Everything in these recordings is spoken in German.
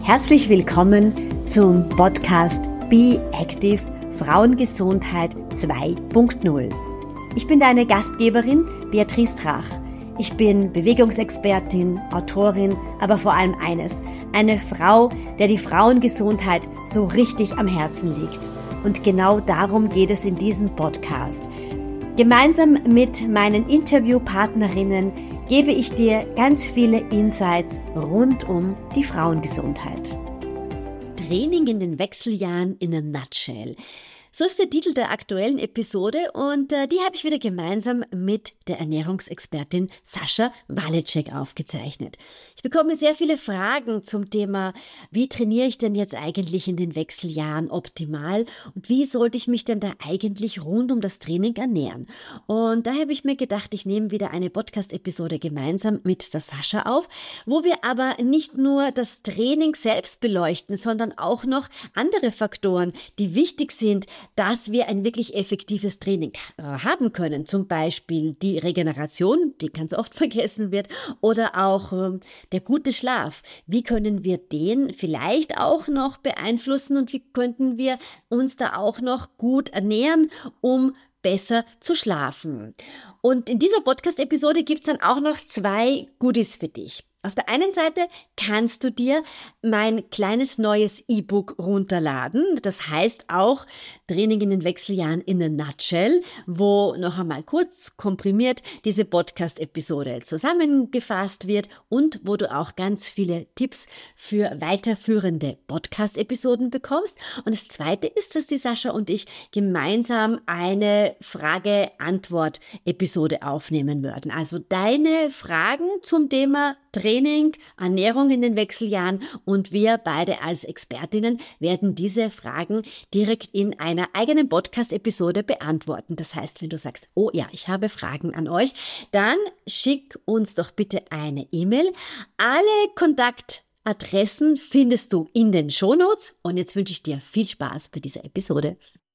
Herzlich willkommen zum Podcast Be Active Frauengesundheit 2.0. Ich bin deine Gastgeberin Beatrice Trach. Ich bin Bewegungsexpertin, Autorin, aber vor allem eines, eine Frau, der die Frauengesundheit so richtig am Herzen liegt. Und genau darum geht es in diesem Podcast. Gemeinsam mit meinen Interviewpartnerinnen gebe ich dir ganz viele Insights rund um die Frauengesundheit. Training in den Wechseljahren in a nutshell. So ist der Titel der aktuellen Episode und die habe ich wieder gemeinsam mit der Ernährungsexpertin Sascha Walecek aufgezeichnet. Ich bekomme sehr viele Fragen zum Thema, wie trainiere ich denn jetzt eigentlich in den Wechseljahren optimal und wie sollte ich mich denn da eigentlich rund um das Training ernähren? Und da habe ich mir gedacht, ich nehme wieder eine Podcast-Episode gemeinsam mit der Sascha auf, wo wir aber nicht nur das Training selbst beleuchten, sondern auch noch andere Faktoren, die wichtig sind, dass wir ein wirklich effektives Training haben können. Zum Beispiel die Regeneration, die ganz oft vergessen wird, oder auch der gute Schlaf. Wie können wir den vielleicht auch noch beeinflussen und wie könnten wir uns da auch noch gut ernähren, um besser zu schlafen? Und in dieser Podcast-Episode gibt es dann auch noch 2 Goodies für dich. Auf der einen Seite kannst du dir mein kleines neues E-Book runterladen. Das heißt auch Training in den Wechseljahren in a nutshell, wo noch einmal kurz komprimiert diese Podcast-Episode zusammengefasst wird und wo du auch ganz viele Tipps für weiterführende Podcast-Episoden bekommst. Und das Zweite ist, dass die Sascha und ich gemeinsam eine Frage-Antwort-Episode aufnehmen würden. Also deine Fragen zum Thema Training, Ernährung in den Wechseljahren und wir beide als Expertinnen werden diese Fragen direkt in einer eigenen Podcast-Episode beantworten. Das heißt, wenn du sagst, oh ja, ich habe Fragen an euch, dann schick uns doch bitte eine E-Mail. Alle Kontaktadressen findest du in den Shownotes und jetzt wünsche ich dir viel Spaß bei dieser Episode.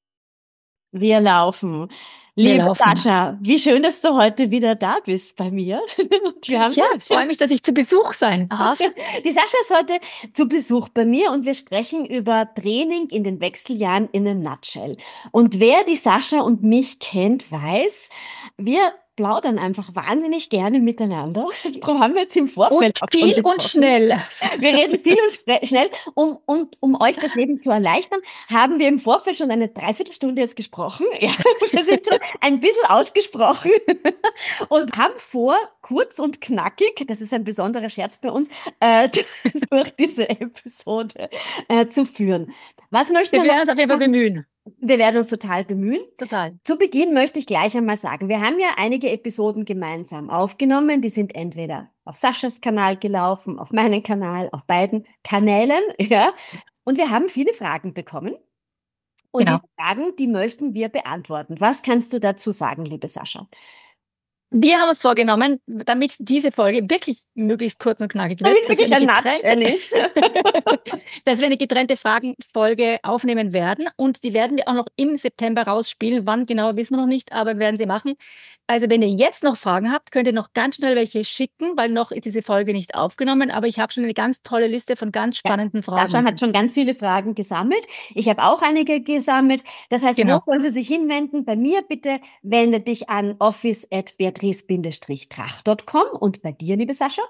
Wir laufen. Liebe Sascha, wie schön, dass du heute wieder da bist bei mir. Ich freue mich, dass ich zu Besuch sein darf. Die Sascha ist heute zu Besuch bei mir und wir sprechen über Training in den Wechseljahren in a nutshell. Und wer die Sascha und mich kennt, weiß, wir plaudern einfach wahnsinnig gerne miteinander. Darum haben wir jetzt im Vorfeld und viel und schnell. Wir reden viel und schnell. Um euch das Leben zu erleichtern, haben wir im Vorfeld schon eine Dreiviertelstunde jetzt gesprochen. Ja, wir sind schon ein bisschen ausgesprochen und haben vor, kurz und knackig, das ist ein besonderer Scherz bei uns, durch diese Episode zu führen. Was möchten wir? Wir werden uns auf jeden Fall bemühen. Wir werden uns total bemühen. Total. Zu Beginn möchte ich gleich einmal sagen, wir haben ja einige Episoden gemeinsam aufgenommen. Die sind entweder auf Saschas Kanal gelaufen, auf meinen Kanal, auf beiden Kanälen. Ja. Und wir haben viele Fragen bekommen. Und diese Fragen, die möchten wir beantworten. Was kannst du dazu sagen, liebe Sascha? Wir haben uns vorgenommen, damit diese Folge wirklich möglichst kurz und knackig wird, dass wir eine getrennte Fragenfolge aufnehmen werden und die werden wir auch noch im September rausspielen. Wann genau, wissen wir noch nicht, aber wir werden sie machen. Also wenn ihr jetzt noch Fragen habt, könnt ihr noch ganz schnell welche schicken, weil noch ist diese Folge nicht aufgenommen, aber ich habe schon eine ganz tolle Liste von ganz spannenden Fragen. Sascha hat schon ganz viele Fragen gesammelt. Ich habe auch einige gesammelt. Das heißt, wo sollen Sie sich hinwenden? Bei mir bitte wende dich an office@beatrice-trach.com und bei dir, liebe Sascha?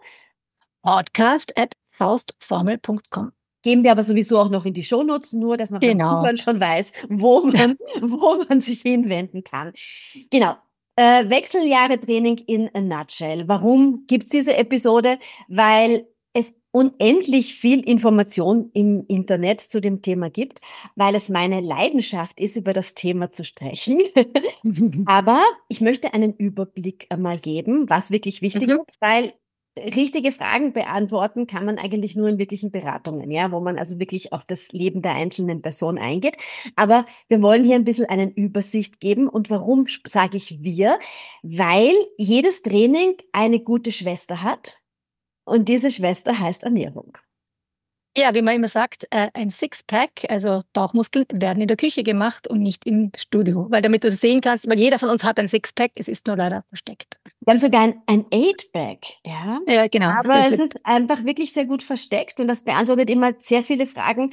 podcast@faustformel.com. Geben wir aber sowieso auch noch in die Shownotes, nur dass man schon weiß, wo man sich hinwenden kann. Genau. Wechseljahre Training in a nutshell. Warum gibt's diese Episode? Weil es unendlich viel Information im Internet zu dem Thema gibt, weil es meine Leidenschaft ist, über das Thema zu sprechen. Aber ich möchte einen Überblick einmal geben, was wirklich wichtig ist, weil richtige Fragen beantworten kann man eigentlich nur in wirklichen Beratungen, ja, wo man also wirklich auf das Leben der einzelnen Person eingeht. Aber wir wollen hier ein bisschen einen Übersicht geben. Und warum sage ich wir? Weil jedes Training eine gute Schwester hat und diese Schwester heißt Ernährung. Ja, wie man immer sagt, ein Sixpack, also Bauchmuskeln, werden in der Küche gemacht und nicht im Studio. Weil damit du das sehen kannst, weil jeder von uns hat ein Sixpack, es ist nur leider versteckt. Wir haben sogar ein Eight-Pack, ja. Ja, genau. Aber es ist einfach wirklich sehr gut versteckt und das beantwortet immer sehr viele Fragen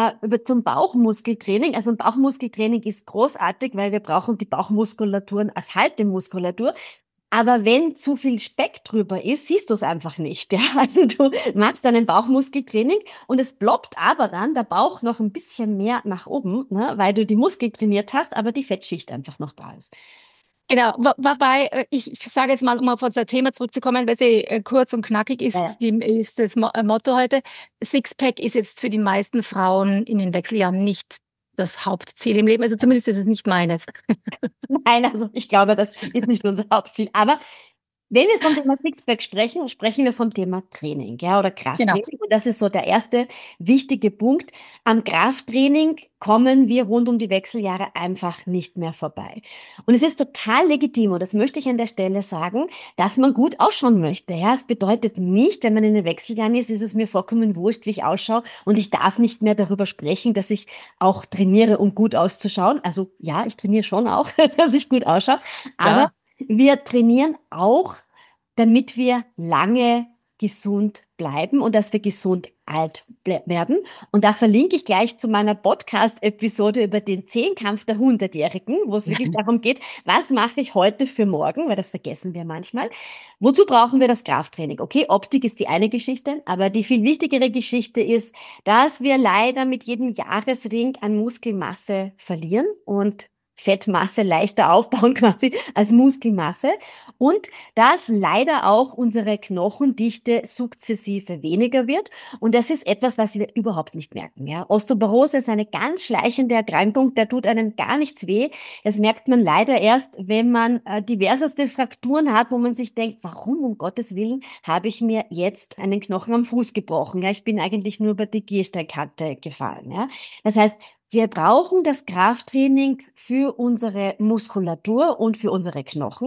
zum Bauchmuskeltraining. Also ein Bauchmuskeltraining ist großartig, weil wir brauchen die Bauchmuskulaturen als Haltemuskulatur. Aber wenn zu viel Speck drüber ist, siehst du es einfach nicht. Ja? Also du machst dann ein Bauchmuskeltraining und es ploppt aber dann der Bauch noch ein bisschen mehr nach oben, ne? Weil du die Muskel trainiert hast, aber die Fettschicht einfach noch da ist. Genau, wobei, ich sage jetzt mal, um auf unser Thema zurückzukommen, weil sie kurz und knackig ist, Ja. ist das Motto heute. Sixpack ist jetzt für die meisten Frauen in den Wechseljahren nicht das Hauptziel im Leben. Also zumindest ist es nicht meines. Nein, also ich glaube, das ist nicht unser Hauptziel. Aber wenn wir vom Thema Sixpack sprechen, sprechen wir vom Thema Training, ja, oder Genau. Krafttraining. Und das ist so der erste wichtige Punkt. Am Krafttraining kommen wir rund um die Wechseljahre einfach nicht mehr vorbei. Und es ist total legitim, und das möchte ich an der Stelle sagen, dass man gut ausschauen möchte. Ja, es bedeutet nicht, wenn man in den Wechseljahren ist, ist es mir vollkommen wurscht, wie ich ausschaue. Und ich darf nicht mehr darüber sprechen, dass ich auch trainiere, um gut auszuschauen. Also ja, ich trainiere schon auch, dass ich gut ausschaue. Aber Ja. wir trainieren auch, damit wir lange gesund bleiben und dass wir gesund alt werden. Und da verlinke ich gleich zu meiner Podcast-Episode über den Zehnkampf der Hundertjährigen, wo es wirklich darum geht, was mache ich heute für morgen, weil das vergessen wir manchmal. Wozu brauchen wir das Krafttraining? Okay, Optik ist die eine Geschichte, aber die viel wichtigere Geschichte ist, dass wir leider mit jedem Jahresring an Muskelmasse verlieren und Fettmasse leichter aufbauen quasi als Muskelmasse und dass leider auch unsere Knochendichte sukzessive weniger wird und das ist etwas, was wir überhaupt nicht merken. Ja? Osteoporose ist eine ganz schleichende Erkrankung, da tut einem gar nichts weh. Das merkt man leider erst, wenn man diverseste Frakturen hat, wo man sich denkt, warum um Gottes Willen habe ich mir jetzt einen Knochen am Fuß gebrochen? Ja, ich bin eigentlich nur über die Gehsteinkante gefallen. Ja? Das heißt, wir brauchen das Krafttraining für unsere Muskulatur und für unsere Knochen.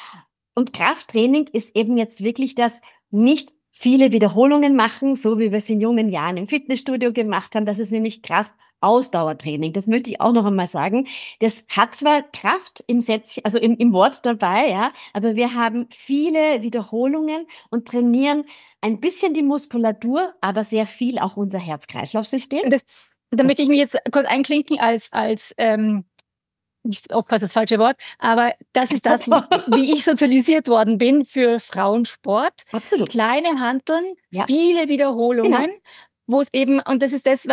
Und Krafttraining ist eben jetzt wirklich das nicht viele Wiederholungen machen, so wie wir es in jungen Jahren im Fitnessstudio gemacht haben. Das ist nämlich Kraftausdauertraining. Das möchte ich auch noch einmal sagen. Das hat zwar Kraft im Sätzchen, also im Wort dabei, ja, aber wir haben viele Wiederholungen und trainieren ein bisschen die Muskulatur, aber sehr viel auch unser Herz-Kreislauf-System. Da möchte ich mich jetzt kurz einklinken als nicht Opfer ist das falsche Wort, aber das ist das, wie ich sozialisiert worden bin für Frauensport. Absolut. Kleine Hanteln, Ja. viele Wiederholungen, Genau. wo es eben, und das ist das,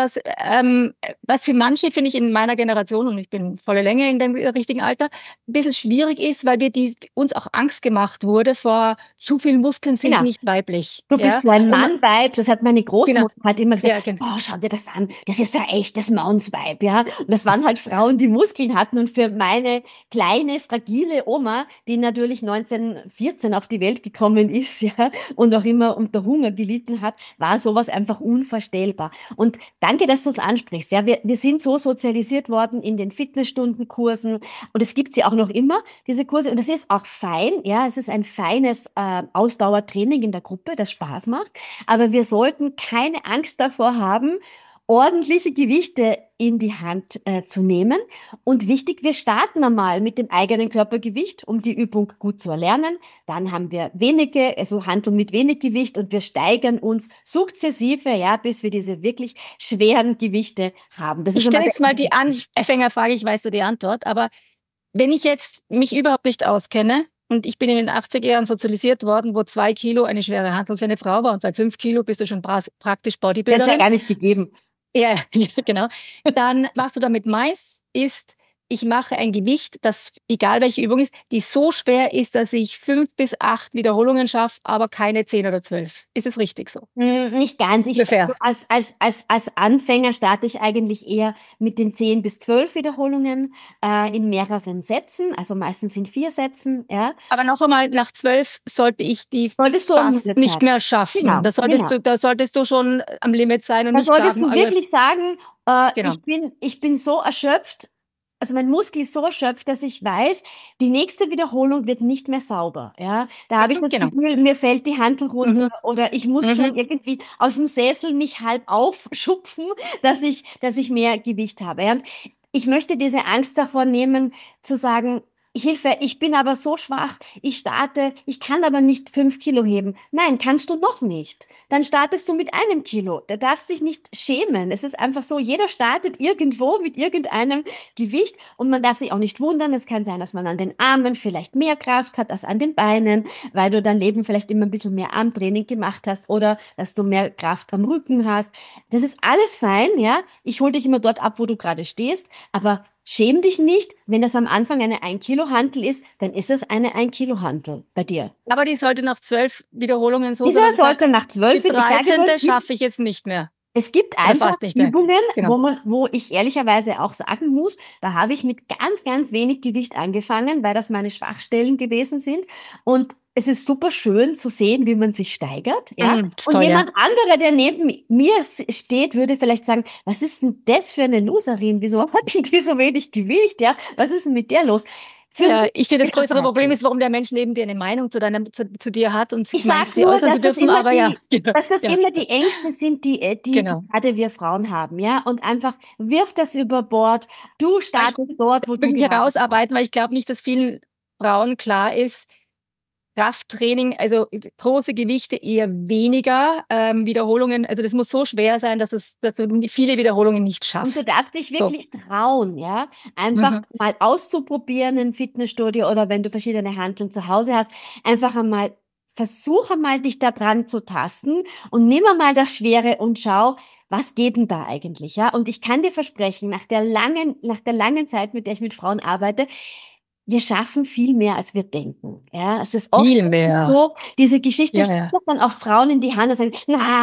was für manche, finde ich, in meiner Generation, und ich bin volle Länge in dem richtigen Alter, ein bisschen schwierig ist, weil uns auch Angst gemacht wurde vor zu viel Muskeln sind Genau. nicht weiblich. Du bist so ein Mann-Vibe, das hat meine Großmutter hat immer gesagt, Ja, genau. oh, schau dir das an, das ist so ein echtes Manns-Vibe, ja. Und das waren halt Frauen, die Muskeln hatten und für meine kleine, fragile Oma, die natürlich 1914 auf die Welt gekommen ist, ja, und auch immer unter Hunger gelitten hat, war sowas einfach unvorstellbar. Und danke, dass du es ansprichst, ja. Wir sind so sozialisiert worden in den Fitnessstundenkursen und es gibt sie auch noch immer, diese Kurse, und das ist auch fein, ja, es ist ein feines Ausdauertraining in der Gruppe, das Spaß macht. Aber wir sollten keine Angst davor haben, ordentliche Gewichte in die Hand zu nehmen. Und wichtig, wir starten einmal mit dem eigenen Körpergewicht, um die Übung gut zu erlernen. Dann haben wir wenige, also Hanteln mit wenig Gewicht und wir steigern uns sukzessive, ja, bis wir diese wirklich schweren Gewichte haben. Das Ich ist stelle jetzt mal die Anfängerfrage, ich weiß du die Antwort, aber wenn ich jetzt mich überhaupt nicht auskenne und ich bin in den 80er Jahren sozialisiert worden, wo 2 Kilo eine schwere Hantel für eine Frau war und bei 5 Kilo bist du schon praktisch das Bodybuilderin. ist ja gar nicht gegeben. Ja, genau. Dann, was du damit meinst, ist, ich mache ein Gewicht, das, egal welche Übung ist, die so schwer ist, dass ich 5 bis 8 Wiederholungen schaffe, aber keine 10 oder 12. Ist es richtig so? Nicht ganz. Ungefähr. Als Anfänger starte ich eigentlich eher mit den 10 bis 12 Wiederholungen in mehreren Sätzen, also meistens in 4 Sätzen. Ja. Aber noch einmal, nach 12 sollte ich die Solltest du fast nicht mehr schaffen. Genau, Da solltest du schon am Limit sein und Da nicht solltest sagen, du wirklich sagen, Genau. ich bin so erschöpft, also mein Muskel ist so erschöpft, dass ich weiß, die nächste Wiederholung wird nicht mehr sauber. Ja, da habe ich das Genau. Gefühl, mir fällt die Hantel runter oder ich muss schon Mhm. irgendwie aus dem Sessel mich halb aufschupfen, dass ich mehr Gewicht habe. Ja, und ich möchte diese Angst davor nehmen, zu sagen, Hilfe, ich bin aber so schwach, ich starte, ich kann aber nicht 5 Kilo heben. Nein, kannst du noch nicht. Dann startest du mit 1 Kilo. Da darfst dich nicht schämen. Es ist einfach so, jeder startet irgendwo mit irgendeinem Gewicht und man darf sich auch nicht wundern. Es kann sein, dass man an den Armen vielleicht mehr Kraft hat als an den Beinen, weil du dein Leben vielleicht immer ein bisschen mehr Armtraining gemacht hast oder dass du mehr Kraft am Rücken hast. Das ist alles fein, ja. Ich hole dich immer dort ab, wo du gerade stehst, aber schäm dich nicht, wenn das am Anfang eine 1 Kilo Hantel ist, dann ist es eine 1 Kilo Hantel bei dir. Aber die sollte nach 12 Wiederholungen so sein, Dieser dass du sollte sagst, nach die 12, ich sage nur, 13. schaffe ich jetzt nicht mehr. es gibt Oder einfach fast nicht mehr. Übungen, Genau. wo ich ehrlicherweise auch sagen muss, da habe ich mit ganz, ganz wenig Gewicht angefangen, weil das meine Schwachstellen gewesen sind. Und es ist super schön zu sehen, wie man sich steigert, ja. Das ist Und toll, ja. jemand anderer, der neben mir steht, würde vielleicht sagen, was ist denn das für eine Loserin? Wieso hat denn die so wenig Gewicht, ja? Was ist denn mit der los? Für Ja, mich ich finde, das ist das größere Problem heikel. ist, warum der Mensch neben dir eine Meinung zu dir hat und Ich meint, sag sie nur, äußern zu dürfen, aber ja, genau, dass das ja, immer die Ängste sind, die genau. gerade wir Frauen haben, ja. Und einfach wirf das über Bord. Du Aber ich startest dort, wo du will mich gerade startest. herausarbeiten, weil ich glaube nicht, dass vielen Frauen klar ist, Krafttraining, also große Gewichte eher weniger, Wiederholungen, also das muss so schwer sein, dass du viele Wiederholungen nicht Und du schaffst. darfst dich So. wirklich trauen, ja, einfach Mhm. mal auszuprobieren im Fitnessstudio oder wenn du verschiedene Hanteln zu Hause hast, einfach einmal versuch einmal dich da dran zu tasten und nimm einmal das Schwere und schau, was geht denn da eigentlich, ja? Und ich kann dir versprechen, nach der langen Zeit, mit der ich mit Frauen arbeite, wir schaffen viel mehr, als wir denken. Ja, es ist oft Viel mehr. so, diese Geschichte Ja, spricht ja. dann auch Frauen in die Hand und sagen,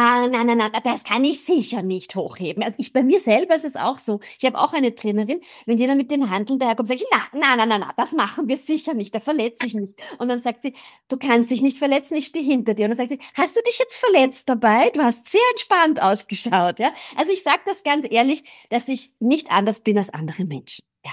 na, das kann ich sicher nicht hochheben. Also bei mir selber ist es auch so. Ich habe auch eine Trainerin, wenn die dann mit den Hanteln daherkommt, sage ich, na, das machen wir sicher nicht, da verletze ich mich. Und dann sagt sie, du kannst dich nicht verletzen, ich stehe hinter dir. Und dann sagt sie, hast du dich jetzt verletzt dabei? Du hast sehr entspannt ausgeschaut. Ja? Also ich sage das ganz ehrlich, dass ich nicht anders bin als andere Menschen. Ja.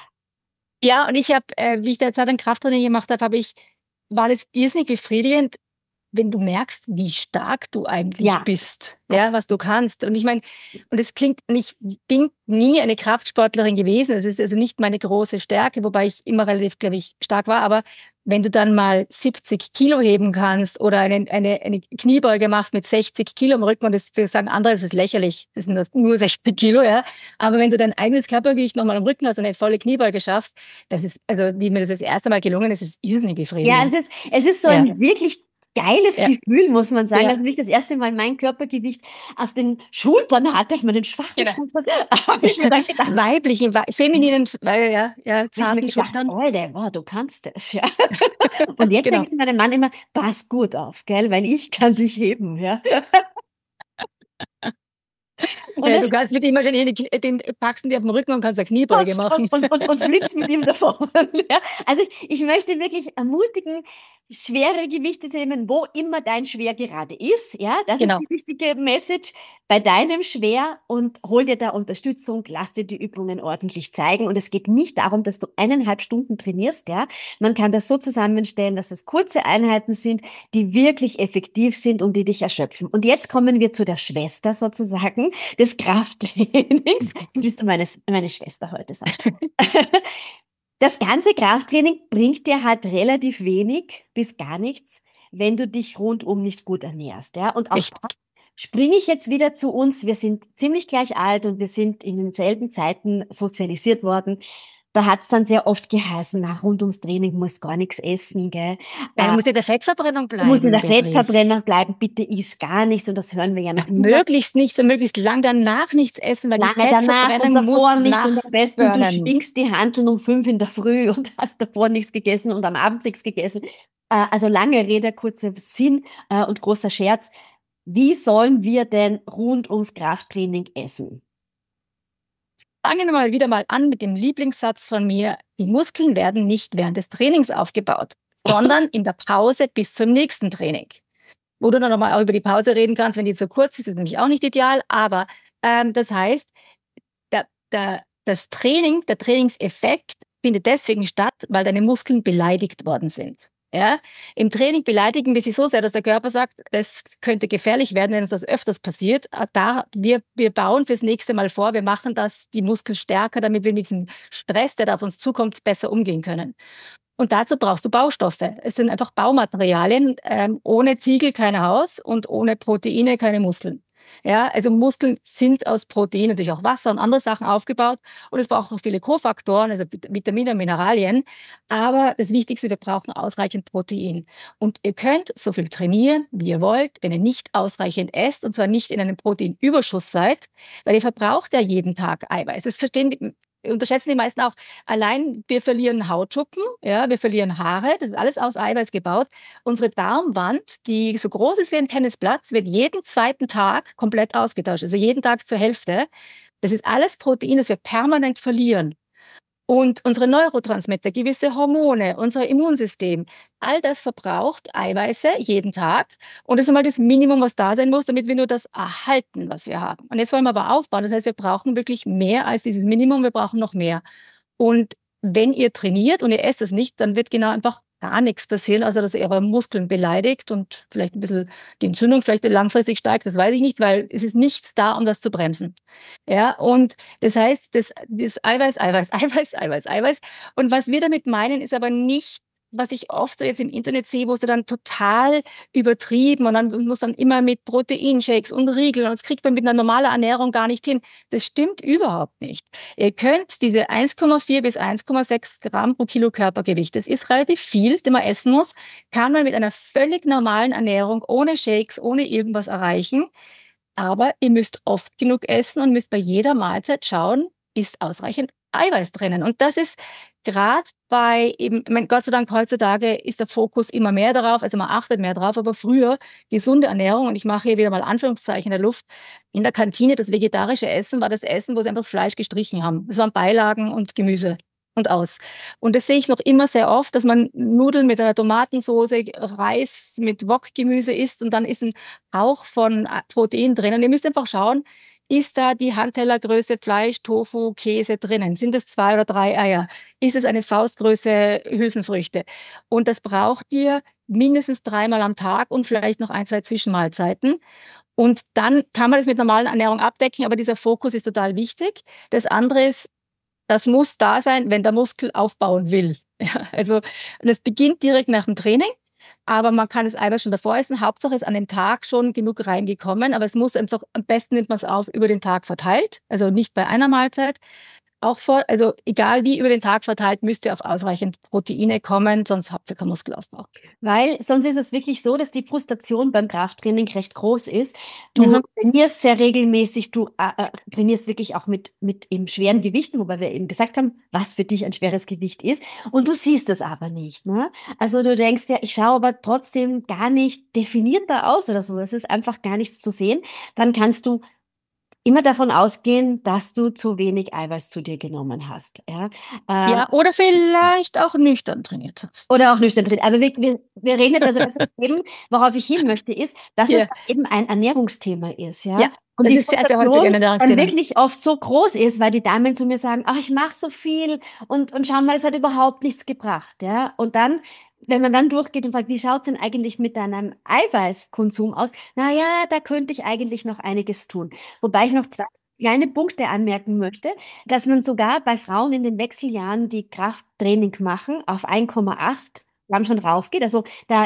Ja, und ich habe, wie ich da jetzt ein Krafttraining gemacht habe, war das irrsinnig befriedigend, wenn du merkst, wie stark du eigentlich Ja, bist, ja, absolut. was du kannst. Und ich meine, und es klingt nicht, ich bin nie eine Kraftsportlerin gewesen. Es ist also nicht meine große Stärke, wobei ich immer relativ, glaube ich, stark war. Aber wenn du dann mal 70 Kilo heben kannst oder eine Kniebeuge machst mit 60 Kilo im Rücken und das sagen andere, das ist lächerlich, das sind nur 60 Kilo, ja. Aber wenn du dein eigenes Körpergewicht nochmal im Rücken hast und eine volle Kniebeuge schaffst, das ist, also wie mir das erste Mal gelungen ist, ist irrsinnig Ja, befriedigend. es ist so Ja, ein wirklich geiles ja, Gefühl, muss man sagen. ja. Also, wie ich das erste Mal mein Körpergewicht auf den Schultern hatte, auf meinen schwachen Genau. Schultern, habe ich mir dann gedacht, Weiblichen, femininen, hab ich mir zarten gedacht, Schultern. Alter, wow, du kannst das, ja. Und jetzt sage Genau. ich zu meinem Mann immer, pass gut auf, gell, weil ich kann dich heben, ja. Und Ja, das du kannst mit ihm wahrscheinlich den packst ihn dir auf den Rücken und kannst eine Kniebeuge machen. und flitzt mit ihm davon. Ja? Also ich möchte wirklich ermutigen, schwere Gewichte zu nehmen, wo immer dein Schwer gerade ist. Ja, das ist Genau. die wichtige Message bei deinem Schwer und hol dir da Unterstützung, lass dir die Übungen ordentlich zeigen. Und es geht nicht darum, dass du 1,5 Stunden trainierst. Ja, man kann das so zusammenstellen, dass es kurze Einheiten sind, die wirklich effektiv sind und die dich erschöpfen. Und jetzt kommen wir zu der Schwester sozusagen des Krafttrainings. Willst du meine Schwester heute sein? Das ganze Krafttraining bringt dir halt relativ wenig bis gar nichts, wenn du dich rundum nicht gut ernährst. Ja? Und auch da Richtig. springe ich jetzt wieder zu uns. Wir sind ziemlich gleich alt und wir sind in denselben Zeiten sozialisiert worden. Da hat es dann sehr oft geheißen, na, rund ums Training muss gar nichts essen, gell? Ja, du musst in der Fettverbrennung Du musst in bleiben, der Beatrice. Fettverbrennung bleiben, bitte iss gar nichts und das hören wir ja Ja, noch immer. möglichst nicht, so möglichst lang danach nichts essen, weil die Lange danach und Fettverbrennung davor muss nicht und am besten du nachburnen. schwingst die Hanteln um 5 in der Früh und hast davor nichts gegessen und am Abend nichts gegessen. Also lange Rede, kurzer Sinn und großer Scherz. Wie sollen wir denn rund ums Krafttraining essen? Fangen wir mal wieder mal an mit dem Lieblingssatz von mir. Die Muskeln werden nicht während des Trainings aufgebaut, sondern in der Pause bis zum nächsten Training. Wo du dann nochmal auch über die Pause reden kannst, wenn die zu kurz ist, ist nämlich auch nicht ideal. Aber das heißt, der der Trainingseffekt findet deswegen statt, weil deine Muskeln beleidigt worden sind. Ja, im Training beleidigen wir sie so sehr, dass der Körper sagt, das könnte gefährlich werden, wenn uns das öfters passiert. Wir bauen fürs nächste Mal vor, wir machen die Muskeln stärker, damit wir mit diesem Stress, der da auf uns zukommt, besser umgehen können. Und dazu brauchst du Baustoffe. Es sind einfach Baumaterialien. Ohne Ziegel kein Haus und ohne Proteine keine Muskeln. Ja, also Muskeln sind aus Protein, natürlich auch Wasser und andere Sachen aufgebaut. Und es braucht auch viele Kofaktoren, also Vitamine und Mineralien. Aber das Wichtigste, wir brauchen ausreichend Protein. Und ihr könnt so viel trainieren, wie ihr wollt, wenn ihr nicht ausreichend esst, und zwar nicht in einem Proteinüberschuss seid, weil ihr verbraucht ja jeden Tag Eiweiß. Das unterschätzen die meisten auch. Allein wir verlieren Hautschuppen, ja, wir verlieren Haare, das ist alles aus Eiweiß gebaut. Unsere Darmwand, die so groß ist wie ein Tennisplatz, wird jeden zweiten Tag komplett ausgetauscht, also jeden Tag zur Hälfte. Das ist alles Protein, das wir permanent verlieren. Und unsere Neurotransmitter, gewisse Hormone, unser Immunsystem, all das verbraucht Eiweiße jeden Tag. Und das ist einmal das Minimum, was da sein muss, damit wir nur das erhalten, was wir haben. Und jetzt wollen wir aber aufbauen. Das heißt, wir brauchen wirklich mehr als dieses Minimum, wir brauchen noch mehr. Und wenn ihr trainiert und ihr esst es nicht, dann wird genau einfach gar nichts passieren, also dass ihr eure Muskeln beleidigt und vielleicht ein bisschen die Entzündung vielleicht langfristig steigt, das weiß ich nicht, weil es ist nichts da, um das zu bremsen. Ja, und das heißt, das Eiweiß. Und was wir damit meinen, ist aber nicht, was ich oft so jetzt im Internet sehe, wo sie dann total übertrieben und dann muss dann immer mit Proteinshakes und Riegeln und das kriegt man mit einer normalen Ernährung gar nicht hin. Das stimmt überhaupt nicht. Ihr könnt diese 1,4 bis 1,6 Gramm pro Kilo Körpergewicht, das ist relativ viel, den man essen muss, kann man mit einer völlig normalen Ernährung, ohne Shakes, ohne irgendwas erreichen. Aber ihr müsst oft genug essen und müsst bei jeder Mahlzeit schauen, ist ausreichend Eiweiß drinnen. Und das ist gerade bei eben, ich meine, Gott sei Dank heutzutage ist der Fokus immer mehr darauf, also man achtet mehr drauf, aber früher gesunde Ernährung, und ich mache hier wieder mal Anführungszeichen in der Luft, in der Kantine, das vegetarische Essen war das Essen, wo sie einfach das Fleisch gestrichen haben. Das waren Beilagen und Gemüse und aus. Und das sehe ich noch immer sehr oft, dass man Nudeln mit einer Tomatensauce, Reis mit Wokgemüse isst und dann ist ein Hauch von Protein drin. Und ihr müsst einfach schauen, ist da die Handtellergröße Fleisch, Tofu, Käse drinnen? Sind es 2 oder 3 Eier? Ist es eine Faustgröße Hülsenfrüchte? Und das braucht ihr mindestens 3-mal am Tag und vielleicht noch 1, 2 Zwischenmahlzeiten. Und dann kann man das mit normalen Ernährung abdecken, aber dieser Fokus ist total wichtig. Das andere ist, das muss da sein, wenn der Muskel aufbauen will. Ja, also das beginnt direkt nach dem Training. Aber man kann das Eiweiß schon davor essen. Hauptsache ist an den Tag schon genug reingekommen. Aber es muss einfach, am besten nimmt man es auf, über den Tag verteilt. Also nicht bei einer Mahlzeit. Also egal wie über den Tag verteilt, müsst ihr auf ausreichend Proteine kommen, sonst habt ihr keinen Muskelaufbau. Weil sonst ist es wirklich so, dass die Frustration beim Krafttraining recht groß ist. Du trainierst sehr regelmäßig, du trainierst wirklich auch mit eben schweren Gewichten, wobei wir eben gesagt haben, was für dich ein schweres Gewicht ist. Und du siehst es aber nicht. Ne? Also du denkst ja, ich schaue aber trotzdem gar nicht definierter aus oder so. Es ist einfach gar nichts zu sehen. Dann kannst du immer davon ausgehen, dass du zu wenig Eiweiß zu dir genommen hast. Ja, ja, oder vielleicht auch nüchtern trainiert hast. Oder auch nüchtern trainiert. Aber wir reden jetzt also eben, worauf ich hin möchte, ist, dass es eben ein Ernährungsthema ist. Ja. Und das ist sehr, sehr häufig ein Ernährungsthema. Dann wirklich oft so groß ist, weil die Damen zu mir sagen, ach, ich mache so viel und schau mal, es hat überhaupt nichts gebracht. Ja. Und dann, wenn man dann durchgeht und fragt, wie schaut's denn eigentlich mit deinem Eiweißkonsum aus? Naja, da könnte ich eigentlich noch einiges tun. Wobei ich noch 2 kleine Punkte anmerken möchte, dass man sogar bei Frauen in den Wechseljahren, die Krafttraining machen, auf 1,8 Gramm schon raufgeht. Also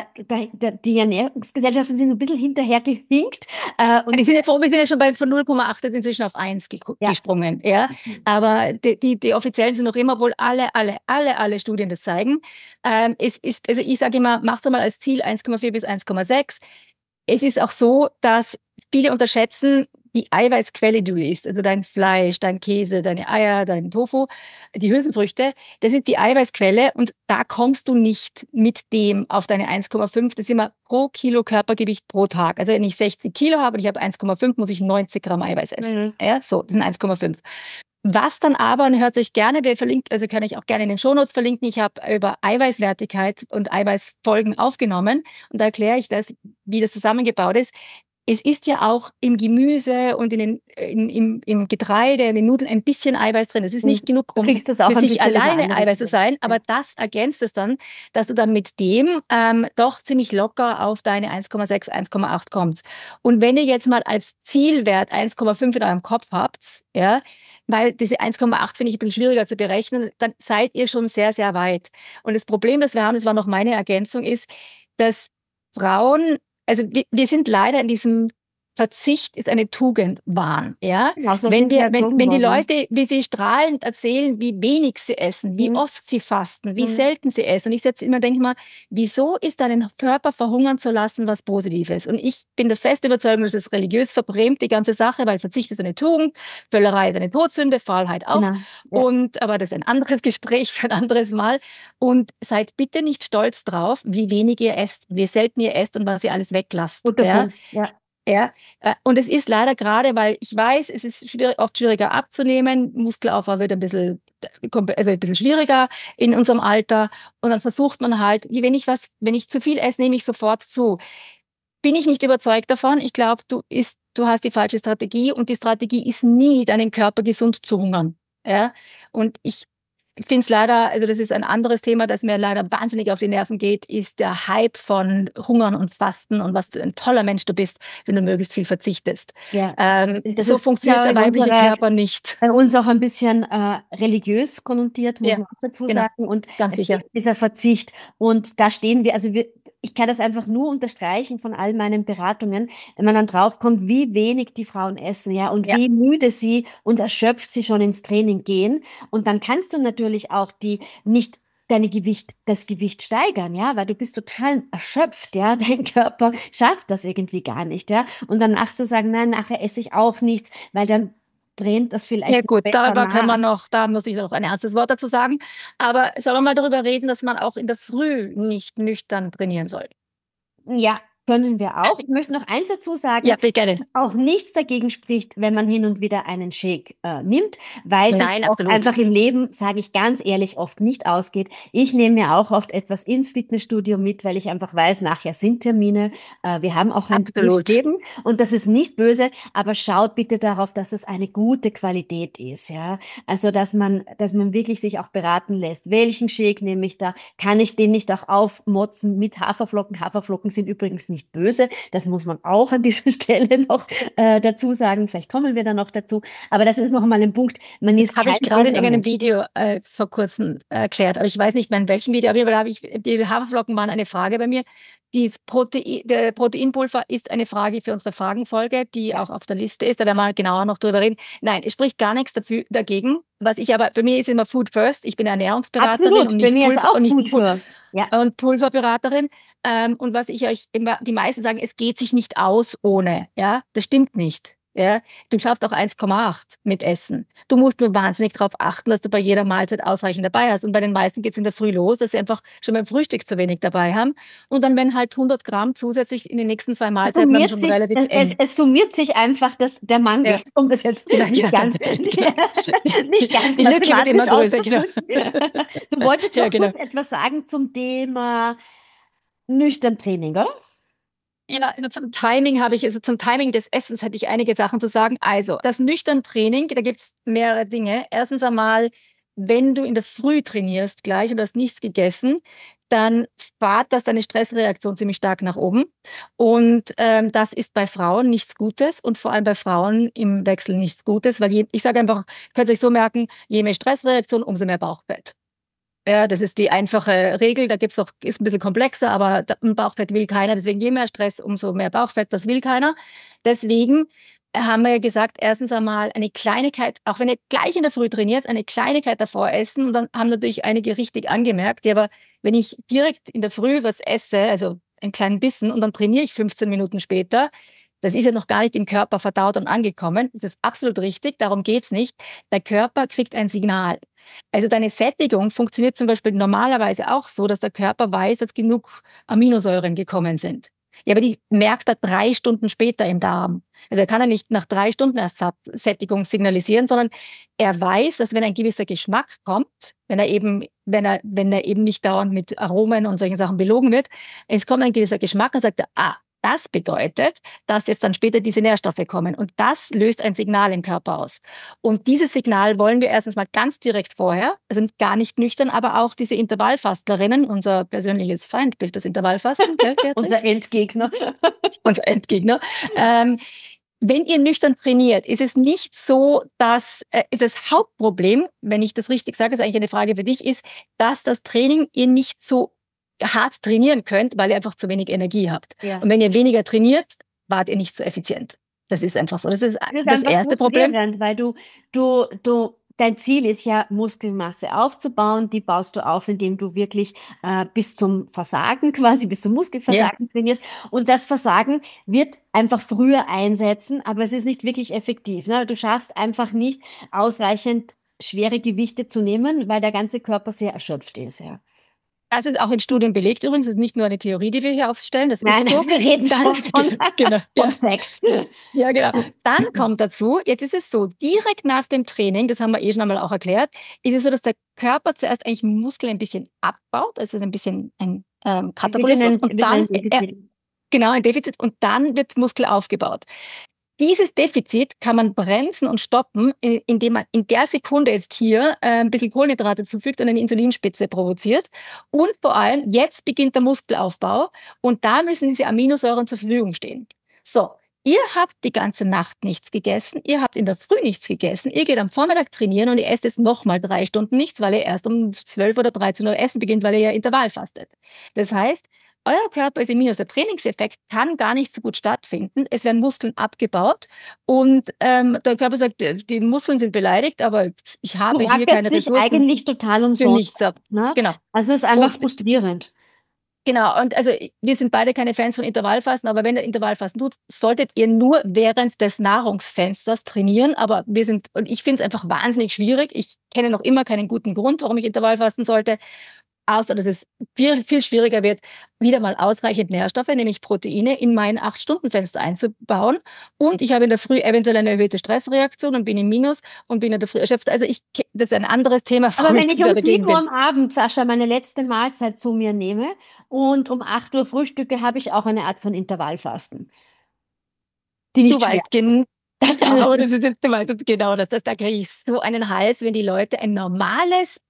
die Ernährungsgesellschaften sind ein bisschen hinterhergehinkt. Und die sind wir sind ja schon von 0,8 inzwischen auf 1 gesprungen. Ja. Aber die Offiziellen sind noch immer, obwohl alle Studien das zeigen. Also ich sage immer, mach's mal als Ziel 1,4 bis 1,6. Es ist auch so, dass viele unterschätzen die Eiweißquelle, die du isst, also dein Fleisch, dein Käse, deine Eier, dein Tofu, die Hülsenfrüchte, das ist die Eiweißquelle und da kommst du nicht mit dem auf deine 1,5, das ist immer pro Kilo Körpergewicht pro Tag. Also wenn ich 60 Kilo habe und ich habe 1,5, muss ich 90 Gramm Eiweiß essen. Ja, so, das sind 1,5. Was dann aber, und hört sich gerne, also kann ich auch gerne in den Shownotes verlinken, ich habe über Eiweißwertigkeit und Eiweißfolgen aufgenommen und da erkläre ich das, wie das zusammengebaut ist. es ist ja auch im Gemüse und im Getreide, in den Nudeln ein bisschen Eiweiß drin. Es ist nicht genug, um kriegst das auch für ein sich bisschen alleine Eiweiß zu sein, aber das ergänzt es dann, dass du dann mit dem doch ziemlich locker auf deine 1,6, 1,8 kommst. Und wenn ihr jetzt mal als Zielwert 1,5 in eurem Kopf habt, ja, weil diese 1,8 finde ich ein bisschen schwieriger zu berechnen, dann seid ihr schon sehr, sehr weit. Und das Problem, das wir haben, das war noch meine Ergänzung, ist, dass Frauen, also wir sind leider in diesem Verzicht ist eine Tugend-Wahn, ja. Genau, so Wenn sind wir wenn die worden. Leute, wie sie strahlend erzählen, wie wenig sie essen, wie oft sie fasten, wie selten sie essen. Und ich setze immer, denke mal, wieso ist deinen Körper verhungern zu lassen, was Positives? Und ich bin der festen Überzeugung, das ist religiös verbrämt, die ganze Sache, weil Verzicht ist eine Tugend, Völlerei ist eine Todsünde, Faulheit auch. Genau. Ja. Und, aber das ist ein anderes Gespräch für ein anderes Mal. Und seid bitte nicht stolz drauf, wie wenig ihr esst, wie selten ihr esst und was ihr alles weglasst. Guter Ja? Punkt. Ja. Ja, und es ist leider gerade, weil ich weiß, es ist oft schwieriger abzunehmen. Muskelaufbau wird ein bisschen schwieriger in unserem Alter. Und dann versucht man halt, wenn ich zu viel esse, nehme ich sofort zu. Bin ich nicht überzeugt davon. Ich glaube, du hast die falsche Strategie und die Strategie ist nie, deinen Körper gesund zu hungern. Ja, und ich finde es leider, also das ist ein anderes Thema, das mir leider wahnsinnig auf die Nerven geht, ist der Hype von Hungern und Fasten und was für ein toller Mensch du bist, wenn du möglichst viel verzichtest. Ja. So funktioniert der weibliche Körper nicht. Bei uns auch ein bisschen religiös konnotiert, muss man auch dazu sagen. Und ganz sicher. Dieser Verzicht. Und da stehen wir, ich kann das einfach nur unterstreichen von all meinen Beratungen, wenn man dann draufkommt, wie wenig die Frauen essen, ja, und wie müde sie und erschöpft sie schon ins Training gehen. Und dann kannst du natürlich auch das Gewicht steigern, ja, weil du bist total erschöpft, ja, dein Körper schafft das irgendwie gar nicht, ja. Und danach zu sagen, nein, nachher esse ich auch nichts, weil dann brennt das vielleicht. Ja gut, da muss ich noch ein ernstes Wort dazu sagen. Aber sollen wir mal darüber reden, dass man auch in der Früh nicht nüchtern trainieren soll? Ja, können wir auch. Ich möchte noch eins dazu sagen. Ja, bitte gerne. Auch nichts dagegen spricht, wenn man hin und wieder einen Shake nimmt, weil es auch einfach im Leben, sage ich ganz ehrlich, oft nicht ausgeht. Ich nehme mir auch oft etwas ins Fitnessstudio mit, weil ich einfach weiß, nachher sind Termine. Wir haben auch ein Leben und das ist nicht böse, aber schaut bitte darauf, dass es eine gute Qualität ist, ja. Also, dass man wirklich sich auch beraten lässt. Welchen Shake nehme ich da? Kann ich den nicht auch aufmotzen mit Haferflocken? Haferflocken sind übrigens nicht böse. Das muss man auch an dieser Stelle noch dazu sagen. Vielleicht kommen wir da noch dazu. Aber das ist noch mal ein Punkt. Das habe ich gerade in irgendeinem Video vor kurzem erklärt. Aber ich weiß nicht mehr in welchem Video. Aber die Haferflocken waren eine Frage bei mir. Der Proteinpulver ist eine Frage für unsere Fragenfolge, die auch auf der Liste ist. Da werden wir genauer noch drüber reden. Nein, es spricht gar nichts dagegen. Für mich ist immer Food First. Ich bin Ernährungsberaterin und nicht Pulverberaterin. Und was ich euch immer, die meisten sagen, es geht sich nicht aus ohne. Ja, das stimmt nicht. Ja, du schaffst auch 1,8 mit Essen. Du musst nur wahnsinnig darauf achten, dass du bei jeder Mahlzeit ausreichend dabei hast. Und bei den meisten geht es in der Früh los, dass sie einfach schon beim Frühstück zu wenig dabei haben. Und dann, wenn halt 100 Gramm zusätzlich in den nächsten 2 Mahlzeiten dann schon relativ eng. Es summiert sich einfach, dass der Mangel, um das jetzt nicht ganz die Lücke wird immer größer. Genau. Du wolltest noch kurz etwas sagen zum Thema nüchtern Training, oder? Ja, zum Timing des Essens hätte ich einige Sachen zu sagen. Also, das nüchtern Training, da gibt's mehrere Dinge. Erstens einmal, wenn du in der Früh trainierst gleich und hast nichts gegessen, dann fahrt das deine Stressreaktion ziemlich stark nach oben. Und das ist bei Frauen nichts Gutes und vor allem bei Frauen im Wechsel nichts Gutes, weil ich sage einfach, könnt ihr euch so merken, je mehr Stressreaktion, umso mehr Bauchfett. Ja, das ist die einfache Regel. Ist ein bisschen komplexer, aber ein Bauchfett will keiner. Deswegen je mehr Stress, umso mehr Bauchfett, das will keiner. Deswegen haben wir gesagt, erstens einmal eine Kleinigkeit, auch wenn ihr gleich in der Früh trainiert, eine Kleinigkeit davor essen. Und dann haben natürlich einige richtig angemerkt. Ja, aber wenn ich direkt in der Früh was esse, also einen kleinen Bissen, und dann trainiere ich 15 Minuten später, das ist ja noch gar nicht im Körper verdaut und angekommen. Das ist absolut richtig, darum geht's nicht. Der Körper kriegt ein Signal. Also deine Sättigung funktioniert zum Beispiel normalerweise auch so, dass der Körper weiß, dass genug Aminosäuren gekommen sind. Ja, aber die merkt er 3 Stunden später im Darm. Also er kann ja nicht nach 3 Stunden erst Sättigung signalisieren, sondern er weiß, dass wenn ein gewisser Geschmack kommt, wenn er eben nicht dauernd mit Aromen und solchen Sachen belogen wird, es kommt ein gewisser Geschmack und sagt er, Das bedeutet, dass jetzt dann später diese Nährstoffe kommen und das löst ein Signal im Körper aus. Und dieses Signal wollen wir erstens mal ganz direkt vorher, also gar nicht nüchtern, aber auch diese Intervallfastlerinnen, unser persönliches Feindbild, das Intervallfasten, unser Endgegner. Unser Endgegner. Wenn ihr nüchtern trainiert, ist es nicht so, dass ist das Hauptproblem, wenn ich das richtig sage, ist eigentlich eine Frage für dich, ist, dass das Training ihr nicht so hart trainieren könnt, weil ihr einfach zu wenig Energie habt. Ja. Und wenn ihr weniger trainiert, wart ihr nicht so effizient. Das ist einfach so. Das ist das erste Problem. Weil dein Ziel ist ja, Muskelmasse aufzubauen. Die baust du auf, indem du wirklich bis zum Versagen quasi, bis zum Muskelversagen trainierst. Und das Versagen wird einfach früher einsetzen, aber es ist nicht wirklich effektiv. Ne? Du schaffst einfach nicht ausreichend schwere Gewichte zu nehmen, weil der ganze Körper sehr erschöpft ist. Ja. Das ist auch in Studien belegt übrigens. Das ist nicht nur eine Theorie, die wir hier aufstellen. Das Nein, ist so. Wir reden schon von Facts. Ja, genau. Dann kommt dazu, jetzt ist es so, direkt nach dem Training, das haben wir schon einmal auch erklärt, ist es so, dass der Körper zuerst eigentlich Muskeln ein bisschen abbaut, also ein bisschen ein Katabolismus und dann ein Defizit und dann wird Muskel aufgebaut. Dieses Defizit kann man bremsen und stoppen, indem man in der Sekunde jetzt hier ein bisschen Kohlenhydrate zufügt und eine Insulinspitze provoziert. Und vor allem, jetzt beginnt der Muskelaufbau und da müssen diese Aminosäuren zur Verfügung stehen. So, ihr habt die ganze Nacht nichts gegessen, ihr habt in der Früh nichts gegessen, ihr geht am Vormittag trainieren und ihr esst jetzt nochmal 3 Stunden nichts, weil ihr erst um 12 oder 13 Uhr essen beginnt, weil ihr ja Intervall fastet. Das heißt, euer Körper ist im Minus. Der Trainingseffekt kann gar nicht so gut stattfinden. Es werden Muskeln abgebaut und der Körper sagt, die Muskeln sind beleidigt, aber ich habe hier keine Ressourcen. Du eigentlich total umsonst. Für nichts ab. Ne? Genau. Also es ist einfach frustrierend. Genau, und also wir sind beide keine Fans von Intervallfasten, aber wenn ihr Intervallfasten tut, solltet ihr nur während des Nahrungsfensters trainieren. Aber und ich finde es einfach wahnsinnig schwierig. Ich kenne noch immer keinen guten Grund, warum ich Intervallfasten sollte. Außer dass es viel, viel schwieriger wird, wieder mal ausreichend Nährstoffe, nämlich Proteine, in mein 8-Stunden-Fenster einzubauen. Und ich habe in der Früh eventuell eine erhöhte Stressreaktion und bin im Minus und bin in der Früh erschöpft. Also das ist ein anderes Thema. Aber wenn ich um 7 Uhr am Abend, Sascha, meine letzte Mahlzeit zu mir nehme und um 8 Uhr frühstücke, habe ich auch eine Art von Intervallfasten. Die nicht weißt genau, aber das ist jetzt genau das. Da kriege ich so einen Hals, wenn die Leute ein normales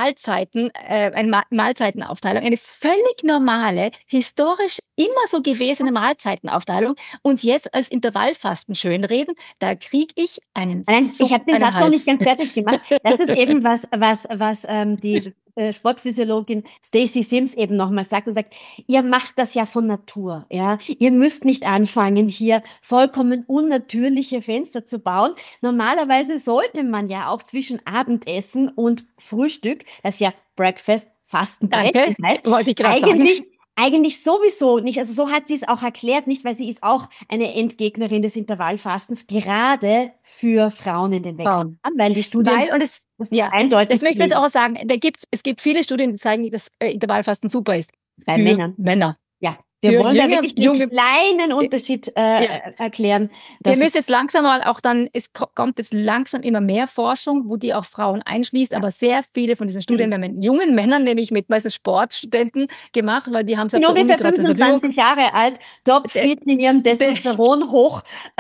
eine Mahlzeitenaufteilung, eine völlig normale, historisch immer so gewesene Mahlzeitenaufteilung uns jetzt als Intervallfasten schönreden, da kriege ich einen Ich habe den Satz noch nicht ganz fertig gemacht. Das ist eben was die Sportphysiologin Stacey Sims eben nochmal sagt und sagt, ihr macht das ja von Natur, ja. Ihr müsst nicht anfangen, hier vollkommen unnatürliche Fenster zu bauen. Normalerweise sollte man ja auch zwischen Abendessen und Frühstück, das ja Breakfast, Fastenbrett heißt, wollte ich gerade sagen. Eigentlich sowieso nicht, also so hat sie es auch erklärt, nicht, weil sie ist auch eine Endgegnerin des Intervallfastens, gerade für Frauen in den Wechseljahren, weil die Studien eindeutig. Das möchte ich jetzt auch sagen, es gibt viele Studien, die zeigen, dass Intervallfasten super ist. Bei Männer. Ja. Wir wollen da wirklich den kleinen Unterschied erklären. Wir müssen jetzt langsam mal auch dann, es kommt jetzt langsam immer mehr Forschung, wo die auch Frauen einschließt, aber sehr viele von diesen Studien werden mit jungen Männern, nämlich mit meistens Sportstudenten gemacht, weil die haben es ja ungefähr 25 Jahre alt, topfit in ihrem Testosteron hoch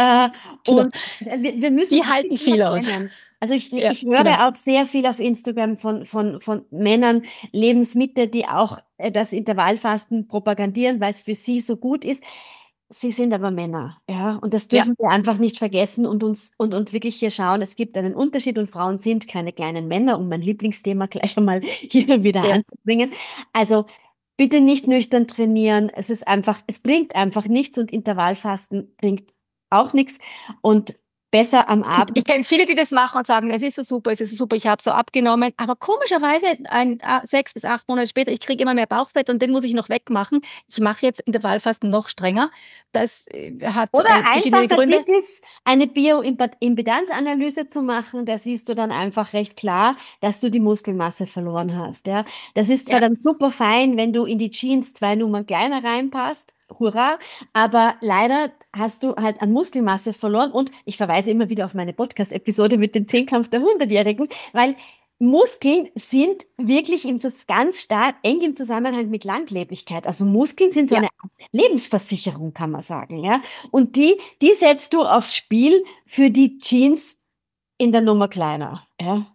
und wir müssen... Die halten viel aus. Also ich höre auch sehr viel auf Instagram von Männern, Lebensmittel, die auch das Intervallfasten propagandieren, weil es für sie so gut ist. Sie sind aber Männer, ja, und das dürfen wir einfach nicht vergessen und wirklich hier schauen, es gibt einen Unterschied und Frauen sind keine kleinen Männer, um mein Lieblingsthema gleich einmal hier wieder anzubringen. Also bitte nicht nüchtern trainieren, es bringt einfach nichts und Intervallfasten bringt auch nichts und besser am Abend. Ich kenne viele, die das machen und sagen, es ist so super, ich habe so abgenommen. Aber komischerweise 6 bis 8 Monate später, ich kriege immer mehr Bauchfett und den muss ich noch wegmachen. Ich mache jetzt Intervallfasten noch strenger. Das hat verschiedene Gründe. Der Tipp ist, eine Bioimpedanzanalyse zu machen. Da siehst du dann einfach recht klar, dass du die Muskelmasse verloren hast. Ja, das ist zwar dann super fein, wenn du in die Jeans 2 Nummern kleiner reinpasst. Hurra, aber leider hast du halt an Muskelmasse verloren und ich verweise immer wieder auf meine Podcast-Episode mit dem Zehnkampf der 100-Jährigen, weil Muskeln sind wirklich ganz stark eng im Zusammenhang mit Langlebigkeit. Also Muskeln sind so Ja. eine Art Lebensversicherung, kann man sagen, ja. Und die setzt du aufs Spiel für die Jeans in der Nummer kleiner, ja.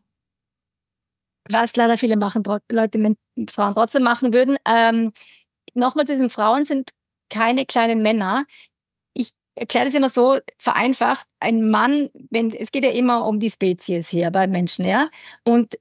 Was leider viele Frauen trotzdem machen würden. Nochmal zu diesen Frauen sind keine kleinen Männer. Ich erkläre das immer so vereinfacht. Ein Mann, es geht ja immer um die Spezies hier bei Menschen, ja. Und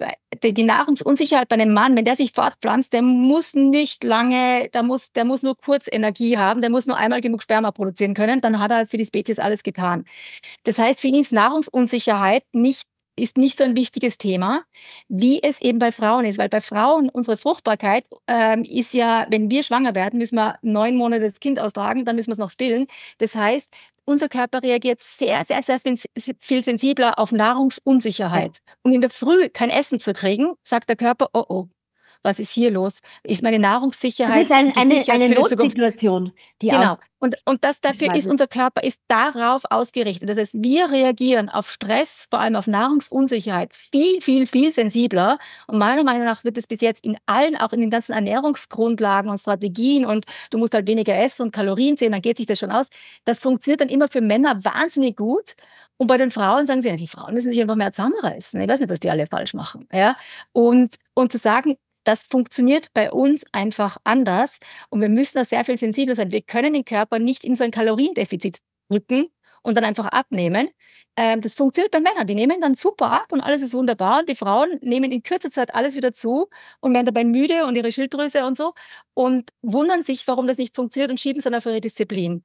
die Nahrungsunsicherheit bei einem Mann, wenn der sich fortpflanzt, der muss nicht lange, der muss nur kurz Energie haben, der muss nur einmal genug Sperma produzieren können, dann hat er für die Spezies alles getan. Das heißt, für ihn ist Nahrungsunsicherheit ist nicht so ein wichtiges Thema, wie es eben bei Frauen ist. Weil bei Frauen unsere Fruchtbarkeit ist ja, wenn wir schwanger werden, müssen wir 9 Monate das Kind austragen, dann müssen wir es noch stillen. Das heißt, unser Körper reagiert sehr, sehr, sehr viel sensibler auf Nahrungsunsicherheit. Und in der Früh kein Essen zu kriegen, sagt der Körper, oh oh, was ist hier los? Ist meine Nahrungssicherheit Das ist eine für die Zukunft? Notsituation, die Genau. Und dafür ist unser Körper darauf ausgerichtet. Das heißt, wir reagieren auf Stress, vor allem auf Nahrungsunsicherheit, viel, viel, viel sensibler. Und meiner Meinung nach wird es bis jetzt in allen, auch in den ganzen Ernährungsgrundlagen und Strategien und du musst halt weniger essen und Kalorien sehen, dann geht sich das schon aus. Das funktioniert dann immer für Männer wahnsinnig gut. Und bei den Frauen sagen sie, ja, die Frauen müssen sich einfach mehr zusammenreißen. Ich weiß nicht, was die alle falsch machen. Ja? Und zu sagen, das funktioniert bei uns einfach anders und wir müssen da sehr viel sensibler sein. Wir können den Körper nicht in so ein Kaloriendefizit drücken und dann einfach abnehmen. Das funktioniert bei Männern. Die nehmen dann super ab und alles ist wunderbar. Und die Frauen nehmen in kürzer Zeit alles wieder zu und werden dabei müde und ihre Schilddrüse und so und wundern sich, warum das nicht funktioniert und schieben es dann auf ihre Disziplin.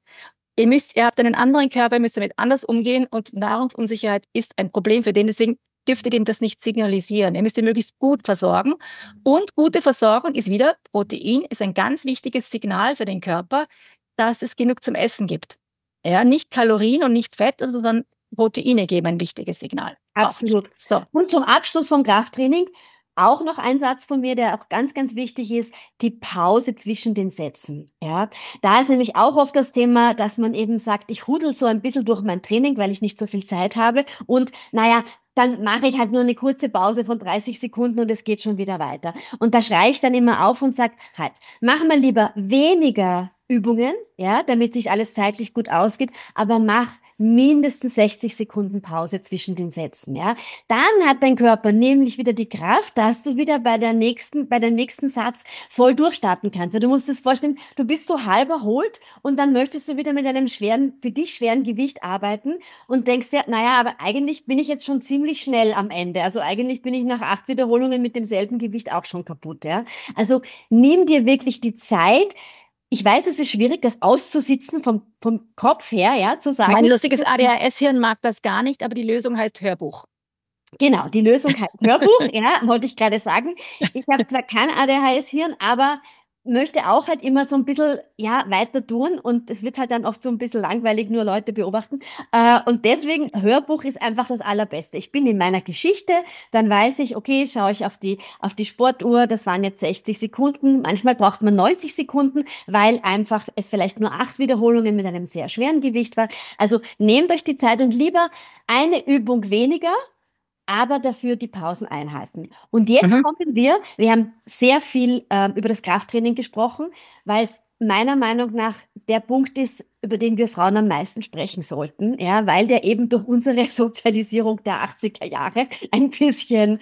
Ihr habt einen anderen Körper, ihr müsst damit anders umgehen und Nahrungsunsicherheit ist ein Problem für den. Deswegen dürft ihr ihm das nicht signalisieren. Ihr müsst ihn möglichst gut versorgen. Und gute Versorgung ist wieder, Protein ist ein ganz wichtiges Signal für den Körper, dass es genug zum Essen gibt. Ja, nicht Kalorien und nicht Fett, sondern Proteine geben ein wichtiges Signal. Absolut. So. Und zum Abschluss vom Krafttraining auch noch ein Satz von mir, der auch ganz, ganz wichtig ist, die Pause zwischen den Sätzen. Ja, da ist nämlich auch oft das Thema, dass man eben sagt, ich hudel so ein bisschen durch mein Training, weil ich nicht so viel Zeit habe und naja, dann mache ich halt nur eine kurze Pause von 30 Sekunden und es geht schon wieder weiter. Und da schreie ich dann immer auf und sage, halt, mach mal lieber weniger Übungen, ja, damit sich alles zeitlich gut ausgeht, aber mach mindestens 60 Sekunden Pause zwischen den Sätzen, ja. Dann hat dein Körper nämlich wieder die Kraft, dass du wieder bei dem nächsten Satz voll durchstarten kannst. Weil du musst dir das vorstellen, du bist so halb erholt und dann möchtest du wieder mit einem für dich schweren Gewicht arbeiten und denkst dir, naja, aber eigentlich bin ich jetzt schon ziemlich schnell am Ende. Also eigentlich bin ich nach 8 Wiederholungen mit demselben Gewicht auch schon kaputt, ja. Also nimm dir wirklich die Zeit. Ich weiß, es ist schwierig, das auszusitzen vom Kopf her, ja, zu sagen. Mein lustiges ADHS-Hirn mag das gar nicht, aber die Lösung heißt Hörbuch. Genau, die Lösung heißt Hörbuch, ja, wollte ich gerade sagen. Ich habe zwar kein ADHS-Hirn, aber möchte auch halt immer so ein bisschen, ja, weiter tun und es wird halt dann oft so ein bisschen langweilig, nur Leute beobachten. Und deswegen, Hörbuch ist einfach das Allerbeste. Ich bin in meiner Geschichte, dann weiß ich, okay, schaue ich auf die Sportuhr, das waren jetzt 60 Sekunden. Manchmal braucht man 90 Sekunden, weil einfach es vielleicht nur 8 Wiederholungen mit einem sehr schweren Gewicht war. Also nehmt euch die Zeit und lieber eine Übung weniger, aber dafür die Pausen einhalten. Und jetzt kommen wir haben sehr viel über das Krafttraining gesprochen, weil es meiner Meinung nach der Punkt ist, über den wir Frauen am meisten sprechen sollten, ja, weil der eben durch unsere Sozialisierung der 80er Jahre ein bisschen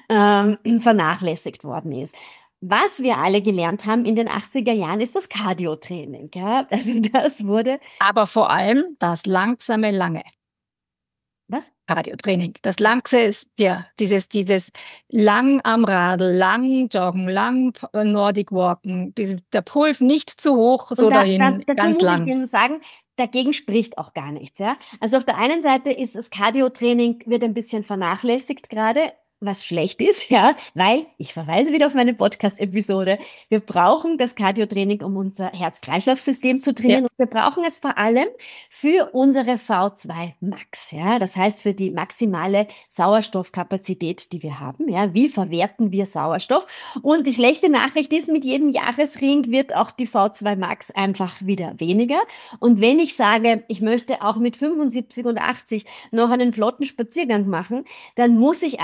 vernachlässigt worden ist. Was wir alle gelernt haben in den 80er Jahren, ist das Cardio-Training. Ja? Also das wurde... Aber vor allem das langsame Lange. Was? Cardio-Training. Das Langste ist ja dieses lang am Radl, lang joggen, lang Nordic walken, der Puls nicht zu hoch, so dahin, dazu ganz muss lang. ich Ihnen sagen, dagegen spricht auch gar nichts. Ja? Also auf der einen Seite ist das Cardio-Training wird ein bisschen vernachlässigt gerade, was schlecht ist, ja, weil, ich verweise wieder auf meine Podcast-Episode, wir brauchen das Cardio-Training, um unser Herz-Kreislauf-System zu trainieren. Ja. Und wir brauchen es vor allem für unsere V2 Max, ja, das heißt für die maximale Sauerstoffkapazität, die wir haben, ja, wie verwerten wir Sauerstoff? Und die schlechte Nachricht ist, mit jedem Jahresring wird auch die V2 Max einfach wieder weniger. Und wenn ich sage, ich möchte auch mit 75 und 80 noch einen flotten Spaziergang machen, dann muss ich aber in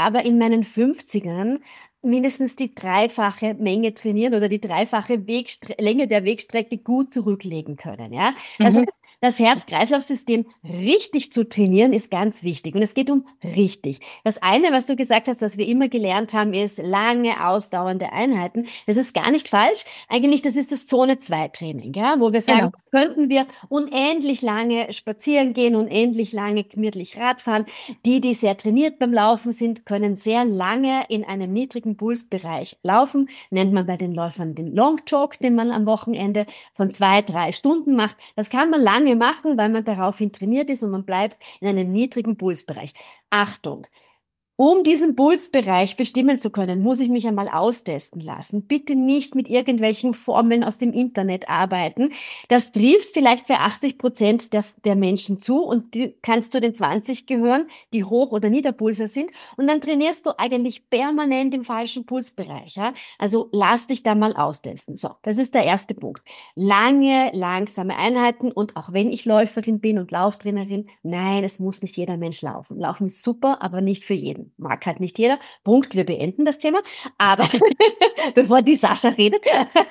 meinen 50ern mindestens die dreifache Menge trainieren oder die dreifache Länge der Wegstrecke gut zurücklegen können. Ja? Das heißt, das Herz-Kreislauf-System richtig zu trainieren ist ganz wichtig. Und es geht um richtig. Das eine, was du gesagt hast, was wir immer gelernt haben, ist lange ausdauernde Einheiten. Das ist gar nicht falsch. Eigentlich, das ist das Zone-2-Training, ja? Wo wir sagen, könnten wir unendlich lange spazieren gehen, unendlich lange gemütlich Radfahren. Die sehr trainiert beim Laufen sind, können sehr lange in einem niedrigen Pulsbereich laufen. Nennt man bei den Läufern den Long Jog, den man am Wochenende von 2-3 Stunden macht. Das kann man lange machen, weil man daraufhin trainiert ist und man bleibt in einem niedrigen Pulsbereich. Achtung! Um diesen Pulsbereich bestimmen zu können, muss ich mich einmal austesten lassen. Bitte nicht mit irgendwelchen Formeln aus dem Internet arbeiten. Das trifft vielleicht für 80% der Menschen zu und du kannst zu den 20 gehören, die Hoch- oder Niederpulser sind. Und dann trainierst du eigentlich permanent im falschen Pulsbereich. Ja? Also lass dich da mal austesten. So, das ist der erste Punkt. Lange, langsame Einheiten und auch wenn ich Läuferin bin und Lauftrainerin, nein, es muss nicht jeder Mensch laufen. Laufen ist super, aber nicht für jeden. Mag halt nicht jeder. Punkt, wir beenden das Thema. Aber bevor die Sascha redet,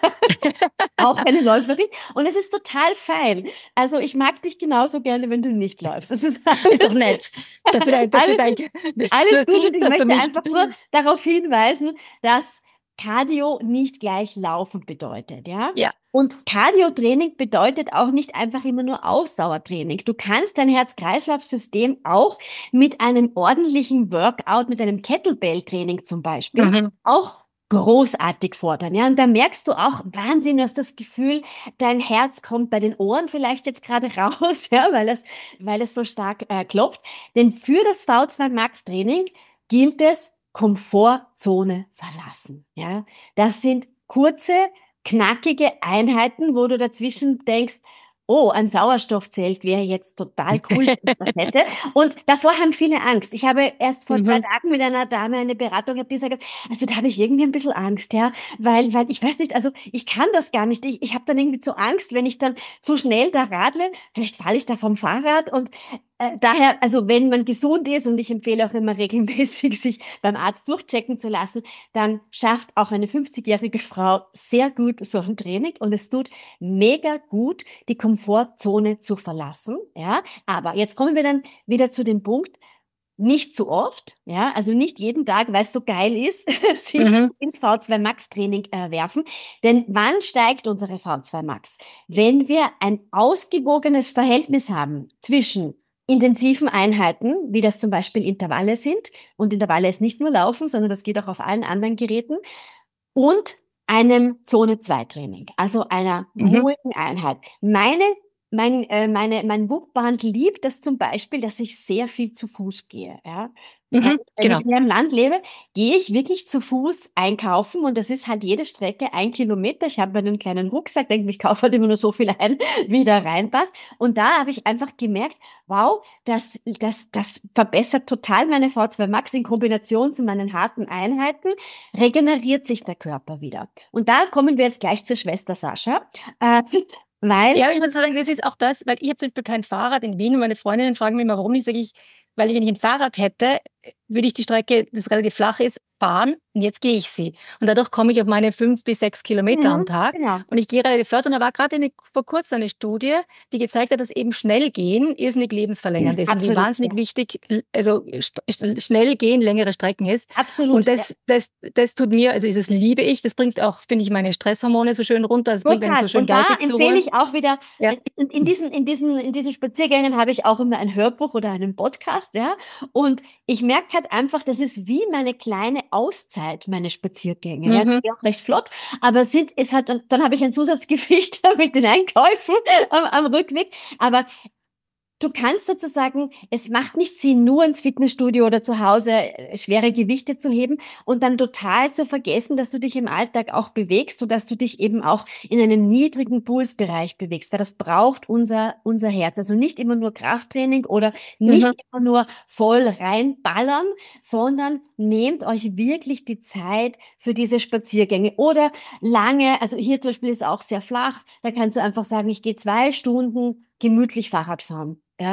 auch keine Läuferin. Und es ist total fein. Also ich mag dich genauso gerne, wenn du nicht läufst. Das ist doch nett. Alles gut. Und ich möchte einfach nur darauf hinweisen, dass Cardio nicht gleich Laufen bedeutet, ja? Ja. Und Cardio-Training bedeutet auch nicht einfach immer nur Ausdauertraining. Du kannst dein Herz-Kreislauf-System auch mit einem ordentlichen Workout, mit einem Kettlebell-Training zum Beispiel, auch großartig fordern, ja. Und da merkst du auch Wahnsinn, du hast das Gefühl, dein Herz kommt bei den Ohren vielleicht jetzt gerade raus, ja, weil es so stark klopft. Denn für das V2 Max Training gilt es, Komfortzone verlassen, ja. Das sind kurze, knackige Einheiten, wo du dazwischen denkst, oh, ein Sauerstoffzelt wäre jetzt total cool, wenn ich das hätte. Und davor haben viele Angst. Ich habe erst vor 2 Tagen mit einer Dame eine Beratung gehabt, die gesagt, also da habe ich irgendwie ein bisschen Angst, ja, weil ich weiß nicht, also ich kann das gar nicht. Ich habe dann irgendwie so Angst, wenn ich dann zu schnell da radle, vielleicht falle ich da vom Fahrrad und daher, also wenn man gesund ist und ich empfehle auch immer regelmäßig, sich beim Arzt durchchecken zu lassen, dann schafft auch eine 50-jährige Frau sehr gut so ein Training und es tut mega gut, die Komfortzone zu verlassen, ja. Aber jetzt kommen wir dann wieder zu dem Punkt, nicht zu oft, ja, also nicht jeden Tag, weil es so geil ist, sich ins V2 Max Training werfen. Denn wann steigt unsere V2 Max? Wenn wir ein ausgewogenes Verhältnis haben zwischen intensiven Einheiten, wie das zum Beispiel Intervalle sind, und Intervalle ist nicht nur Laufen, sondern das geht auch auf allen anderen Geräten, und einem Zone-2-Training, also einer ruhigen Einheit. Mein WUK-Band liebt das zum Beispiel, dass ich sehr viel zu Fuß gehe. Ja? Wenn ich hier im Land lebe, gehe ich wirklich zu Fuß einkaufen und das ist halt jede Strecke 1 Kilometer. Ich habe einen kleinen Rucksack, denke, ich kaufe halt immer nur so viel ein, wie da reinpasst. Und da habe ich einfach gemerkt, wow, das verbessert total meine V2 Max in Kombination zu meinen harten Einheiten, regeneriert sich der Körper wieder. Und da kommen wir jetzt gleich zur Schwester Sascha. Ja, ich würde sagen, das ist auch das, weil ich habe zum Beispiel kein Fahrrad in Wien und meine Freundinnen fragen mich immer, warum nicht, sage ich, weil wenn ich ein Fahrrad hätte, würde ich die Strecke, das relativ flach ist, fahren und jetzt gehe ich sie. Und dadurch komme ich auf meine 5 bis 6 Kilometer am Tag. Genau. Und ich gehe relativ flott. Und da war gerade vor kurzem eine Studie, die gezeigt hat, dass eben schnell gehen irrsinnig lebensverlängernd ist. Absolut, und wie wahnsinnig wichtig, also schnell gehen längere Strecken ist. Absolut. Und das tut mir, also das liebe ich, das bringt auch, finde ich, meine Stresshormone so schön runter, das bringt einen so schön geistig zur Ruhe. Und da empfehle ich auch wieder, in diesen Spaziergängen habe ich auch immer ein Hörbuch oder einen Podcast, ja. Und ich merke halt einfach, das ist wie meine kleine Auszeit, meine Spaziergänge. Ja, die auch recht flott, aber dann habe ich ein Zusatzgewicht mit den Einkäufen am Rückweg. Aber du kannst sozusagen, es macht nicht Sinn, nur ins Fitnessstudio oder zu Hause schwere Gewichte zu heben und dann total zu vergessen, dass du dich im Alltag auch bewegst, sodass du dich eben auch in einem niedrigen Pulsbereich bewegst, weil das braucht unser Herz. Also nicht immer nur Krafttraining oder nicht immer nur voll reinballern, sondern nehmt euch wirklich die Zeit für diese Spaziergänge oder lange, also hier zum Beispiel ist auch sehr flach, da kannst du einfach sagen, ich gehe 2 Stunden gemütlich Fahrrad fahren. Ja,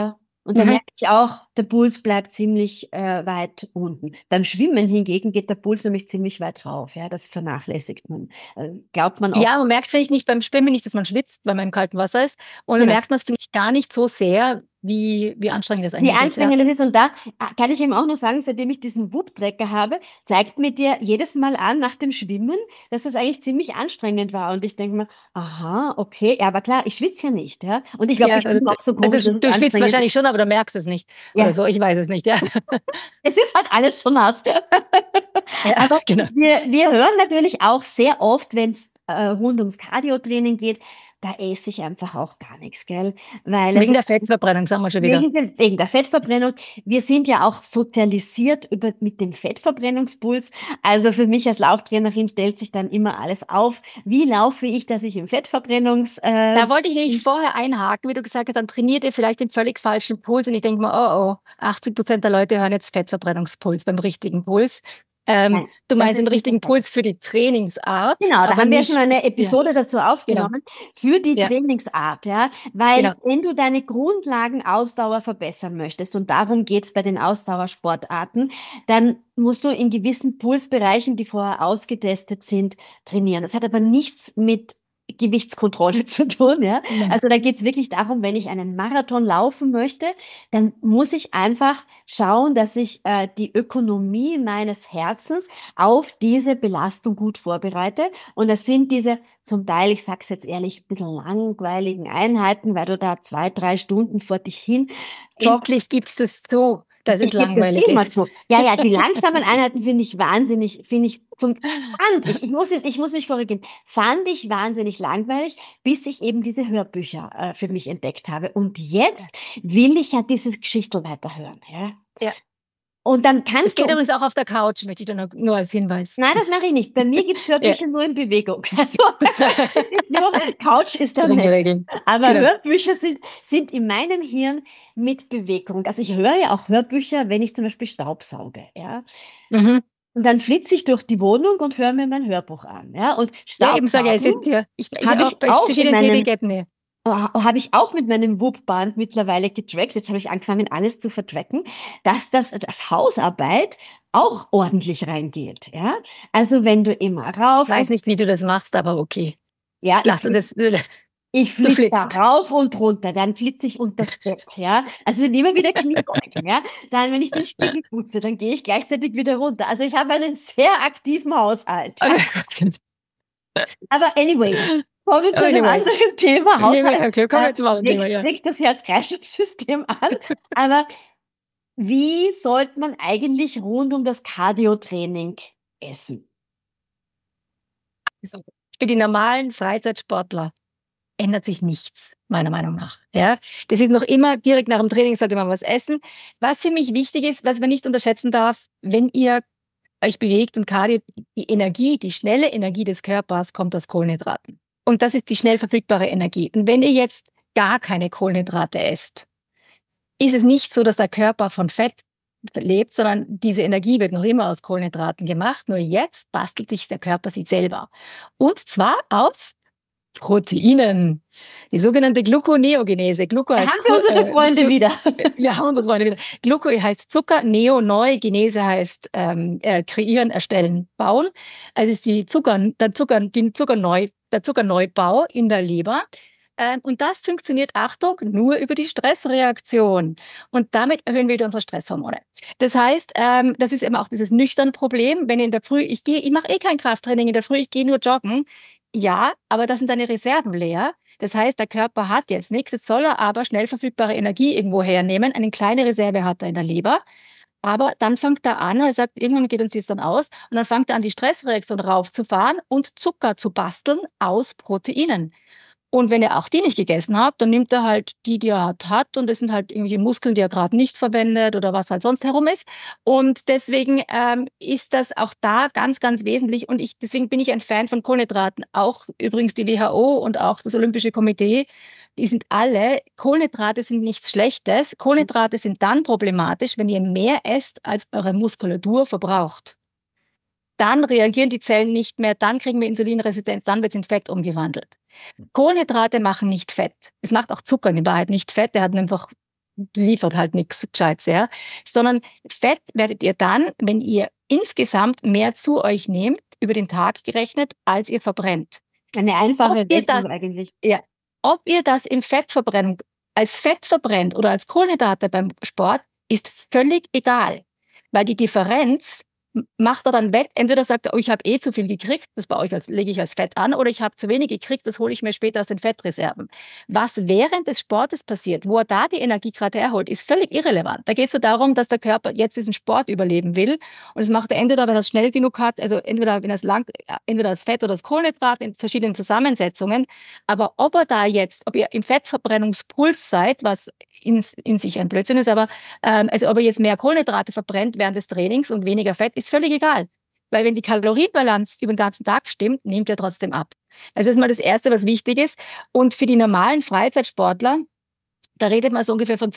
Und da merke ich auch, der Puls bleibt ziemlich weit unten. Beim Schwimmen hingegen geht der Puls nämlich ziemlich weit rauf. Ja, das vernachlässigt man. Glaubt man oft. Ja, man merkt, finde ich, nicht beim Schwimmen nicht, dass man schwitzt, weil man im kalten Wasser ist. Und dann Genau. merkt man es, finde ich, gar nicht so sehr, wie anstrengend das Wie eigentlich ist. anstrengend das ist. Und da kann ich eben auch nur sagen, seitdem ich diesen Whoop-Tracker habe, zeigt mir der jedes Mal an nach dem Schwimmen, dass das eigentlich ziemlich anstrengend war. Und ich denke mir, aha, okay, ja, aber klar, ich schwitze ja nicht. Ja? Und ich glaube, Ja, ich bin auch so komisch, dass es du schwitzt anstrengend wahrscheinlich schon, aber du merkst es nicht. Ja. Oder so, ich weiß es nicht. Ja, Es ist halt alles schon nass. ja Aber genau. wir hören natürlich auch sehr oft, wenn es rund ums Cardio-Training geht, da esse ich einfach auch gar nichts, gell? Weil Wegen der Fettverbrennung, sagen wir schon wieder. wegen der Fettverbrennung. Wir sind ja auch sozialisiert mit dem Fettverbrennungspuls. Also für mich als Lauftrainerin stellt sich dann immer alles auf. Wie laufe ich, dass ich im Fettverbrennungs... Da wollte ich nämlich vorher einhaken, wie du gesagt hast, dann trainiert ihr vielleicht den völlig falschen Puls. Und ich denke mir, oh, 80% der Leute hören jetzt Fettverbrennungspuls beim richtigen Puls. Nein, du das meinst ist den nicht richtigen das Puls für die Trainingsart. Genau, da aber haben wir ja nicht, schon eine Episode dazu genau, aufgenommen für die ja, Trainingsart, ja, weil genau. wenn du deine Grundlagenausdauer verbessern möchtest und darum geht's bei den Ausdauersportarten, dann musst du in gewissen Pulsbereichen, die vorher ausgetestet sind, trainieren. Das hat aber nichts mit Gewichtskontrolle zu tun, ja. Nein. Also da geht's wirklich darum, wenn ich einen Marathon laufen möchte, dann muss ich einfach schauen, dass ich die Ökonomie meines Herzens auf diese Belastung gut vorbereite. Und das sind diese zum Teil, ich sag's jetzt ehrlich, ein bisschen langweiligen Einheiten, weil du da 2, 3 Stunden vor dich hin joggst. Endlich gibt's das so, dass es Ich gebe das langweilig immer ist. zu. Ja, die langsamen Einheiten finde ich wahnsinnig, ich muss mich korrigieren, fand ich wahnsinnig langweilig, bis ich eben diese Hörbücher für mich entdeckt habe. Und jetzt will ich ja dieses Geschichtel weiterhören, ja. Ja. Und dann Es kannst geht du, übrigens auch auf der Couch, möchte ich dann nur als Hinweis. nein, das mache ich nicht. Bei mir gibt's Hörbücher nur in Bewegung. Also, nur Couch ist da Strenge nicht. Regeln. Aber Genau. Hörbücher sind in meinem Hirn mit Bewegung. Also ich höre ja auch Hörbücher, wenn ich zum Beispiel Staubsauge, ja. Mhm. Und dann flitze ich durch die Wohnung und höre mir mein Hörbuch an, ja. Und Ja, eben sage ich, es ist Staubsaugen ja, ich habe auch ich bei auch in verschiedenen meinem Tätigkeiten. Ja. habe ich auch mit meinem Whoop-Band mittlerweile getrackt. Jetzt habe ich angefangen, alles zu vertracken, dass das Hausarbeit auch ordentlich reingeht, ja. Also wenn du immer rauf, Weiß nicht, wie du das machst, aber okay. ja, Lass uns das. ich flitze da flitzt. rauf und runter, dann flitze ich unter das Bett, ja. Also sind immer wieder Kniebeugen, ja. Dann, wenn ich den Spiegel putze, dann gehe ich gleichzeitig wieder runter. Also ich habe einen sehr aktiven Haushalt. Ja? Aber anyway, kommen wir zu einem anderen Thema. Haushalt Okay, kommen wir zum anderen Thema, ja. regt das Herz-Kreislauf-System an. Aber wie sollte man eigentlich rund um das Cardio-Training essen? Also, für die normalen Freizeitsportler ändert sich nichts, meiner Meinung nach. Ja, das ist noch immer direkt nach dem Training sollte man was essen. Was für mich wichtig ist, was man nicht unterschätzen darf, wenn ihr euch bewegt und Cardio, die Energie, die schnelle Energie des Körpers kommt aus Kohlenhydraten. Und das ist die schnell verfügbare Energie. Und wenn ihr jetzt gar keine Kohlenhydrate esst, ist es nicht so, dass der Körper von Fett lebt, sondern diese Energie wird noch immer aus Kohlenhydraten gemacht. Nur jetzt bastelt sich der Körper sie selber. Und zwar aus Proteinen. Die sogenannte Gluconeogenese. Da haben wir unsere Freunde wieder. Ja, unsere Freunde wieder. Gluco heißt Zucker, Neo neu, Genese heißt kreieren, erstellen, bauen. Also ist der Zuckerneubau in der Leber. Und das funktioniert, Achtung, nur über die Stressreaktion. Und damit erhöhen wir wieder unsere Stresshormone. Das heißt, das ist eben auch dieses nüchterne Problem, wenn in der Früh, ich mache eh kein Krafttraining in der Früh, ich gehe nur joggen. Ja, aber das sind deine Reserven leer. Das heißt, der Körper hat jetzt nichts, jetzt soll er aber schnell verfügbare Energie irgendwo hernehmen. Eine kleine Reserve hat er in der Leber. Aber dann fängt er an, er sagt, irgendwann geht uns jetzt dann aus, und dann fängt er an, die Stressreaktion raufzufahren und Zucker zu basteln aus Proteinen. Und wenn ihr auch die nicht gegessen habt, dann nimmt er halt die er hat, und das sind halt irgendwelche Muskeln, die er gerade nicht verwendet oder was halt sonst herum ist. Und deswegen ist das auch da ganz, ganz wesentlich. Und deswegen bin ich ein Fan von Kohlenhydraten. Auch übrigens die WHO und auch das Olympische Komitee, die sind alle, Kohlenhydrate sind nichts Schlechtes. Kohlenhydrate sind dann problematisch, wenn ihr mehr esst, als eure Muskulatur verbraucht. Dann reagieren die Zellen nicht mehr, dann kriegen wir Insulinresistenz, dann wird es in Fett umgewandelt. Kohlenhydrate machen nicht Fett. Es macht auch Zucker in Wahrheit nicht Fett. Der hat einfach liefert halt nichts Gescheites, ja. Sondern Fett werdet ihr dann, wenn ihr insgesamt mehr zu euch nehmt, über den Tag gerechnet, als ihr verbrennt. Eine einfache Rechnung eigentlich. Ja, ob ihr das im Fettverbrennung als Fett verbrennt oder als Kohlenhydrate beim Sport, ist völlig egal. Weil die Differenz macht er dann wett. Entweder sagt er, oh, ich habe zu viel gekriegt, das bei euch lege ich als Fett an, oder ich habe zu wenig gekriegt, das hole ich mir später aus den Fettreserven. Was während des Sportes passiert, wo er da die Energie gerade herholt, ist völlig irrelevant. Da geht es so darum, dass der Körper jetzt diesen Sport überleben will. Und das macht er entweder, wenn er es schnell genug hat, also entweder wenn er es entweder das Fett oder das Kohlenhydrat in verschiedenen Zusammensetzungen. Aber ob ihr im Fettverbrennungspuls seid, was in sich ein Blödsinn ist, aber also ob ihr jetzt mehr Kohlenhydrate verbrennt während des Trainings und weniger Fett, ist völlig egal. Weil wenn die Kalorienbalance über den ganzen Tag stimmt, nehmt ihr trotzdem ab. Also das ist mal das Erste, was wichtig ist. Und für die normalen Freizeitsportler, da redet man so ungefähr von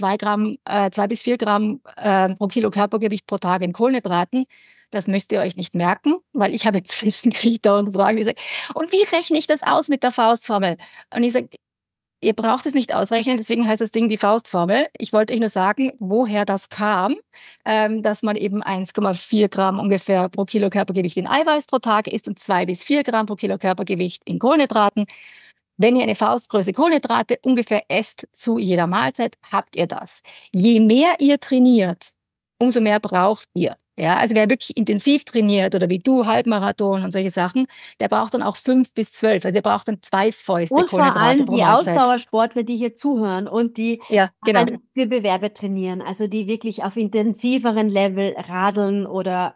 2 bis 4 Gramm pro Kilo Körpergewicht pro Tag in Kohlenhydraten. Das müsst ihr euch nicht merken, weil ich habe inzwischen dauernd Fragen, die sagen, und wie rechne ich das aus mit der Faustformel? Und ich sage, ihr braucht es nicht ausrechnen, deswegen heißt das Ding die Faustformel. Ich wollte euch nur sagen, woher das kam, dass man eben 1,4 Gramm ungefähr pro Kilo Körpergewicht in Eiweiß pro Tag isst und 2 bis 4 Gramm pro Kilo Körpergewicht in Kohlenhydraten. Wenn ihr eine Faustgröße Kohlenhydrate ungefähr esst zu jeder Mahlzeit, habt ihr das. Je mehr ihr trainiert, umso mehr braucht ihr. Ja, also wer wirklich intensiv trainiert oder wie du, Halbmarathon und solche Sachen, der braucht dann auch 5 bis 12. Also der braucht dann 2 Fäuste und Kohlenhydrate vor allem pro die Mahlzeit. Ausdauersportler, die hier zuhören und die genau. für Bewerbe trainieren, also die wirklich auf intensiveren Level radeln oder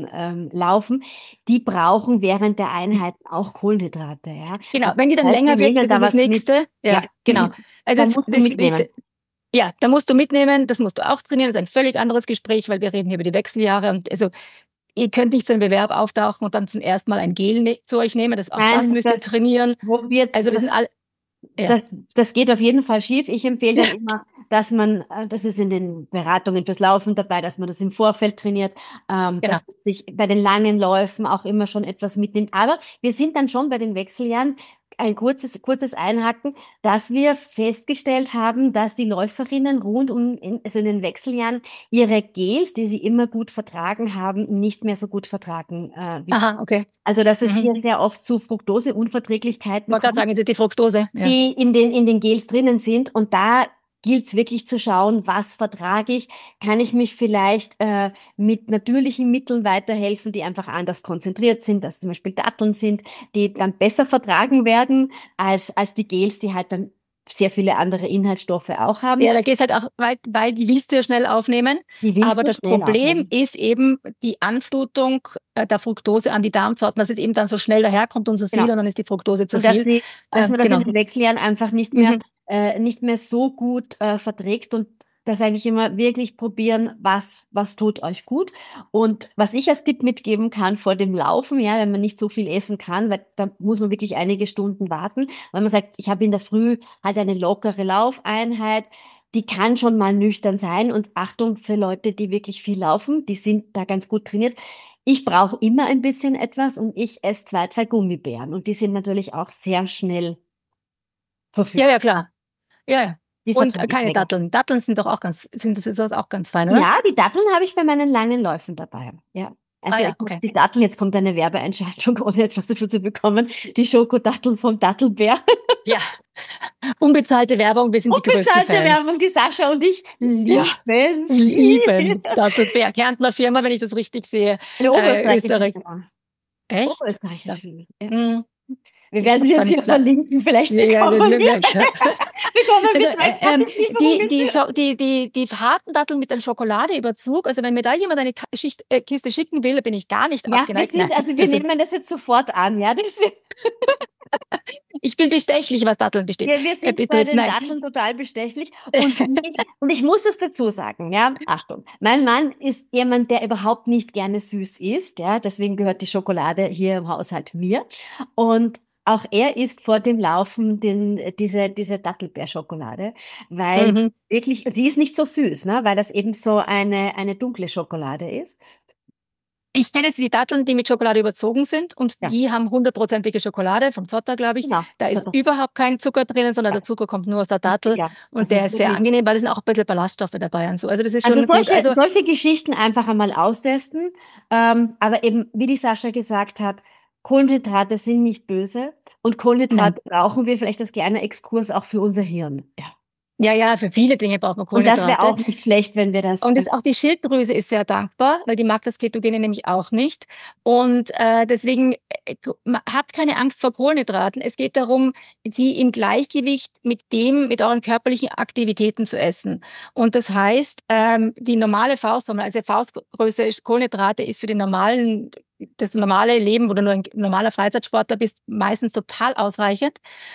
laufen, die brauchen während der Einheiten auch Kohlenhydrate. Ja? Genau, also wenn die dann länger wird, wird das nächste. Ja, genau. Also dann musst du mitnehmen. Ja, da musst du mitnehmen, das musst du auch trainieren, das ist ein völlig anderes Gespräch, weil wir reden hier über die Wechseljahre und also ihr könnt nicht zu einem Bewerb auftauchen und dann zum ersten Mal ein Gel zu euch nehmen, das müsst ihr trainieren. Also das sind alle. Ja. Das geht auf jeden Fall schief. Ich empfehle dann immer, dass man, das ist in den Beratungen fürs Laufen dabei, dass man das im Vorfeld trainiert, dass man sich bei den langen Läufen auch immer schon etwas mitnimmt. Aber wir sind dann schon bei den Wechseljahren. Ein kurzes Einhaken, dass wir festgestellt haben, dass die Läuferinnen also in den Wechseljahren ihre Gels, die sie immer gut vertragen haben, nicht mehr so gut vertragen. Aha, okay. Also dass es hier sehr oft zu Fructoseunverträglichkeiten kommt, sagen, die Fructose, die in den Gels drinnen sind. Und da gilt es wirklich zu schauen, was vertrage ich? Kann ich mich vielleicht mit natürlichen Mitteln weiterhelfen, die einfach anders konzentriert sind, dass zum Beispiel Datteln sind, die dann besser vertragen werden als die Gels, die halt dann sehr viele andere Inhaltsstoffe auch haben. Ja, da geht es halt auch, weil die willst du ja schnell aufnehmen. Aber das Problem ist eben die Anflutung der Fructose an die Darmpforten, dass es eben dann so schnell daherkommt und so viel und dann ist die Fructose zu viel. Dass man das in den Wechseljahren einfach nicht mehr so gut verträgt und das eigentlich immer wirklich probieren, was tut euch gut. Und was ich als Tipp mitgeben kann vor dem Laufen, ja, wenn man nicht so viel essen kann, weil da muss man wirklich einige Stunden warten, weil man sagt, ich habe in der Früh halt eine lockere Laufeinheit, die kann schon mal nüchtern sein und Achtung für Leute, die wirklich viel laufen, die sind da ganz gut trainiert. Ich brauche immer ein bisschen etwas und ich esse 2, 3 Gummibären und die sind natürlich auch sehr schnell verfügbar. Ja, klar. Ja. Und keine Datteln. Datteln sind auch ganz fein, oder? Ja, die Datteln habe ich bei meinen langen Läufen dabei. Ja. Also die Datteln, jetzt kommt eine Werbeeinschaltung, ohne etwas dafür zu bekommen. Die Schokodatteln vom Dattelbär. Ja, unbezahlte Werbung, wir sind die größten Fans. Unbezahlte Werbung, die Sascha und ich lieben Dattelbär. Kärntner Firma, wenn ich das richtig sehe. Eine Österreich. Echt? Österreichische Firma. Ja. Wir werden sie jetzt hier verlinken, vielleicht bekommen die harten Datteln mit einem Schokoladeüberzug, also wenn mir da jemand eine Kiste schicken will, bin ich gar nicht abgeneigt. Wir nehmen das jetzt sofort an, ja. Ich bin bestechlich, was Datteln besteht. Ja, wir sind bei den Datteln total bestechlich. Und ich muss es dazu sagen, ja, Achtung, mein Mann ist jemand, der überhaupt nicht gerne süß isst, ja, deswegen gehört die Schokolade hier im Haushalt mir. Und auch er isst vor dem Laufen diese Dattelbeerschokolade, weil wirklich, sie ist nicht so süß, ne, weil das eben so eine dunkle Schokolade ist. Ich kenne jetzt die Datteln, die mit Schokolade überzogen sind und die haben 100%ige Schokolade vom Zotter, glaube ich. Genau. Da ist überhaupt kein Zucker drinnen, sondern der Zucker kommt nur aus der Dattel und der ist sehr angenehm, weil da sind auch ein bisschen Ballaststoffe dabei und so. Also das ist schon solche Geschichten einfach einmal austesten. Aber eben, wie die Sascha gesagt hat, Kohlenhydrate sind nicht böse und Kohlenhydrate brauchen wir, vielleicht als kleiner Exkurs, auch für unser Hirn. Ja, für viele Dinge braucht man Kohlenhydrate. Und das wäre auch nicht schlecht, wenn wir das... Und auch die Schilddrüse ist sehr dankbar, weil die mag das Ketogene nämlich auch nicht. Und deswegen habt keine Angst vor Kohlenhydraten. Es geht darum, sie im Gleichgewicht mit euren körperlichen Aktivitäten zu essen. Und das heißt, die normale Faustformel, also Faustgröße Kohlenhydrate ist für das normale Leben, wo du nur ein normaler Freizeitsportler bist, meistens total ausreichend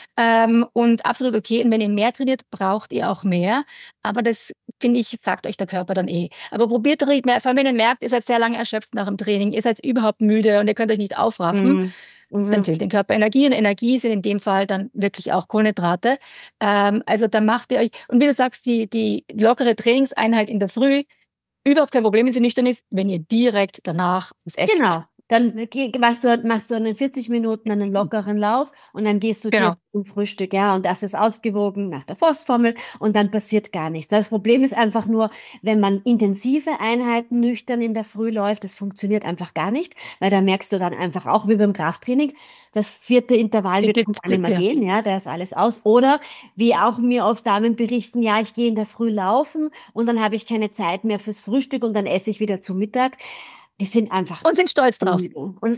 und absolut okay. Und wenn ihr mehr trainiert, braucht ihr auch mehr. Aber das, finde ich, sagt euch der Körper dann eh. Aber probiert doch nicht mehr, vor allem wenn ihr merkt, ihr seid sehr lange erschöpft nach dem Training, ihr seid überhaupt müde und ihr könnt euch nicht aufraffen, dann fehlt dem Körper Energie. Und Energie sind in dem Fall dann wirklich auch Kohlenhydrate. Also dann macht ihr euch, und wie du sagst, die lockere Trainingseinheit in der Früh, überhaupt kein Problem, wenn sie nüchtern ist, wenn ihr direkt danach was esst. Genau. Dann machst du in 40 Minuten einen lockeren Lauf und dann gehst du direkt zum Frühstück, und das ist ausgewogen nach der Faustformel und dann passiert gar nichts. Das Problem ist einfach nur, wenn man intensive Einheiten nüchtern in der Früh läuft, das funktioniert einfach gar nicht, weil da merkst du dann einfach auch wie beim Krafttraining, das 4. Intervall wird schon gar nicht mehr gehen, da ist alles aus. Oder wie auch mir oft Damen berichten, ich gehe in der Früh laufen und dann habe ich keine Zeit mehr fürs Frühstück und dann esse ich wieder zu Mittag. Die sind einfach... Und sind stolz drauf. Und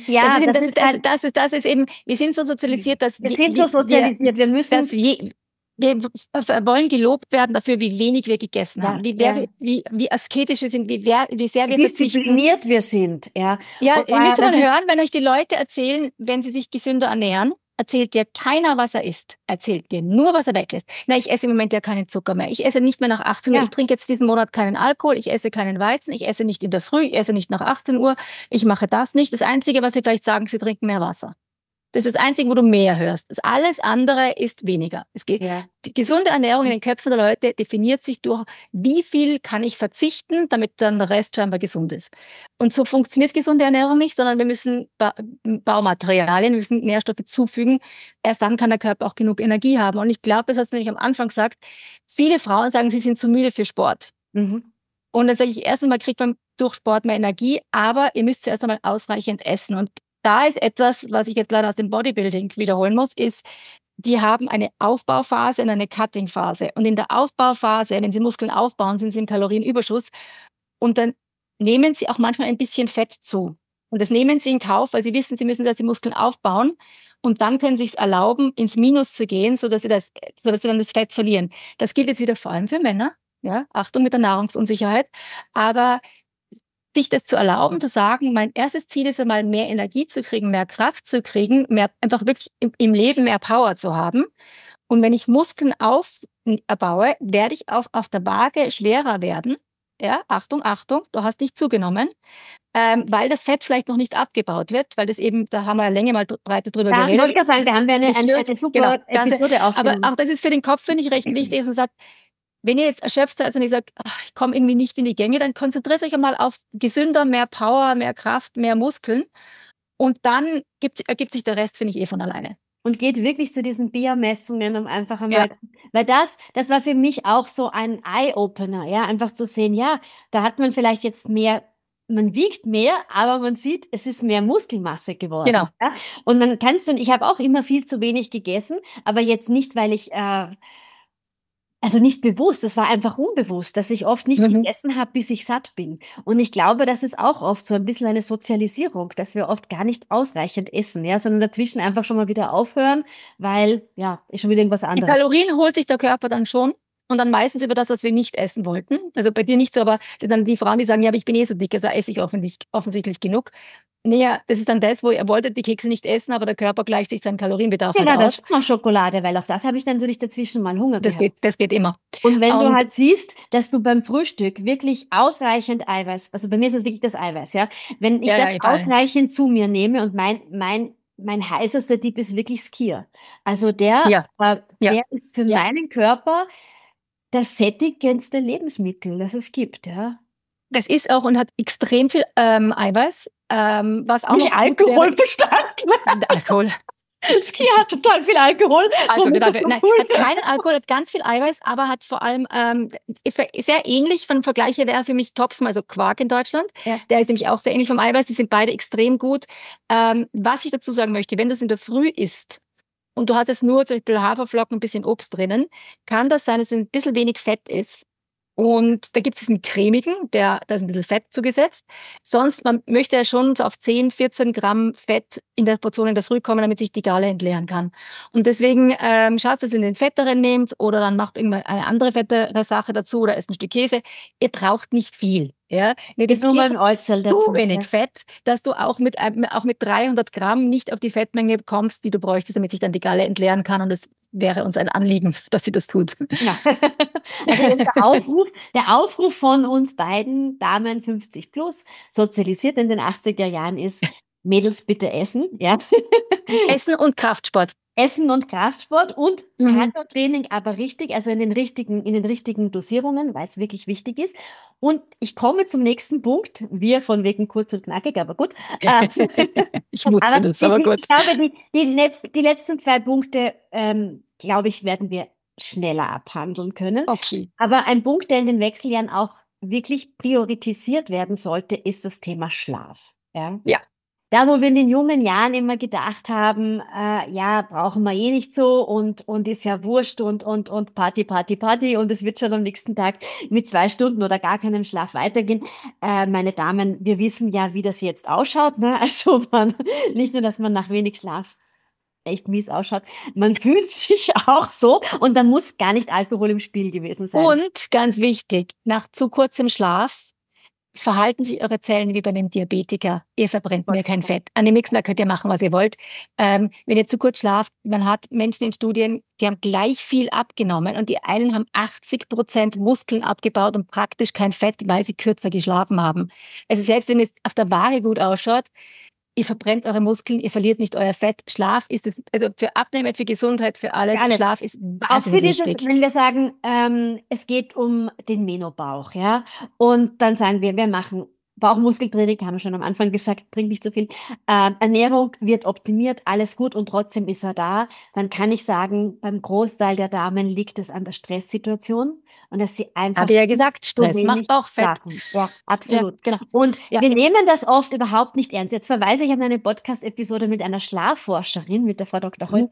das ist eben, wir sind so sozialisiert, dass wir müssen... Wir wollen gelobt werden dafür, wie wenig wir gegessen haben, wie asketisch wir sind, wie sehr wir diszipliniert wir sind. Ja, ihr müsst mal hören, wenn euch die Leute erzählen, wenn sie sich gesünder ernähren, erzählt dir keiner, was er isst. Erzählt dir nur, was er weglässt. Ich esse im Moment ja keinen Zucker mehr. Ich esse nicht mehr nach 18 Uhr. Ich trinke jetzt diesen Monat keinen Alkohol. Ich esse keinen Weizen. Ich esse nicht in der Früh. Ich esse nicht nach 18 Uhr. Ich mache das nicht. Das Einzige, was sie vielleicht sagen, sie trinken mehr Wasser. Das ist das Einzige, wo du mehr hörst. Das alles andere ist weniger. Es geht. Die gesunde Ernährung in den Köpfen der Leute definiert sich durch, wie viel kann ich verzichten, damit dann der Rest scheinbar gesund ist. Und so funktioniert gesunde Ernährung nicht, sondern wir müssen Baumaterialien, wir müssen Nährstoffe zufügen. Erst dann kann der Körper auch genug Energie haben. Und ich glaube, das hast du nämlich am Anfang gesagt, viele Frauen sagen, sie sind zu müde für Sport. Und dann sage ich, erst einmal kriegt man durch Sport mehr Energie, aber ihr müsst zuerst einmal ausreichend essen. Und da ist etwas, was ich jetzt leider aus dem Bodybuilding wiederholen muss, ist, die haben eine Aufbauphase und eine Cuttingphase. Und in der Aufbauphase, wenn sie Muskeln aufbauen, sind sie im Kalorienüberschuss. Und dann nehmen sie auch manchmal ein bisschen Fett zu. Und das nehmen sie in Kauf, weil sie wissen, sie müssen jetzt die Muskeln aufbauen. Und dann können sie es erlauben, ins Minus zu gehen, sodass sie dann das Fett verlieren. Das gilt jetzt wieder vor allem für Männer. Achtung mit der Nahrungsunsicherheit. Aber sich das zu erlauben, zu sagen, mein erstes Ziel ist einmal mehr Energie zu kriegen, mehr Kraft zu kriegen, einfach wirklich im Leben mehr Power zu haben. Und wenn ich Muskeln aufbaue, werde ich auf der Waage schwerer werden. Achtung, du hast nicht zugenommen, weil das Fett vielleicht noch nicht abgebaut wird, weil das eben, da haben wir ja länger mal breiter drüber geredet. Ich wollte sagen, da haben wir eine super Episode aufgenommen. Aber auch das ist für den Kopf, finde ich, recht wichtig, dass man sagt, wenn ihr jetzt erschöpft seid und ich sage, ich komme irgendwie nicht in die Gänge, dann konzentriert euch einmal auf gesünder, mehr Power, mehr Kraft, mehr Muskeln. Und dann ergibt sich der Rest, finde ich, von alleine. Und geht wirklich zu diesen BIA-Messungen, um einfach einmal, weil das war für mich auch so ein Eye-Opener, einfach zu sehen, da hat man vielleicht jetzt mehr, man wiegt mehr, aber man sieht, es ist mehr Muskelmasse geworden. Genau. Und dann ich habe auch immer viel zu wenig gegessen, aber jetzt nicht, weil ich, also nicht bewusst, das war einfach unbewusst, dass ich oft nicht gegessen habe, bis ich satt bin. Und ich glaube, das ist auch oft so ein bisschen eine Sozialisierung, dass wir oft gar nicht ausreichend essen, sondern dazwischen einfach schon mal wieder aufhören, weil, ist schon wieder irgendwas anderes. Die Kalorien holt sich der Körper dann schon und dann meistens über das, was wir nicht essen wollten. Also bei dir nicht so, aber dann die Frauen, die sagen, aber ich bin so dick, also esse ich offensichtlich genug. Das ist dann das, wo ihr wolltet die Kekse nicht essen, aber der Körper gleicht sich seinen Kalorienbedarf aus. Das ist noch Schokolade, weil auf das habe ich dann natürlich dazwischen mal Hunger gehabt. Das geht immer. Und wenn du halt siehst, dass du beim Frühstück wirklich ausreichend Eiweiß, also bei mir ist es wirklich das Eiweiß, wenn ich das ausreichend zu mir nehme und mein heißester Tipp ist wirklich Skier. Also der ist für meinen Körper das sättigendste Lebensmittel, das es gibt, Das ist auch und hat extrem viel Eiweiß. Was auch Nicht noch Alkohol gut wäre, verstanden. Alkohol. Ski hat total viel Alkohol. Also, Warum ist das so nein, cool? hat keinen Alkohol, hat ganz viel Eiweiß, aber hat vor allem, ist sehr ähnlich von Vergleich her wäre für mich Topfen, also Quark in Deutschland. Ja. Der ist nämlich auch sehr ähnlich vom Eiweiß, die sind beide extrem gut. Was ich dazu sagen möchte, wenn du es in der Früh isst und du hattest nur zum Beispiel Haferflocken, ein bisschen Obst drinnen, kann das sein, dass es ein bisschen wenig Fett ist. Und da gibt es diesen cremigen, da ist ein bisschen Fett zugesetzt. Sonst, man möchte ja schon so auf 10, 14 Gramm Fett in der Portion in der Früh kommen, damit sich die Galle entleeren kann. Und deswegen schaut, dass ihr den fetteren nehmt oder dann macht irgendwann eine andere fettere Sache dazu oder esst ein Stück Käse. Ihr braucht nicht viel. Ja, Nur mal ein Äußerl so dazu. wenig Fett, dass du auch mit 300 Gramm nicht auf die Fettmenge bekommst, die du bräuchtest, damit sich dann die Galle entleeren kann. Und es wäre uns ein Anliegen, dass sie das tut. Ja. Also der Aufruf von uns beiden Damen 50 plus, sozialisiert in den 80er Jahren ist, Mädels bitte essen, ja. Essen und Kraftsport. Essen und Kraftsport und Cardio-Training, aber richtig, also in den richtigen Dosierungen, weil es wirklich wichtig ist. Und ich komme zum nächsten Punkt. Wir von wegen kurz und knackig, aber gut. Ich wusste aber das, aber gut. Ich glaube, die letzten 2 Punkte, glaube ich, werden wir schneller abhandeln können. Okay. Aber ein Punkt, der in den Wechseljahren auch wirklich priorisiert werden sollte, ist das Thema Schlaf. Ja. Ja. Da, wo wir in den jungen Jahren immer gedacht haben, ja, brauchen wir eh nicht so und ist ja wurscht und Party, Party, Party und es wird schon am nächsten Tag mit 2 Stunden oder gar keinem Schlaf weitergehen. Meine Damen, wir wissen ja, wie das jetzt ausschaut, ne? Also nicht nur, dass man nach wenig Schlaf echt mies ausschaut, man fühlt sich auch so und da muss gar nicht Alkohol im Spiel gewesen sein. Und ganz wichtig, nach zu kurzem Schlaf verhalten sich eure Zellen wie bei einem Diabetiker. Ihr verbrennt mehr kein Fett. An dem nächsten Tag könnt ihr machen, was ihr wollt. Wenn ihr zu kurz schlaft, man hat Menschen in Studien, die haben gleich viel abgenommen und die einen haben 80% Muskeln abgebaut und praktisch kein Fett, weil sie kürzer geschlafen haben. Also selbst wenn es auf der Waage gut ausschaut, ihr verbrennt eure Muskeln, ihr verliert nicht euer Fett. Schlaf ist es, also für Abnehmen, für Gesundheit, für alles. Schlaf ist auch für wahnsinnig dieses, wichtig. wenn wir sagen, es geht um den Menobauch, ja, und dann sagen wir machen Bauchmuskeltraining, haben wir schon am Anfang gesagt, bringt nicht so viel. Ernährung wird optimiert, alles gut und trotzdem ist er da. Dann kann ich sagen, beim Großteil der Damen liegt es an der Stresssituation und dass sie einfach Habe ja gesagt, Stress macht auch Fett. schlafen. Ja, absolut. Ja, genau. Und Ja. wir nehmen das oft überhaupt nicht ernst. Jetzt verweise ich an eine Podcast-Episode mit einer Schlafforscherin, mit der Frau Dr. Holz,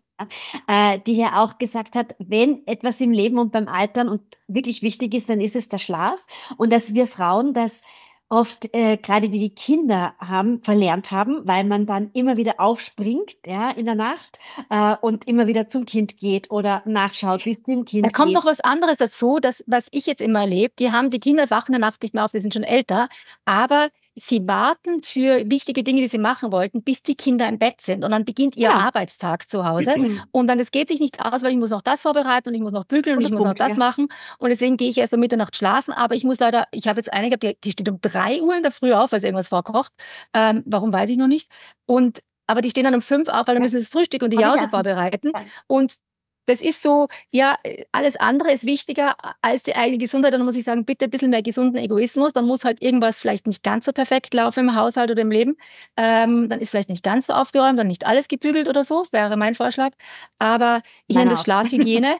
die ja auch gesagt hat, wenn etwas im Leben und beim Altern und wirklich wichtig ist, dann ist es der Schlaf und dass wir Frauen das oft gerade die Kinder verlernt haben, weil man dann immer wieder aufspringt, ja, in der Nacht und immer wieder zum Kind geht oder nachschaut, bis dem Kind Da kommt geht. noch was anderes dazu, was ich jetzt immer erlebe. Die Kinder wachen in der Nacht nicht mehr auf, die sind schon älter, aber sie warten für wichtige Dinge, die sie machen wollten, bis die Kinder im Bett sind. Und dann beginnt ihr Arbeitstag zu Hause. Und dann, es geht sich nicht aus, weil ich muss noch das vorbereiten und ich muss noch bügeln und ich muss noch das machen. Und deswegen gehe ich erst um Mitternacht schlafen. Aber ich muss leider, ich habe jetzt eine gehabt, die steht um 3 Uhr in der Früh auf, weil sie irgendwas vorkocht. Warum, weiß ich noch nicht. Aber die stehen dann um 5 auf, weil dann müssen sie das Frühstück und die Jause vorbereiten. Und das ist so, ja, alles andere ist wichtiger als die eigene Gesundheit. Dann muss ich sagen, bitte ein bisschen mehr gesunden Egoismus. Dann muss halt irgendwas vielleicht nicht ganz so perfekt laufen im Haushalt oder im Leben. Dann ist vielleicht nicht ganz so aufgeräumt, dann nicht alles gebügelt oder so, wäre mein Vorschlag. Aber ich nenne das Schlafhygiene.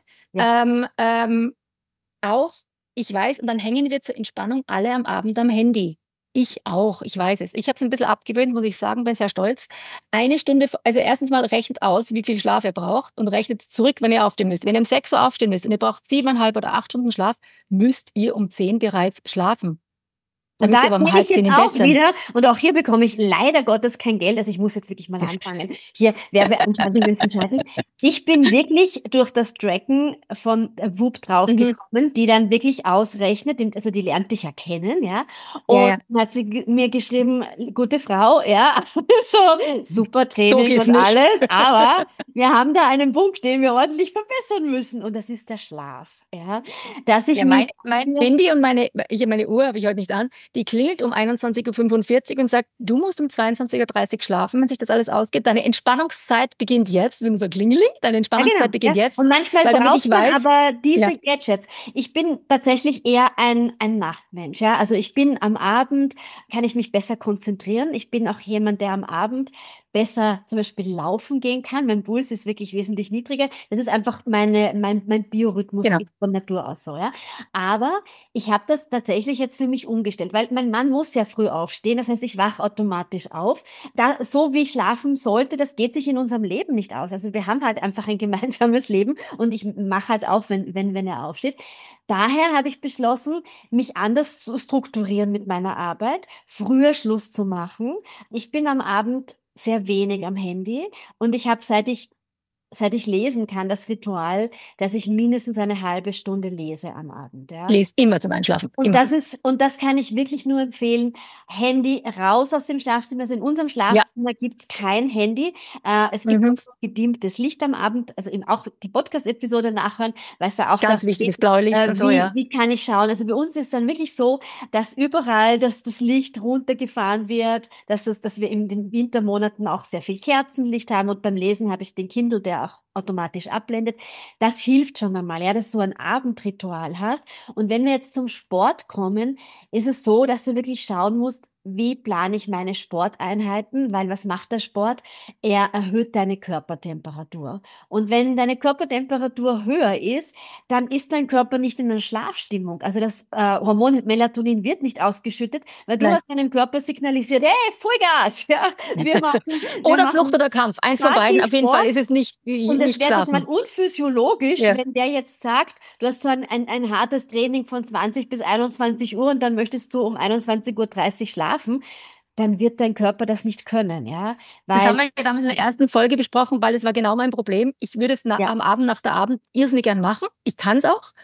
Auch, ich weiß, und dann hängen wir zur Entspannung alle am Abend am Handy. Ich auch, ich weiß es. Ich habe es ein bisschen abgewöhnt, muss ich sagen, bin sehr stolz. 1 Stunde, also erstens mal rechnet aus, wie viel Schlaf ihr braucht und rechnet zurück, wenn ihr aufstehen müsst. Wenn ihr um 6 Uhr aufstehen müsst und ihr braucht 7,5 oder 8 Stunden Schlaf, müsst ihr um 10 bereits schlafen. Und da bin ich jetzt auch wieder, und auch hier bekomme ich leider Gottes kein Geld, also ich muss jetzt wirklich mal anfangen. Hier, Werbeanschaltungen zu schalten. Ich bin wirklich durch das Tracken von Whoop draufgekommen, die dann wirklich ausrechnet, also die lernt dich ja kennen, ja. Und dann hat sie mir geschrieben, gute Frau, ja, so super Training und alles, aber wir haben da einen Punkt, den wir ordentlich verbessern müssen und das ist der Schlaf. ja, dass ich Ja, mich mein Handy und meine Uhr habe ich heute nicht an, die klingelt um 21:45 Uhr und sagt, du musst um 22:30 Uhr schlafen, wenn sich das alles ausgeht. Deine Entspannungszeit beginnt jetzt. Und so Klingeling, deine ja, genau. Entspannungszeit beginnt Ja. jetzt, Und manchmal weil damit braucht ich man weiß, aber ja, diese Gadgets. Ich bin tatsächlich eher ein Nachtmensch. Ja? Also ich bin am Abend, kann ich mich besser konzentrieren. Ich bin auch jemand, der am Abend besser zum Beispiel laufen gehen kann. Mein Puls ist wirklich wesentlich niedriger. Das ist einfach mein Biorhythmus genau. ist von Natur aus so. Ja? Aber ich habe das tatsächlich jetzt für mich umgestellt, weil mein Mann muss ja früh aufstehen. Das heißt, ich wache automatisch auf. So wie ich schlafen sollte, das geht sich in unserem Leben nicht aus. Also wir haben halt einfach ein gemeinsames Leben und ich mache halt auf, wenn er aufsteht. Daher habe ich beschlossen, mich anders zu strukturieren mit meiner Arbeit, früher Schluss zu machen. Ich bin am Abend sehr wenig am Handy und ich habe, seit ich lesen kann, das Ritual, dass ich mindestens eine halbe Stunde lese am Abend, ja. Lese immer zum Einschlafen, immer. Und das kann ich wirklich nur empfehlen. Handy raus aus dem Schlafzimmer. Also in unserem Ja, Schlafzimmer gibt's kein Handy. Es gibt mhm. auch so gedimmtes Licht am Abend, also eben auch die Podcast-Episode nachhören, weil es da auch Ganz darum wichtiges geht, blaue Licht und so, ja. wie kann ich schauen. Also bei uns ist es dann wirklich so, dass überall das Licht runtergefahren wird, dass wir in den Wintermonaten auch sehr viel Kerzenlicht haben und beim Lesen habe ich den Kindle, der auch automatisch abblendet. Das hilft schon einmal, ja, dass du ein Abendritual hast. Und wenn wir jetzt zum Sport kommen, ist es so, dass du wirklich schauen musst, wie plane ich meine Sporteinheiten, weil was macht der Sport? Er erhöht deine Körpertemperatur. Und wenn deine Körpertemperatur höher ist, dann ist dein Körper nicht in einer Schlafstimmung. Also das Hormon Melatonin wird nicht ausgeschüttet, weil du Nein. hast deinem Körper signalisiert, hey, Vollgas, ja, wir machen, wir Oder Flucht machen oder Kampf, eins von beiden. quasi Auf jeden Fall Sport. ist es nicht, Und es nicht wäre total schlafen. unphysiologisch, Ja. wenn der jetzt sagt, du hast so ein hartes Training von 20 bis 21 Uhr und dann möchtest du um 21:30 Uhr schlafen, dann wird dein Körper das nicht können, ja, Das haben weil, wir ja damals in der ersten Folge besprochen, weil es war genau mein Problem. Ich würde es ja, am Abend nach der Abend irrsinnig gern machen. Ich kann es auch.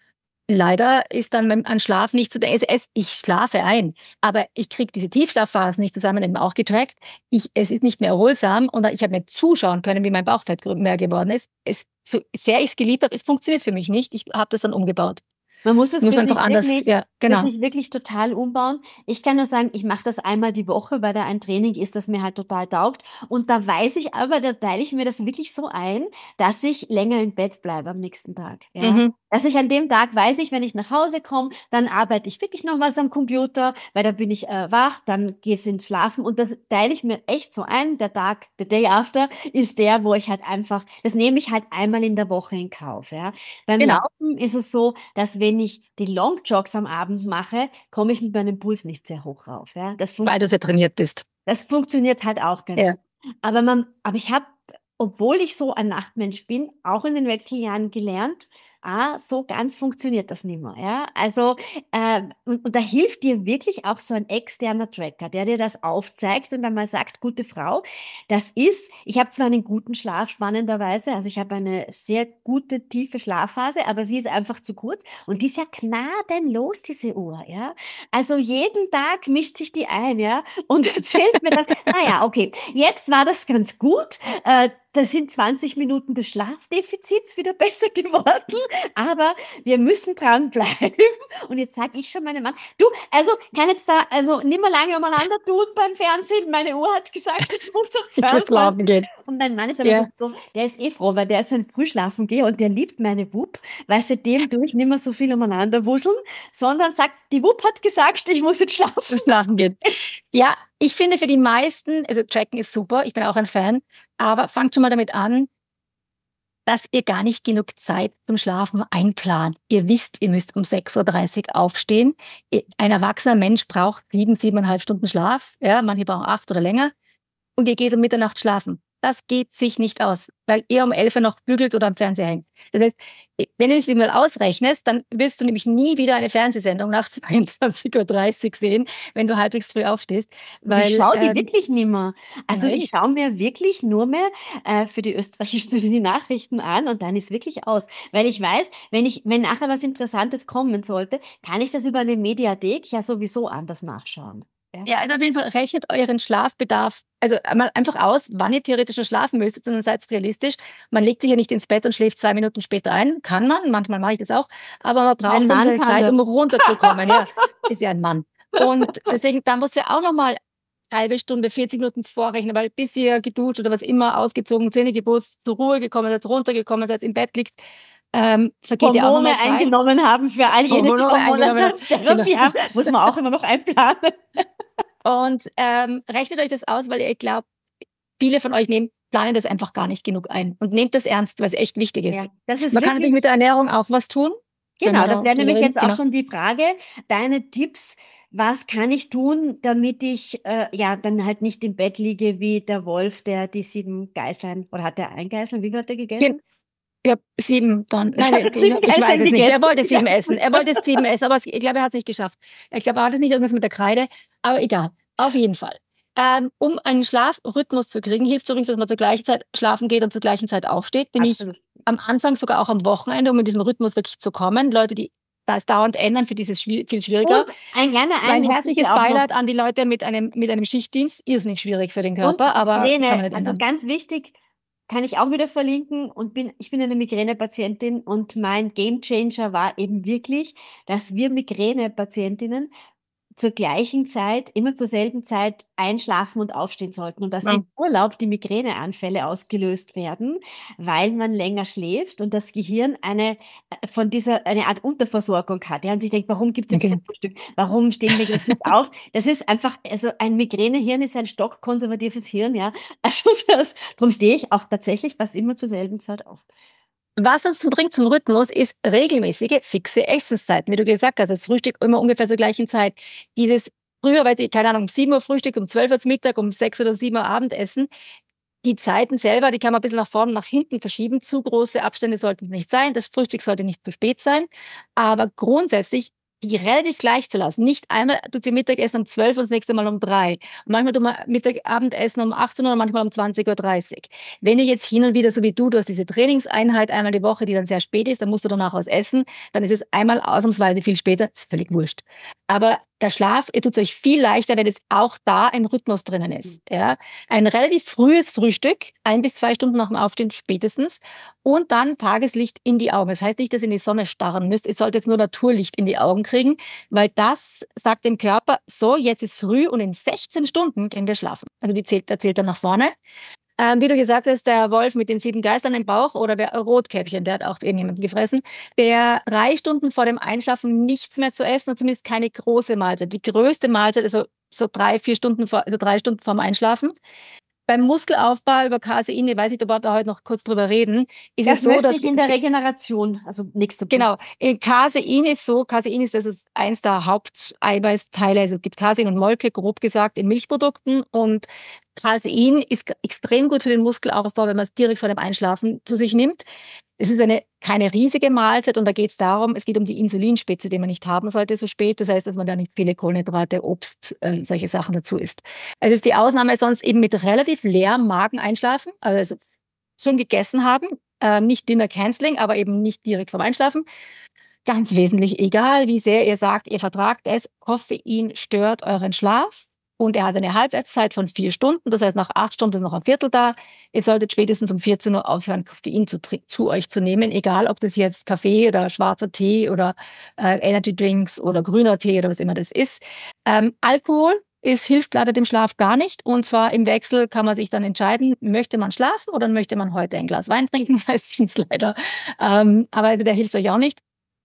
Leider ist dann an Schlaf nicht so, ich schlafe ein, aber ich kriege diese Tiefschlafphasen nicht zusammen, eben auch getrackt. Es ist nicht mehr erholsam und ich habe mir zuschauen können, wie mein Bauchfett mehr geworden ist. So sehr ich es geliebt habe, es funktioniert für mich nicht. Ich habe das dann umgebaut. man muss es Muss für man einfach sich anders, wirklich, ja, genau. total umbauen. Ich kann nur sagen, ich mache das einmal die Woche, weil da ein Training ist, das mir halt total taugt. Und da weiß ich aber, da teile ich mir das wirklich so ein, dass ich länger im Bett bleibe am nächsten Tag. Ja? Mhm. Dass ich an dem Tag weiß ich, wenn ich nach Hause komme, dann arbeite ich wirklich noch was am Computer, weil da bin ich wach, dann geht's ins Schlafen. Und das teile ich mir echt so ein. Der Tag, the day after, ist der, wo ich halt einfach, das nehme ich halt einmal in der Woche in Kauf. Ja? Beim Genau. Laufen ist es so, dass wenn ich die Longjogs am Abend mache, komme ich mit meinem Puls nicht sehr hoch rauf. Ja? Weil du sehr trainiert bist. Das funktioniert halt auch ganz Ja. gut. Aber ich habe, obwohl ich so ein Nachtmensch bin, auch in den Wechseljahren gelernt, so ganz funktioniert das nicht mehr. Ja? Also, und da hilft dir wirklich auch so ein externer Tracker, der dir das aufzeigt und dann mal sagt, gute Frau, ich habe zwar einen guten Schlaf, spannenderweise, also ich habe eine sehr gute, tiefe Schlafphase, aber sie ist einfach zu kurz und die ist ja gnadenlos, diese Uhr, ja. Also jeden Tag mischt sich die ein, ja, und erzählt mir dann, naja, okay, jetzt war das ganz gut, da sind 20 Minuten des Schlafdefizits wieder besser geworden, aber wir müssen dranbleiben. Und jetzt sage ich schon meinem Mann, du, also kann jetzt da, also nicht mehr lange umeinander tun beim Fernsehen. Meine Uhr hat gesagt, ich muss um Ich muss schlafen 22. gehen. Und mein Mann ist aber Ja. so, der ist eh froh, weil der ist ein Frühschlafen gehe und der liebt meine Wub, weil seitdem tue ich nicht mehr so viel umeinander wuseln, sondern sagt, die Wub hat gesagt, ich muss jetzt schlafen. Zum Schlafen gehen. Ja, ich finde für die meisten, also Tracken ist super, ich bin auch ein Fan, aber fangt schon mal damit an, dass ihr gar nicht genug Zeit zum Schlafen einplant. Ihr wisst, ihr müsst um 6:30 Uhr aufstehen. Ein erwachsener Mensch braucht 7,5 Stunden Schlaf. Ja, manche brauchen 8 oder länger. Und ihr geht um Mitternacht schlafen. Das geht sich nicht aus, weil ihr um 11 Uhr noch bügelt oder am Fernseher hängt. Das heißt, wenn du es mal ausrechnest, dann wirst du nämlich nie wieder eine Fernsehsendung nach 22:30 Uhr sehen, wenn du halbwegs früh aufstehst. Weil, ich schaue die wirklich nicht mehr. Also nein. ich schaue mir wirklich nur mehr für die österreichischen die Nachrichten an und dann ist wirklich aus. Weil ich weiß, wenn nachher was Interessantes kommen sollte, kann ich das über eine Mediathek ja sowieso anders nachschauen. Ja, also auf jeden Fall rechnet euren Schlafbedarf, also mal einfach aus, wann ihr theoretisch noch schlafen müsstet, sondern seid realistisch. Man legt sich ja nicht ins Bett und schläft 2 Minuten später ein. Kann man, manchmal mache ich das auch, aber man braucht dann eine Zeit, um runterzukommen. Ja, ist ja ein Mann. Und deswegen, da muss ja auch nochmal halbe Stunde, 40 Minuten vorrechnen, weil bis ihr geduscht oder was immer, ausgezogen, Zähne geputzt, zur Ruhe gekommen seid, runtergekommen seid, im Bett liegt, vergeht ja auch noch mal Zeit. eingenommen haben für all jene, die Hormone haben, muss man auch immer noch einplanen. Und rechnet euch das aus, weil ich glaube, viele von euch planen das einfach gar nicht genug ein. Und nehmt das ernst, weil es echt wichtig ist. Ja, man kann natürlich mit der Ernährung auch was tun. Genau, das wäre nämlich jetzt auch schon die Frage. Deine Tipps, was kann ich tun, damit ich dann halt nicht im Bett liege wie der Wolf, der die 7 Geißlein, oder hat der ein Geißlein, wie viel hat er gegessen? Ja, 7 dann. Nein, ich weiß es nicht. Er wollte 7 essen. Er wollte 7 essen, aber ich glaube, er hat es nicht geschafft. Ich glaube, er hatte nicht irgendwas mit der Kreide, aber egal. Auf jeden Fall. Um einen Schlafrhythmus zu kriegen, hilft es übrigens, dass man zur gleichen Zeit schlafen geht und zur gleichen Zeit aufsteht. Nämlich am Anfang sogar auch am Wochenende, um in diesen Rhythmus wirklich zu kommen. Leute, die das dauernd ändern, für die ist es viel schwieriger. Und ein herzliches Beileid an die Leute mit einem Schichtdienst. Irrsinnig schwierig für den Körper, und aber Migräne, kann man nicht ändern. Also ganz wichtig, kann ich auch wieder verlinken, und ich bin eine Migränepatientin, und mein Gamechanger war eben wirklich, dass wir Migränepatientinnen zur gleichen Zeit, immer zur selben Zeit einschlafen und aufstehen sollten. Und dass im Urlaub die Migräneanfälle ausgelöst werden, weil man länger schläft und das Gehirn eine Art Unterversorgung hat. Ja, und sich denkt, warum gibt es jetzt kein Frühstück? Warum stehen wir jetzt nicht auf? Das ist einfach, also ein Migränehirn ist ein stockkonservatives Hirn, ja. Also darum stehe ich auch tatsächlich fast immer zur selben Zeit auf. Was uns bringt zum Rhythmus, ist regelmäßige, fixe Essenszeiten. Wie du gesagt hast, das Frühstück immer ungefähr zur gleichen Zeit. Dieses früher, keine Ahnung, um 7 Uhr Frühstück, um 12 Uhr zum Mittag, um 6 oder 7 Uhr Abendessen. Die Zeiten selber, die kann man ein bisschen nach vorne und nach hinten verschieben. Zu große Abstände sollten nicht sein. Das Frühstück sollte nicht zu spät sein. Aber grundsätzlich die relativ gleich zu lassen. Nicht einmal tut sie Mittagessen um 12 und das nächste Mal um 3. Und manchmal tut man Abendessen um 18 Uhr und manchmal um 20:30 Uhr. Wenn ihr jetzt hin und wieder, so wie du hast diese Trainingseinheit einmal die Woche, die dann sehr spät ist, dann musst du danach was essen, dann ist es einmal ausnahmsweise viel später, ist völlig wurscht. Aber der Schlaf, ihr tut es euch viel leichter, wenn es auch da ein Rhythmus drinnen ist. Ja? Ein relativ frühes Frühstück, 1 bis 2 Stunden nach dem Aufstehen spätestens, und dann Tageslicht in die Augen. Das heißt nicht, dass ihr in die Sonne starren müsst. Ihr solltet jetzt nur Naturlicht in die Augen kriegen, weil das sagt dem Körper, so, jetzt ist früh und in 16 Stunden können wir schlafen. Also der zählt dann nach vorne. Wie du gesagt hast, der Wolf mit den 7 Geistern im Bauch oder der Rotkäppchen, der hat auch irgendjemanden gefressen, der 3 Stunden vor dem Einschlafen nichts mehr zu essen und zumindest keine große Mahlzeit. Die größte Mahlzeit ist so 3 Stunden vorm Einschlafen. Beim Muskelaufbau über Casein, ich weiß nicht, ob wir da heute noch kurz drüber reden, ist es so, dass in der Regeneration, also nächste Punkt. Genau. Casein ist das ist eins der Haupteiweißteile, also es gibt Casein und Molke, grob gesagt, in Milchprodukten, und Casein ist extrem gut für den Muskelaufbau, wenn man es direkt vor dem Einschlafen zu sich nimmt. Es ist keine riesige Mahlzeit, und da geht es geht um die Insulinspitze, die man nicht haben sollte so spät. Das heißt, dass man da nicht viele Kohlenhydrate, Obst, solche Sachen dazu isst. Also ist die Ausnahme sonst eben mit relativ leerem Magen einschlafen, also schon gegessen haben, nicht Dinner Canceling, aber eben nicht direkt vorm Einschlafen. Ganz wesentlich, egal wie sehr ihr sagt, ihr vertragt es, Koffein stört euren Schlaf. Und er hat eine Halbwertszeit von 4 Stunden. Das heißt, nach 8 Stunden ist noch ein Viertel da. Ihr solltet spätestens um 14 Uhr aufhören, Koffein zu euch zu nehmen. Egal, ob das jetzt Kaffee oder schwarzer Tee oder Energy Drinks oder grüner Tee oder was immer das ist. Alkohol hilft leider dem Schlaf gar nicht. Und zwar im Wechsel kann man sich dann entscheiden, möchte man schlafen oder möchte man heute ein Glas Wein trinken? Meistens leider. Aber der hilft euch auch nicht.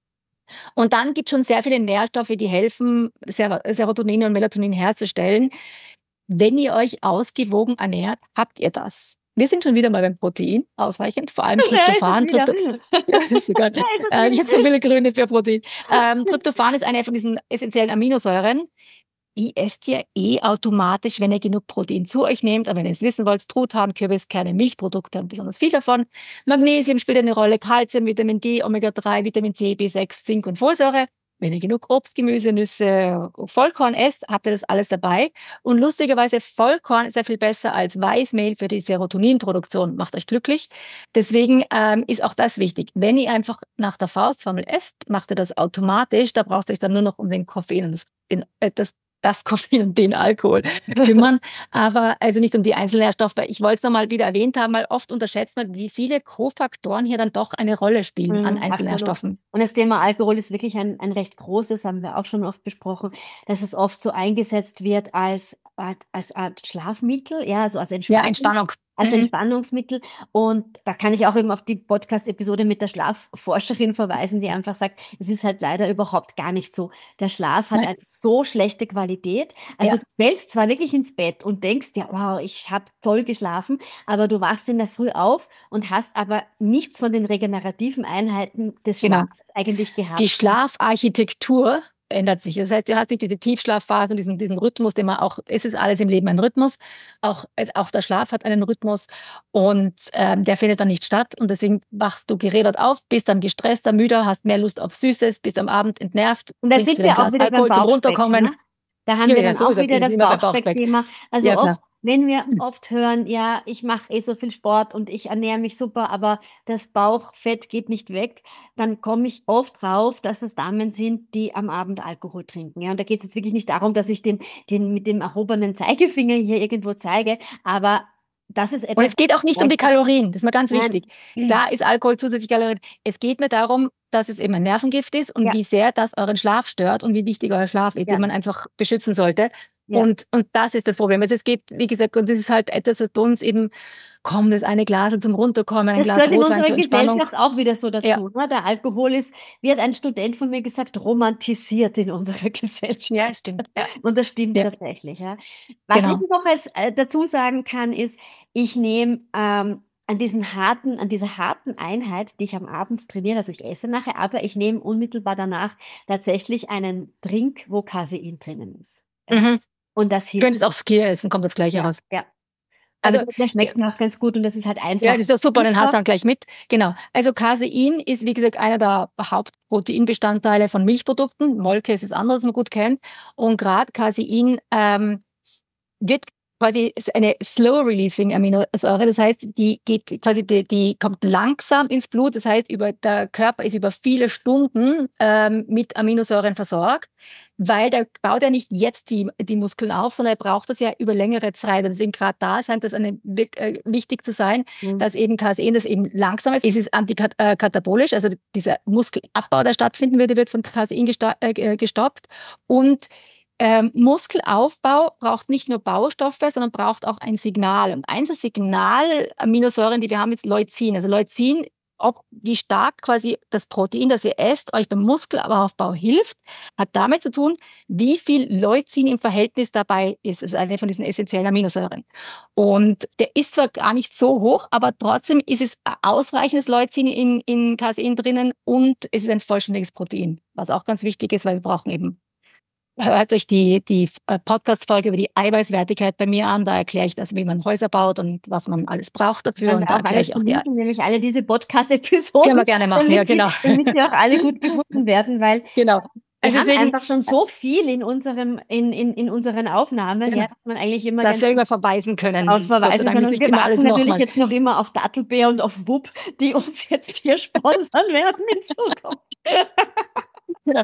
Und dann gibt es schon sehr viele Nährstoffe, die helfen, Serotonin und Melatonin herzustellen. Wenn ihr euch ausgewogen ernährt, habt ihr das. Wir sind schon wieder mal beim Protein, ausreichend, vor allem Tryptophan. Ja, das ist sogar, ich habe so viele Gründe für Protein. Tryptophan ist eine von diesen essentiellen Aminosäuren. Die esst ihr automatisch, wenn ihr genug Protein zu euch nehmt. Aber wenn ihr es wissen wollt, Truthahn, Kürbiskerne, Milchprodukte haben besonders viel davon. Magnesium spielt eine Rolle, Kalzium, Vitamin D, Omega-3, Vitamin C, B6, Zink und Folsäure. Wenn ihr genug Obst, Gemüse, Nüsse, Vollkorn esst, habt ihr das alles dabei. Und lustigerweise, Vollkorn ist ja viel besser als Weißmehl für die Serotoninproduktion. Macht euch glücklich. Deswegen ist auch das wichtig. Wenn ihr einfach nach der Faustformel esst, macht ihr das automatisch. Da braucht ihr euch dann nur noch um den Koffein und das das Koffein und den Alkohol kümmern, aber also nicht um die Einzelnährstoffe. Ich wollte es nochmal wieder erwähnt haben, weil oft unterschätzt man, wie viele Kofaktoren hier dann doch eine Rolle spielen an Einzelnährstoffen. Absolut. Und das Thema Alkohol ist wirklich ein recht großes, haben wir auch schon oft besprochen, dass es oft so eingesetzt wird als Art Schlafmittel, ja, also als Entspannung. Als Entspannungsmittel. Und da kann ich auch eben auf die Podcast-Episode mit der Schlafforscherin verweisen, die einfach sagt, es ist halt leider überhaupt gar nicht so. Der Schlaf hat eine so schlechte Qualität. Also du fällst zwar wirklich ins Bett und denkst, ja, wow, ich habe toll geschlafen, aber du wachst in der Früh auf und hast aber nichts von den regenerativen Einheiten des Schlafs eigentlich gehabt. Die Schlafarchitektur ändert sich. Das heißt, du hast nicht diese Tiefschlafphase und diesen Rhythmus, den man auch, es ist alles im Leben ein Rhythmus, auch der Schlaf hat einen Rhythmus und der findet dann nicht statt und deswegen wachst du gerädert auf, bist dann gestresster, müder, hast mehr Lust auf Süßes, bist am Abend entnervt. Und da sind wir auch wieder beim Bauchspeck, ne? Da haben wir dann auch wieder das Bauchspeck-Thema. Also oft, wenn wir oft hören, ja, ich mache so viel Sport und ich ernähre mich super, aber das Bauchfett geht nicht weg, dann komme ich oft drauf, dass es Damen sind, die am Abend Alkohol trinken. Ja, und da geht es jetzt wirklich nicht darum, dass ich den mit dem erhobenen Zeigefinger hier irgendwo zeige, aber das ist etwas. Und es geht auch nicht um die Kalorien, das ist mir ganz wichtig. Klar ist Alkohol zusätzlich Kalorien. Es geht mir darum, dass es eben ein Nervengift ist und wie sehr das euren Schlaf stört und wie wichtig euer Schlaf ist, den man einfach beschützen sollte. Ja. Und das ist das Problem. Also es geht, wie gesagt, und es ist halt etwas, was bei uns eben, komm, das eine Glas zum Runterkommen, ein Glas Rotwein zur Entspannung. Das gehört in unserer Gesellschaft auch wieder so dazu. Ne? Der Alkohol ist, wie hat ein Student von mir gesagt, romantisiert in unserer Gesellschaft. Ja, stimmt. Ja. Und das stimmt tatsächlich. Ja. Was ich noch dazu sagen kann, ist, ich nehme an dieser harten Einheit, die ich am Abend trainiere, also ich esse nachher, aber ich nehme unmittelbar danach tatsächlich einen Drink, wo Casein drinnen ist. Und das hilft. Du könntest auch Skier essen, kommt das Gleiche raus. Ja. Also der schmeckt mir auch ganz gut und das ist halt einfach. Ja, das ist doch super, den hast du dann gleich mit. Genau. Also Casein ist, wie gesagt, einer der Hauptproteinbestandteile von Milchprodukten. Molke ist das andere, das man gut kennt. Und gerade Casein wird quasi ist eine slow-releasing Aminosäure. Das heißt, die kommt langsam ins Blut. Das heißt, der Körper ist über viele Stunden mit Aminosäuren versorgt, weil der baut ja nicht jetzt die Muskeln auf, sondern er braucht das ja über längere Zeit. Und deswegen gerade da scheint das wichtig zu sein, dass eben Casein, das eben langsam ist. Es ist antikatabolisch, also dieser Muskelabbau, der stattfinden würde, wird von Casein gestoppt. Und Muskelaufbau braucht nicht nur Baustoffe, sondern braucht auch ein Signal. Und eins der Signal-Aminosäuren, die wir haben, ist Leucin. Also Leucin, wie stark quasi das Protein, das ihr esst, euch beim Muskelaufbau hilft, hat damit zu tun, wie viel Leucin im Verhältnis dabei ist. Das ist eine von diesen essentiellen Aminosäuren. Und der ist zwar gar nicht so hoch, aber trotzdem ist es ausreichendes Leucin in Casein drinnen und es ist ein vollständiges Protein, was auch ganz wichtig ist, weil wir brauchen eben. Hört euch die Podcast-Folge über die Eiweißwertigkeit bei mir an. Da erkläre ich das, wie man Häuser baut und was man alles braucht dafür. Und da erkläre ich auch nämlich alle diese Podcast-Episoden. Können wir gerne machen, damit sie auch alle gut gefunden werden, weil wir haben einfach schon so viel in unseren Aufnahmen, dass man eigentlich immer dass wir immer verweisen können. Wir warten natürlich jetzt noch immer auf Dattelbär und auf Wupp, die uns jetzt hier sponsern werden in Zukunft. Genau.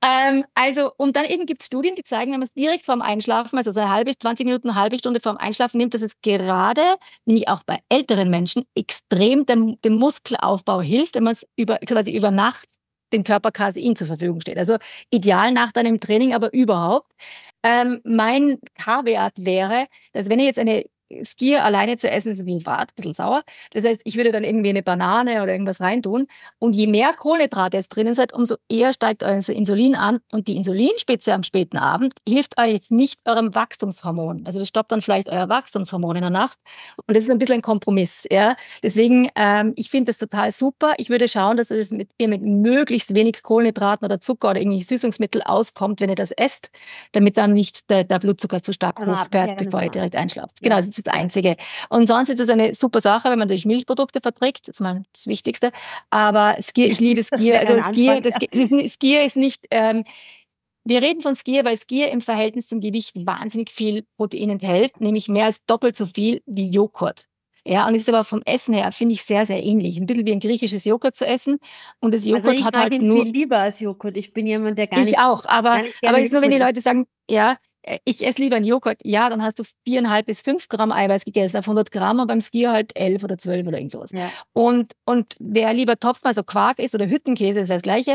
Und dann eben gibt es Studien, die zeigen, wenn man es direkt vorm Einschlafen, also 20 Minuten, eine halbe Stunde vorm Einschlafen nimmt, dass es gerade, nämlich auch bei älteren Menschen, extrem dem Muskelaufbau hilft, wenn man es quasi über Nacht dem Körper Casein zur Verfügung steht. Also ideal nach deinem Training, aber überhaupt. Mein K-Wert wäre, dass wenn ihr jetzt eine Skier alleine zu essen ist wie ein Fahrt, ein bisschen sauer. Das heißt, ich würde dann irgendwie eine Banane oder irgendwas reintun. Und je mehr Kohlenhydrate es drinnen seid, umso eher steigt euer Insulin an. Und die Insulinspitze am späten Abend hilft euch jetzt nicht eurem Wachstumshormon. Also das stoppt dann vielleicht euer Wachstumshormon in der Nacht. Und das ist ein bisschen ein Kompromiss. Ja? Deswegen, ich finde das total super. Ich würde schauen, dass ihr mit möglichst wenig Kohlenhydraten oder Zucker oder irgendwie Süßungsmittel auskommt, wenn ihr das esst, damit dann nicht der Blutzucker zu stark hochfährt, bevor ihr direkt einschlaft. Genau, das ist das Einzige. Und sonst ist es eine super Sache, wenn man durch Milchprodukte verträgt. Das ist mal das Wichtigste. Aber Skier, ich liebe Skier. Also Skier ist nicht, wir reden von Skier, weil Skier im Verhältnis zum Gewicht wahnsinnig viel Protein enthält, nämlich mehr als doppelt so viel wie Joghurt. Ja, und es ist aber vom Essen her, finde ich, sehr, sehr ähnlich. Ein bisschen wie ein griechisches Joghurt zu essen. Und das Joghurt hat halt nur... Ich mag ihn viel lieber als Joghurt. Ich bin jemand, der gar nicht... Ich auch, aber es ist nur, wenn die Leute sagen, ja, ich esse lieber einen Joghurt, ja, dann hast du 4,5 bis 5 Gramm Eiweiß gegessen auf 100 Gramm und beim Skier halt 11 oder 12 oder irgend sowas. Ja. Und wer lieber Topfen, also Quark isst oder Hüttenkäse, das ist das Gleiche,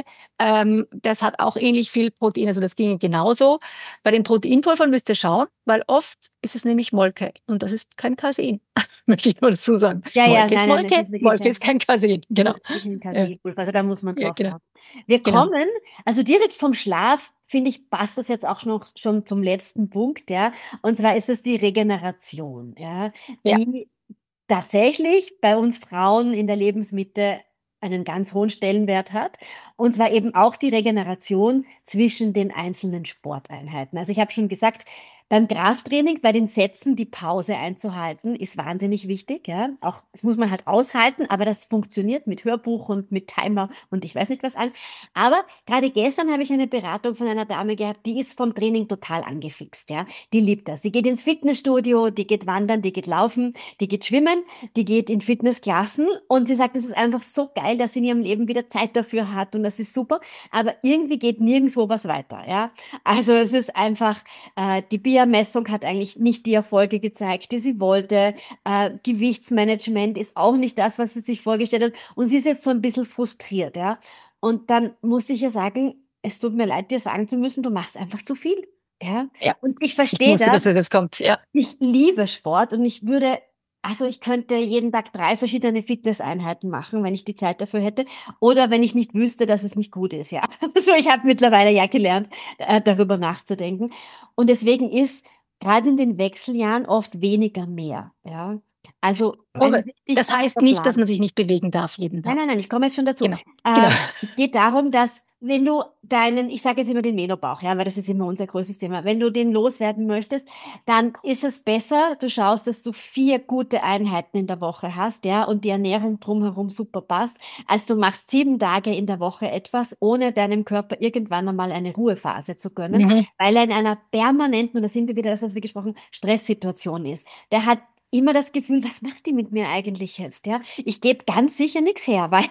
das hat auch ähnlich viel Protein, also das ginge genauso. Bei den Proteinpulvern müsst ihr schauen, weil oft ist es nämlich Molke und das ist kein Casein, möchte ich nur dazu sagen. Ja, Molke ist nein, Molke, das ist wirklich Molke ist kein Casein, das genau. ist wirklich ein Ja, Casein-Pulver, also da muss man ja, drauf genau, schauen. Wir genau. kommen, also direkt vom Schlaf, finde ich, passt das jetzt auch noch schon zum letzten Punkt, ja. Und zwar ist es die Regeneration, ja, Ja. die tatsächlich bei uns Frauen in der Lebensmitte einen ganz hohen Stellenwert hat. Und zwar eben auch die Regeneration zwischen den einzelnen Sporteinheiten. Also ich habe schon gesagt, beim Krafttraining, bei den Sätzen die Pause einzuhalten, ist wahnsinnig wichtig. Ja? Auch das muss man halt aushalten, aber das funktioniert mit Hörbuch und mit Timer und ich weiß nicht was an. Aber gerade gestern habe ich eine Beratung von einer Dame gehabt, die ist vom Training total angefixt. Ja? Die liebt das. Sie geht ins Fitnessstudio, die geht wandern, die geht laufen, die geht schwimmen, die geht in Fitnessklassen und sie sagt, es ist einfach so geil, dass sie in ihrem Leben wieder Zeit dafür hat und das ist super. Aber irgendwie geht nirgendwo was weiter. Ja? Also es ist einfach die BIA-Messung hat eigentlich nicht die Erfolge gezeigt, die sie wollte. Gewichtsmanagement ist auch nicht das, was sie sich vorgestellt hat. Und sie ist jetzt so ein bisschen frustriert, ja. Und dann musste ich ihr sagen, es tut mir leid, dir sagen zu müssen, du machst einfach zu viel. Ja. Ja, Und ich ich verstehe wusste, dass das. das kommt. Ja. Ich liebe Sport und also ich könnte jeden Tag 3 verschiedene Fitnesseinheiten machen, wenn ich die Zeit dafür hätte. Oder wenn ich nicht wüsste, dass es nicht gut ist, ja. So, ich habe mittlerweile ja gelernt, darüber nachzudenken. Und deswegen ist gerade in den Wechseljahren oft weniger mehr, ja. Also ein Aber richtig das heißt guter nicht, dass Plan. man sich nicht bewegen darf jeden Tag. Nein, ich komme jetzt schon dazu. Genau, genau. Es geht darum, dass wenn du ich sage jetzt immer den Menobauch, ja, weil das ist immer unser größtes Thema. Wenn du den loswerden möchtest, dann ist es besser, du schaust, dass du 4 gute Einheiten in der Woche hast, ja, und die Ernährung drumherum super passt, als du machst 7 Tage in der Woche etwas, ohne deinem Körper irgendwann einmal eine Ruhephase zu gönnen, Mhm. weil er in einer permanenten, und da sind wir wieder das, was wir gesprochen, Stresssituation ist. Der hat immer das Gefühl, was macht die mit mir eigentlich jetzt, ja? Ich gebe ganz sicher nichts her, weil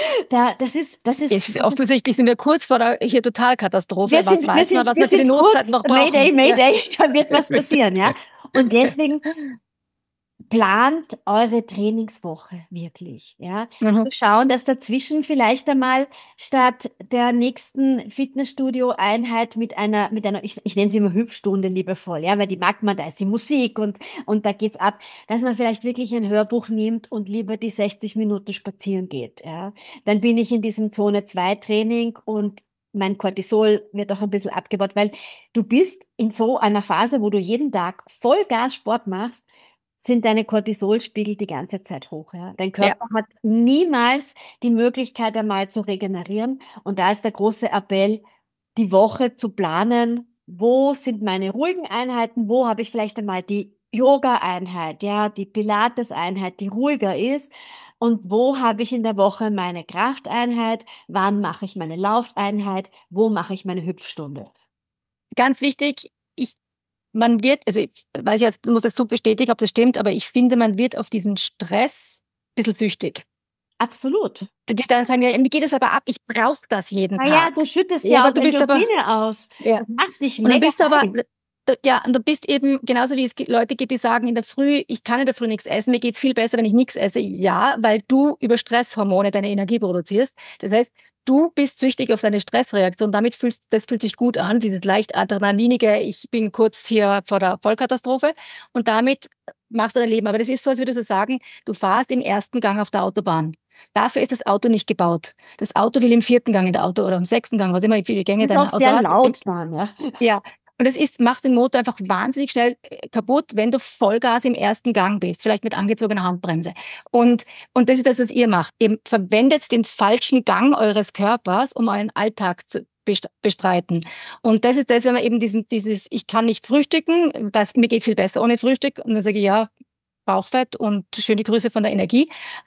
das Es ist, ist offensichtlich sind wir kurz vor der hier Totalkatastrophe. Was weiß man, was wir wir für die sind Notzeit kurz, noch brauchen? Ja. Mayday, da wird was passieren, ja? Und deswegen plant eure Trainingswoche wirklich, ja? Mhm. Zu schauen, dass dazwischen vielleicht einmal statt der nächsten Fitnessstudio-Einheit ich nenne sie immer Hüpfstunde liebevoll, ja, weil die mag man, da ist die Musik und da geht's ab, dass man vielleicht wirklich ein Hörbuch nimmt und lieber die 60 Minuten spazieren geht, ja? Dann bin ich in diesem Zone-2 Training und mein Cortisol wird auch ein bisschen abgebaut, weil du bist in so einer Phase, wo du jeden Tag Vollgas Sport machst, sind deine Cortisolspiegel die ganze Zeit hoch. Ja? Dein Ja. Körper hat niemals die Möglichkeit, einmal zu regenerieren. Und da ist der große Appell, die Woche zu planen. Wo sind meine ruhigen Einheiten? Wo habe ich vielleicht einmal die Yoga-Einheit, ja, die Pilates-Einheit, die ruhiger ist? Und wo habe ich in der Woche meine Krafteinheit? Wann mache ich meine Laufeinheit? Wo mache ich meine Hüpfstunde? Ganz wichtig, man wird, also ich weiß jetzt, muss das so bestätigen, ob das stimmt, aber ich finde, man wird auf diesen Stress ein bisschen süchtig. Absolut. Die dann sagen, ja, mir geht es aber ab, ich brauche das jeden Na ja, Tag. du schüttest Ja, ja aber auch du bist aber, Endorphine aus. ja. Das macht dich Und dann mega bist du aber, high. ja, und du bist eben, genauso wie es Leute gibt, die sagen in der Früh, ich kann in der Früh nichts essen, mir geht's viel besser, wenn ich nichts esse. Ja, weil du über Stresshormone deine Energie produzierst. Das heißt, du bist süchtig auf deine Stressreaktion. Das fühlt sich gut an, dieses leicht adrenalinige, ich bin kurz hier vor der Vollkatastrophe. Und damit machst du dein Leben. Aber das ist so, als würdest du sagen, du fahrst im ersten Gang auf der Autobahn. Dafür ist das Auto nicht gebaut. Das Auto will im 4. Gang in der Auto oder im 6. Gang, was immer, wie viele Gänge Das ist dein auch Auto sehr hat. laut dann, ja. Ja, und macht den Motor einfach wahnsinnig schnell kaputt, wenn du Vollgas im ersten Gang bist, vielleicht mit angezogener Handbremse. Und das ist das, was ihr macht. Ihr verwendet den falschen Gang eures Körpers, um euren Alltag zu bestreiten. Und das ist das, wenn man eben dieses, ich kann nicht frühstücken, mir geht viel besser ohne Frühstück. Und dann sage ich, ja, Bauchfett und schöne Grüße von der Energie.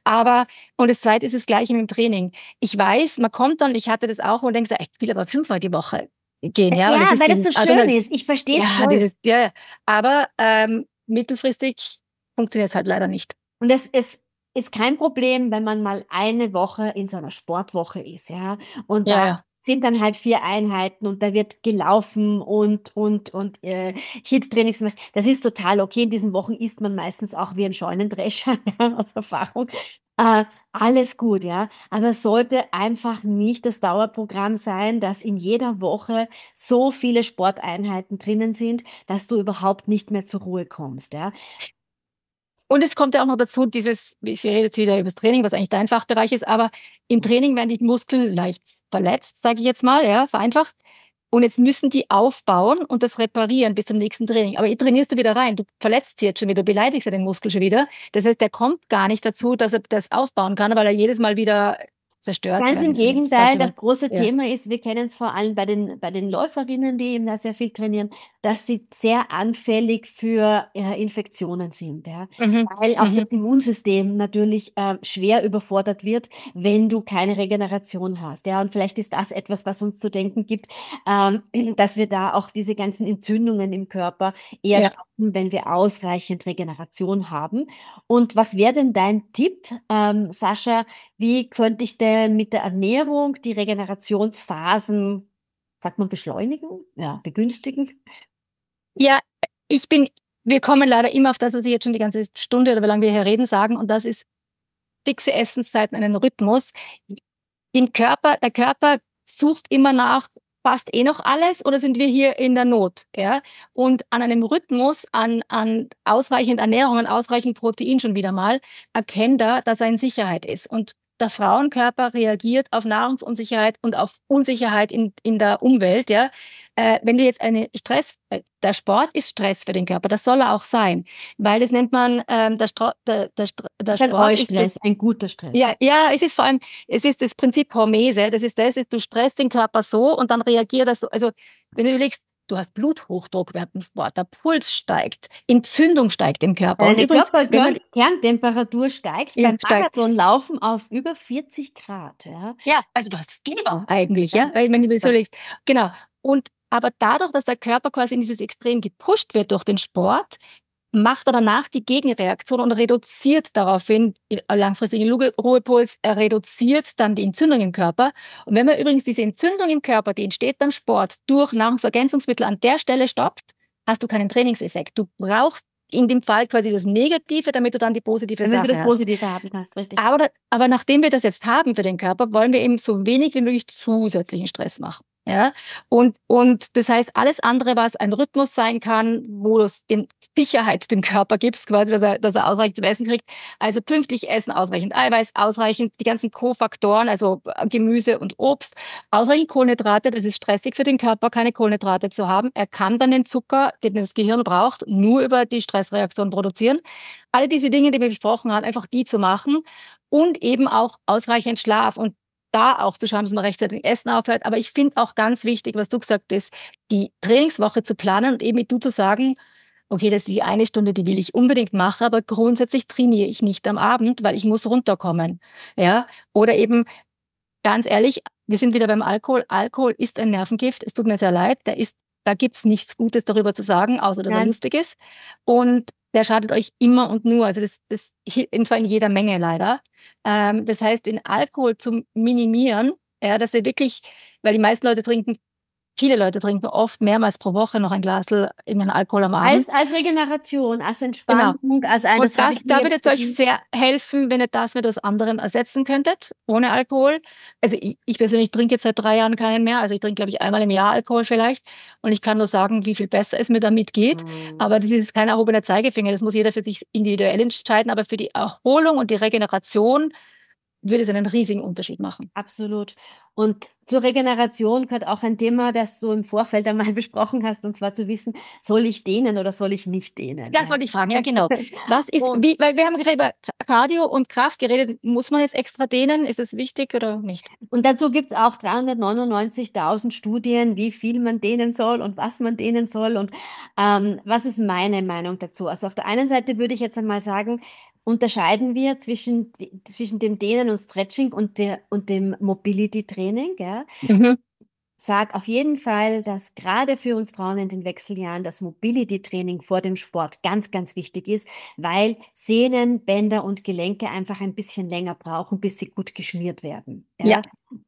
Und das Zweite ist das Gleiche mit dem Training. Ich weiß, man kommt dann, ich hatte das auch, und denkt, ich will aber 5-mal die Woche gehen, ja, Ja, weil das ist weil das so dieses schön ist. Ich verstehe es voll. ja. Aber mittelfristig funktioniert es halt leider nicht. Und es ist kein Problem, wenn man mal eine Woche in so einer Sportwoche ist, ja. Und da Ja. sind dann halt 4 Einheiten und da wird gelaufen und HIIT-Trainings gemacht. Das ist total okay. In diesen Wochen isst man meistens auch wie ein Scheunendrescher, ja, aus Erfahrung. Alles gut, ja. Aber es sollte einfach nicht das Dauerprogramm sein, dass in jeder Woche so viele Sporteinheiten drinnen sind, dass du überhaupt nicht mehr zur Ruhe kommst, ja. Und es kommt ja auch noch dazu, ich rede jetzt wieder über das Training, was eigentlich dein Fachbereich ist, aber im Training werden die Muskeln leicht verletzt, sage ich jetzt mal, ja, vereinfacht. Und jetzt müssen die aufbauen und das reparieren bis zum nächsten Training. Aber ihr trainierst du wieder rein, du verletzt sie jetzt schon wieder, du beleidigst ja den Muskel schon wieder. Das heißt, der kommt gar nicht dazu, dass er das aufbauen kann, weil er jedes Mal wieder zerstört Ganz werden im ist. Das Gegenteil, falsche das Wort. große Ja. Thema ist, wir kennen es vor allem bei den Läuferinnen, die eben da sehr viel trainieren, dass sie sehr anfällig für Infektionen sind, ja. Mhm. Weil auch das Mhm. Immunsystem natürlich schwer überfordert wird, wenn du keine Regeneration hast, ja. Und vielleicht ist das etwas, was uns zu denken gibt, dass wir da auch diese ganzen Entzündungen im Körper eher Ja. stoppen, wenn wir ausreichend Regeneration haben. Und was wäre denn dein Tipp, Sascha? Wie könnte ich denn mit der Ernährung die Regenerationsphasen, sagt man, beschleunigen? Ja, begünstigen? Ja, wir kommen leider immer auf das, was ich jetzt schon die ganze Stunde oder wie lange wir hier reden, sagen, und das ist fixe Essenszeiten, einen Rhythmus. Der Körper sucht immer nach, passt eh noch alles oder sind wir hier in der Not, ja? Und an einem Rhythmus, an ausreichend Ernährung, an ausreichend Protein schon wieder mal, erkennt er, dass er in Sicherheit ist. Und der Frauenkörper reagiert auf Nahrungsunsicherheit und auf Unsicherheit in der Umwelt, ja. Wenn du jetzt der Sport ist Stress für den Körper, das soll er auch sein, weil das nennt man, der Das ist ein Sport ist Eustress, ein guter Stress. ja, es ist vor allem, es ist das Prinzip Hormese. Du stresst den Körper so und dann reagiert das so. Also, wenn du überlegst, du hast Bluthochdruck während dem Sport, der Puls steigt, Entzündung steigt im Körper. Und Deine übrigens, wenn man, Kerntemperatur steigt ja, beim steigt, Marathonlaufen auf über 40 Grad. Ja. ja, also du hast Fieber eigentlich, Ja. ja, weil wenn du das so legst. Genau. Aber dadurch, dass der Körper quasi in dieses Extrem gepusht wird durch den Sport, macht er danach die Gegenreaktion und reduziert daraufhin langfristigen Ruhepuls, er reduziert dann die Entzündung im Körper. Und wenn man übrigens diese Entzündung im Körper, die entsteht beim Sport, durch Nahrungsergänzungsmittel an der Stelle stoppt, hast du keinen Trainingseffekt. Du brauchst in dem Fall quasi das Negative, damit du dann die positive Wenn Sache du das hast. Positive haben kannst, richtig. Aber nachdem wir das jetzt haben für den Körper, wollen wir eben so wenig wie möglich zusätzlichen Stress machen. Ja, und das heißt, alles andere, was ein Rhythmus sein kann, wo es Sicherheit dem Körper gibt, quasi, dass er ausreichend zu essen kriegt. Also pünktlich essen, ausreichend Eiweiß, ausreichend die ganzen Kofaktoren, also Gemüse und Obst, ausreichend Kohlenhydrate. Das ist stressig für den Körper, keine Kohlenhydrate zu haben. Er kann dann den Zucker, den das Gehirn braucht, nur über die Stressreaktion produzieren. Alle diese Dinge, die wir besprochen haben, einfach die zu machen und eben auch ausreichend Schlaf und da auch zu schauen, dass man rechtzeitig Essen aufhört. Aber ich finde auch ganz wichtig, was du gesagt hast, die Trainingswoche zu planen und eben mit du zu sagen, okay, das ist die eine Stunde, die will ich unbedingt machen, aber grundsätzlich trainiere ich nicht am Abend, weil ich muss runterkommen. Ja, oder eben ganz ehrlich, wir sind wieder beim Alkohol. Alkohol ist ein Nervengift. Es tut mir sehr leid. Da gibt's nichts Gutes darüber zu sagen, außer dass er Nein. lustig ist. Und der schadet euch immer und nur. Also und zwar in jeder Menge leider. Das heißt, den Alkohol zu minimieren, ja, dass ihr wirklich, weil viele Leute trinken oft mehrmals pro Woche noch ein Glasl irgendeinen Alkohol am Abend. Als Regeneration, als Genau. Entspannung, als ein, Und habe ich da mir würde es euch sehr helfen, wenn ihr das mit was anderem ersetzen könntet, ohne Alkohol. Also ich persönlich trinke jetzt seit 3 Jahren keinen mehr. Also ich trinke, glaube ich, einmal im Jahr Alkohol vielleicht. Und ich kann nur sagen, wie viel besser es mir damit geht. Aber das ist kein erhobener Zeigefinger. Das muss jeder für sich individuell entscheiden. Aber für die Erholung und die Regeneration würde es einen riesigen Unterschied machen. Absolut. Und zur Regeneration gehört auch ein Thema, das du im Vorfeld einmal besprochen hast, und zwar zu wissen, soll ich dehnen oder soll ich nicht dehnen? Das wollte ich fragen, ja genau. Und- Weil wir haben gerade über Cardio und Kraft geredet, muss man jetzt extra dehnen? Ist es wichtig oder nicht? Und dazu gibt's auch 399.000 Studien, wie viel man dehnen soll und was man dehnen soll. Und was ist meine Meinung dazu? Also auf der einen Seite würde ich jetzt einmal sagen, unterscheiden wir zwischen dem Dehnen und Stretching und dem Mobility-Training. Ja? Mhm. sag auf jeden Fall, dass gerade für uns Frauen in den Wechseljahren das Mobility-Training vor dem Sport ganz, ganz wichtig ist, weil Sehnen, Bänder und Gelenke einfach ein bisschen länger brauchen, bis sie gut geschmiert werden. Ja. Ja?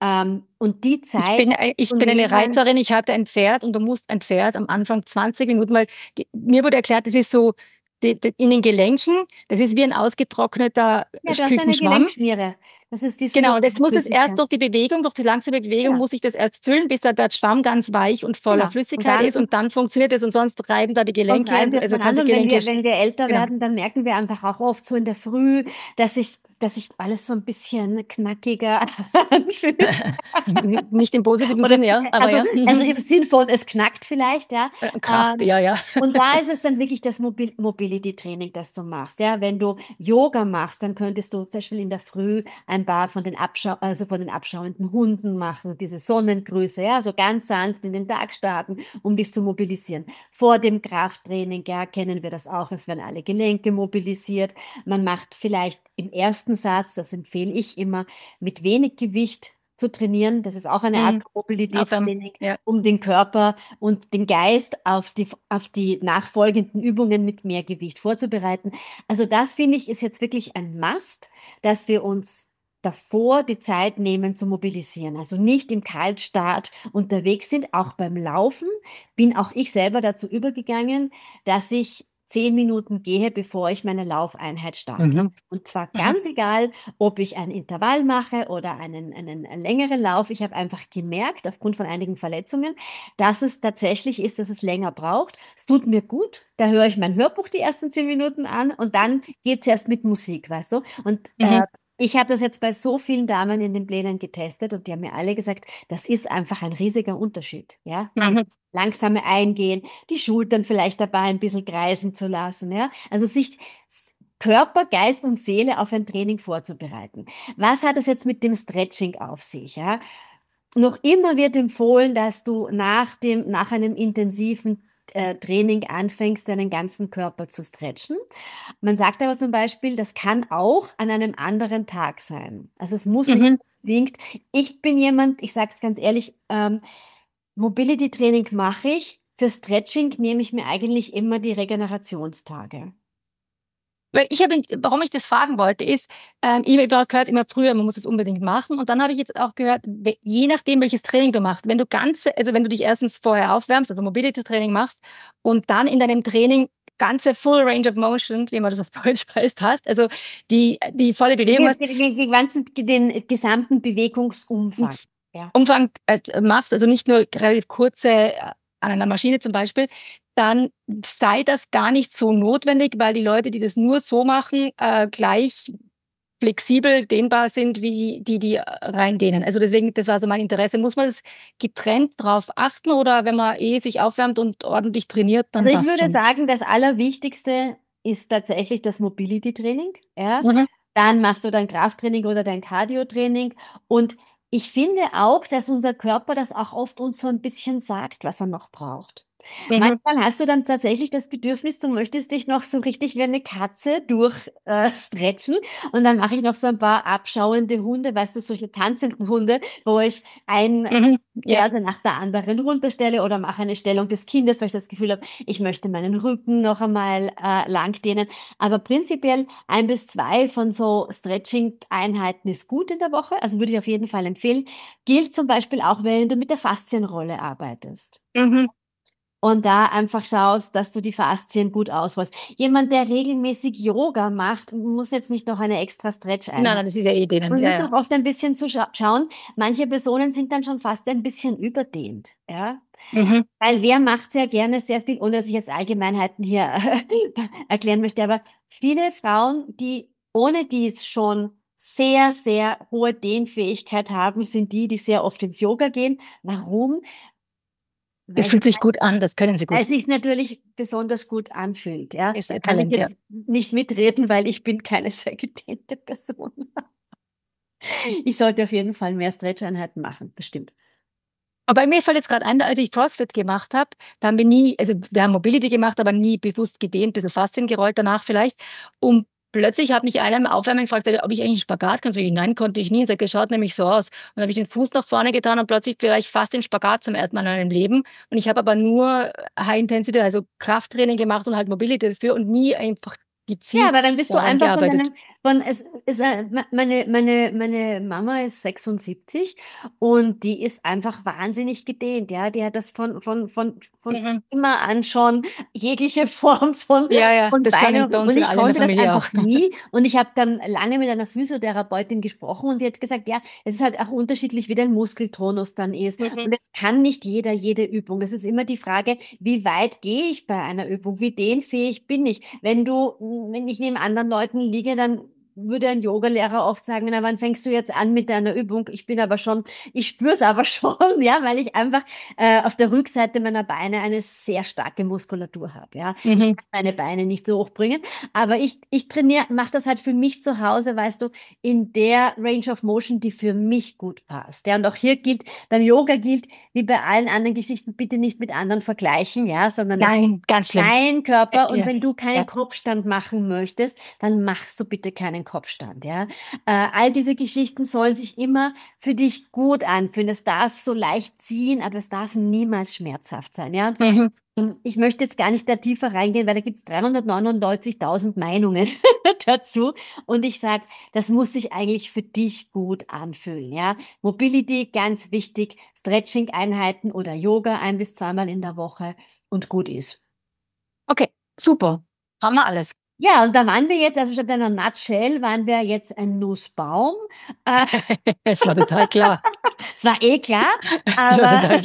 Und die Ich Zeit bin, ich zu bin eine nehmen, Reiterin, ich hatte ein Pferd und du musst ein Pferd am Anfang 20 Minuten, weil mir wurde erklärt, das ist so in den Gelenken, das ist wie ein ausgetrockneter ja, du hast eine Küchenschwamm. Gelenkschmiere. Das ist die Genau, das muss es erst Synovialflüssigkeit. durch die Bewegung, durch die langsame Bewegung Genau. muss ich das erst füllen, bis da der Schwamm ganz weich und voller Genau. Und Flüssigkeit dann ist und dann funktioniert es und sonst reiben da die sonst Gelenke, reiben wir also voneinander ganze und Gelenke, wenn wir älter genau. werden, dann merken wir einfach auch oft so in der Früh, dass sich alles so ein bisschen knackiger anfühlt. Nicht im positiven Oder Sinne, ja, aber also, ja. also im Sinn von, es knackt vielleicht, ja. Kraft, Ähm, ja, ja. und da ist es dann wirklich das Mobility-Training, das du machst. Ja, wenn du Yoga machst, dann könntest du zum Beispiel in der Früh ein paar von den abschauenden Hunden machen, diese Sonnengrüße, ja, so ganz sanft in den Tag starten, um dich zu mobilisieren. Vor dem Krafttraining, ja, kennen wir das auch. Es werden alle Gelenke mobilisiert. Man macht vielleicht im ersten Satz, das empfehle ich immer, mit wenig Gewicht zu trainieren. Das ist auch eine Art Mhm. von Aufwärmen, Mobilitätstraining, ja. um den Körper und den Geist auf die nachfolgenden Übungen mit mehr Gewicht vorzubereiten. Also das finde ich ist jetzt wirklich ein Must, dass wir uns davor die Zeit nehmen zu mobilisieren. Also nicht im Kaltstart unterwegs sind, auch beim Laufen bin auch ich selber dazu übergegangen, dass ich 10 Minuten gehe, bevor ich meine Laufeinheit starte. Mhm. Und zwar Mhm. ganz egal, ob ich ein Intervall mache oder einen längeren Lauf. Ich habe einfach gemerkt, aufgrund von einigen Verletzungen, dass es tatsächlich ist, dass es länger braucht. Es tut mir gut. Da höre ich mein Hörbuch die ersten 10 Minuten an und dann geht es erst mit Musik, weißt du? Und Mhm. ich habe das jetzt bei so vielen Damen in den Plänen getestet und die haben mir alle gesagt, das ist einfach ein riesiger Unterschied. Ja, Mhm. langsame Eingehen, die Schultern vielleicht dabei ein bisschen kreisen zu lassen. Ja, also sich Körper, Geist und Seele auf ein Training vorzubereiten. Was hat es jetzt mit dem Stretching auf sich? Ja? Noch immer wird empfohlen, dass du nach einem intensiven Training anfängst, deinen ganzen Körper zu stretchen. Man sagt aber zum Beispiel, das kann auch an einem anderen Tag sein. Also es muss nicht Mhm. unbedingt. Ich bin jemand, ich sage es ganz ehrlich, Mobility Training mache ich. Für Stretching nehme ich mir eigentlich immer die Regenerationstage. Weil warum ich das fragen wollte, ist, ich habe gehört immer früher, man muss es unbedingt machen. Und dann habe ich jetzt auch gehört, je nachdem, welches Training du machst, also wenn du dich erstens vorher aufwärmst, also Mobility-Training machst und dann in deinem Training ganze Full Range of Motion, wie man das auf Deutsch heißt, hast, also die volle Bewegung hast, Den gesamten Bewegungsumfang. Ja. Umfang machst, also nicht nur relativ kurze an einer Maschine zum Beispiel, dann sei das gar nicht so notwendig, weil die Leute, die das nur so machen, gleich flexibel dehnbar sind wie die reindehnen. Also deswegen, das war so mein Interesse. Muss man das getrennt drauf achten oder wenn man sich aufwärmt und ordentlich trainiert, dann Also ich passt würde schon. sagen, das Allerwichtigste ist tatsächlich das Mobility-Training. Ja. Mhm. Dann machst du dein Krafttraining oder dein Cardio-Training. Und ich finde auch, dass unser Körper das auch oft uns so ein bisschen sagt, was er noch braucht. Mhm. Manchmal hast du dann tatsächlich das Bedürfnis, du möchtest dich noch so richtig wie eine Katze stretchen. Und dann mache ich noch so ein paar abschauende Hunde, weißt du, solche tanzenden Hunde, wo ich ein Mhm. Ja. Ferse nach der anderen runterstelle oder mache eine Stellung des Kindes, weil ich das Gefühl habe, ich möchte meinen Rücken noch einmal lang dehnen. Aber prinzipiell 1 bis 2 von so Stretching-Einheiten ist gut in der Woche, also würde ich auf jeden Fall empfehlen. Gilt zum Beispiel auch, wenn du mit der Faszienrolle arbeitest. Mhm. Und da einfach schaust, dass du die Faszien gut ausrollst. Jemand, der regelmäßig Yoga macht, muss jetzt nicht noch eine extra Nein, Stretch-Einheit. nein, das ist ja eh denen. Und Ja, muss ja. auch oft ein bisschen zu schauen. Manche Personen sind dann schon fast ein bisschen überdehnt, ja. Mhm. Weil wer macht sehr gerne sehr viel, ohne dass ich jetzt Allgemeinheiten hier erklären möchte, aber viele Frauen, die ohne dies schon sehr, sehr hohe Dehnfähigkeit haben, sind die, die sehr oft ins Yoga gehen. Warum? Das Weil fühlt sich gut an, das können sie weil gut. es sich natürlich besonders gut anfühlt, ja. Ist Da ihr kann ich Talent, ja. jetzt nicht mitreden, weil ich bin keine sehr gedehnte Person. Ich sollte auf jeden Fall mehr Stretch-Einheiten machen, das stimmt. Aber bei mir fällt jetzt gerade ein, als ich CrossFit gemacht habe, also wir haben Mobility gemacht, aber nie bewusst gedehnt, bisschen Faszien gerollt danach vielleicht. Und plötzlich hat mich einer im Aufwärmen gefragt, ob ich eigentlich einen Spagat kann. So, nein, konnte ich nie. Er sagt, das schaut nämlich so aus. Und dann habe ich den Fuß nach vorne getan und plötzlich war ich fast im Spagat zum ersten Mal in meinem Leben. Und ich habe aber nur High Intensity, also Krafttraining gemacht und halt Mobility dafür und nie einfach gezielt. Ja, aber dann bist du einfach meine Mama ist 76 und die ist einfach wahnsinnig gedehnt, ja. Die hat das von immer an schon jegliche Form von das Beinen bei uns und ich alle in konnte der das Familie einfach auch. nie und ich habe dann lange mit einer Physiotherapeutin gesprochen und die hat gesagt, ja, es ist halt auch unterschiedlich, wie dein Muskeltonus dann ist und es kann nicht jede Übung. Das ist immer die Frage, wie weit gehe ich bei einer Übung, wie dehnfähig bin ich. Wenn ich neben anderen Leuten liege, dann würde ein Yogalehrer oft sagen, na, wann fängst du jetzt an mit deiner Übung? Ich spüre es aber schon, ja, weil ich einfach auf der Rückseite meiner Beine eine sehr starke Muskulatur habe, ja. Ich kann meine Beine nicht so hoch bringen, aber ich mache das halt für mich zu Hause, weißt du, in der Range of Motion, die für mich gut passt, ja. Und auch hier beim Yoga gilt, wie bei allen anderen Geschichten, bitte nicht mit anderen vergleichen, ja, sondern Nein, ganz schlimm. Dein Körper und Ja. wenn du keinen Kopfstand machen möchtest, dann machst du bitte keinen Kopfstand, ja. All diese Geschichten sollen sich immer für dich gut anfühlen. Es darf so leicht ziehen, aber es darf niemals schmerzhaft sein, ja. Ich möchte jetzt gar nicht da tiefer reingehen, weil da gibt's 399.000 Meinungen dazu. Und ich sage, das muss sich eigentlich für dich gut anfühlen, ja. Mobility, ganz wichtig, Stretching-Einheiten oder Yoga 1 bis 2 Mal in der Woche und gut ist. Okay, super. Haben wir alles. Ja, und da waren wir jetzt, also statt einer Nutshell, waren wir jetzt ein Nussbaum. Das war total klar. Es war eh klar, aber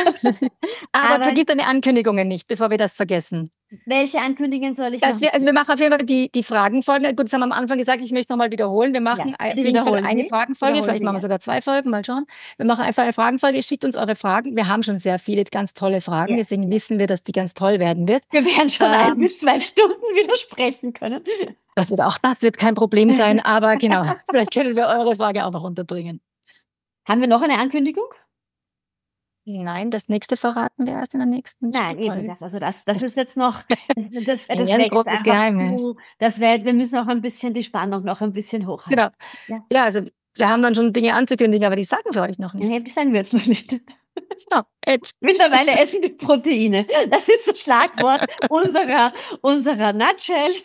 vergiss deine Ankündigungen nicht, bevor wir das vergessen. Welche Ankündigungen soll ich machen? Wir machen auf jeden Fall die Fragenfolgen. Gut, das haben wir am Anfang gesagt, ich möchte nochmal wiederholen. Wir machen eine Fragenfolge, vielleicht machen wir sogar 2 Folgen, mal schauen. Wir machen einfach eine Fragenfolge, schickt uns eure Fragen. Wir haben schon sehr viele ganz tolle Fragen, deswegen wissen wir, dass die ganz toll werden wird. Wir werden schon 1 bis 2 Stunden widersprechen können. Das wird kein Problem sein, aber genau, vielleicht können wir eure Frage auch noch unterbringen. Haben wir noch eine Ankündigung? Nein, das nächste verraten wir erst in der nächsten Nein, Folge. eben das ist jetzt noch, das ein großes Geheimnis. Wir müssen auch ein bisschen die Spannung noch ein bisschen hochhalten. Genau. Ja, also wir haben dann schon Dinge anzukündigen, aber die sagen wir euch noch nicht. Ja, die sagen wir jetzt noch nicht. Ja, mittlerweile essen wir Proteine. Das ist das Schlagwort unserer Nutshell.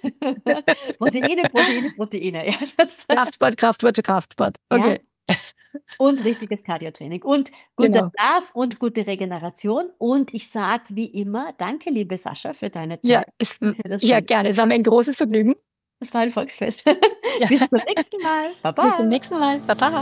Proteine. Ja, Kraftsport. Okay. Ja. Und richtiges Cardio-Training und guter Schlaf und gute Regeneration. Und ich sage wie immer, danke, liebe Sascha, für deine Zeit. Ja, gerne. Es war mir ein großes Vergnügen. Das war ein Volksfest. Bis zum nächsten Mal. Baba. Bis zum nächsten Mal. Baba.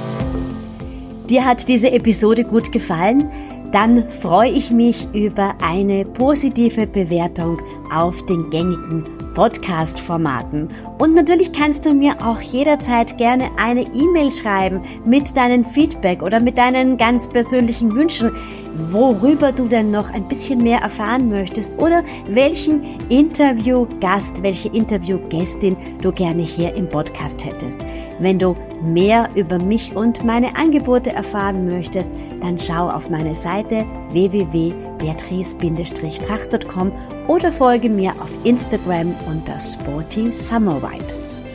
Dir hat diese Episode gut gefallen? Dann freue ich mich über eine positive Bewertung auf den gängigen Podcast-Formaten. Und natürlich kannst du mir auch jederzeit gerne eine E-Mail schreiben mit deinem Feedback oder mit deinen ganz persönlichen Wünschen, worüber du denn noch ein bisschen mehr erfahren möchtest oder welchen Interviewgast, welche Interviewgästin du gerne hier im Podcast hättest. Wenn du mehr über mich und meine Angebote erfahren möchtest, dann schau auf meine Seite www.beatrice-tracht.com oder folge mir auf Instagram unter Sporty Summer Vibes.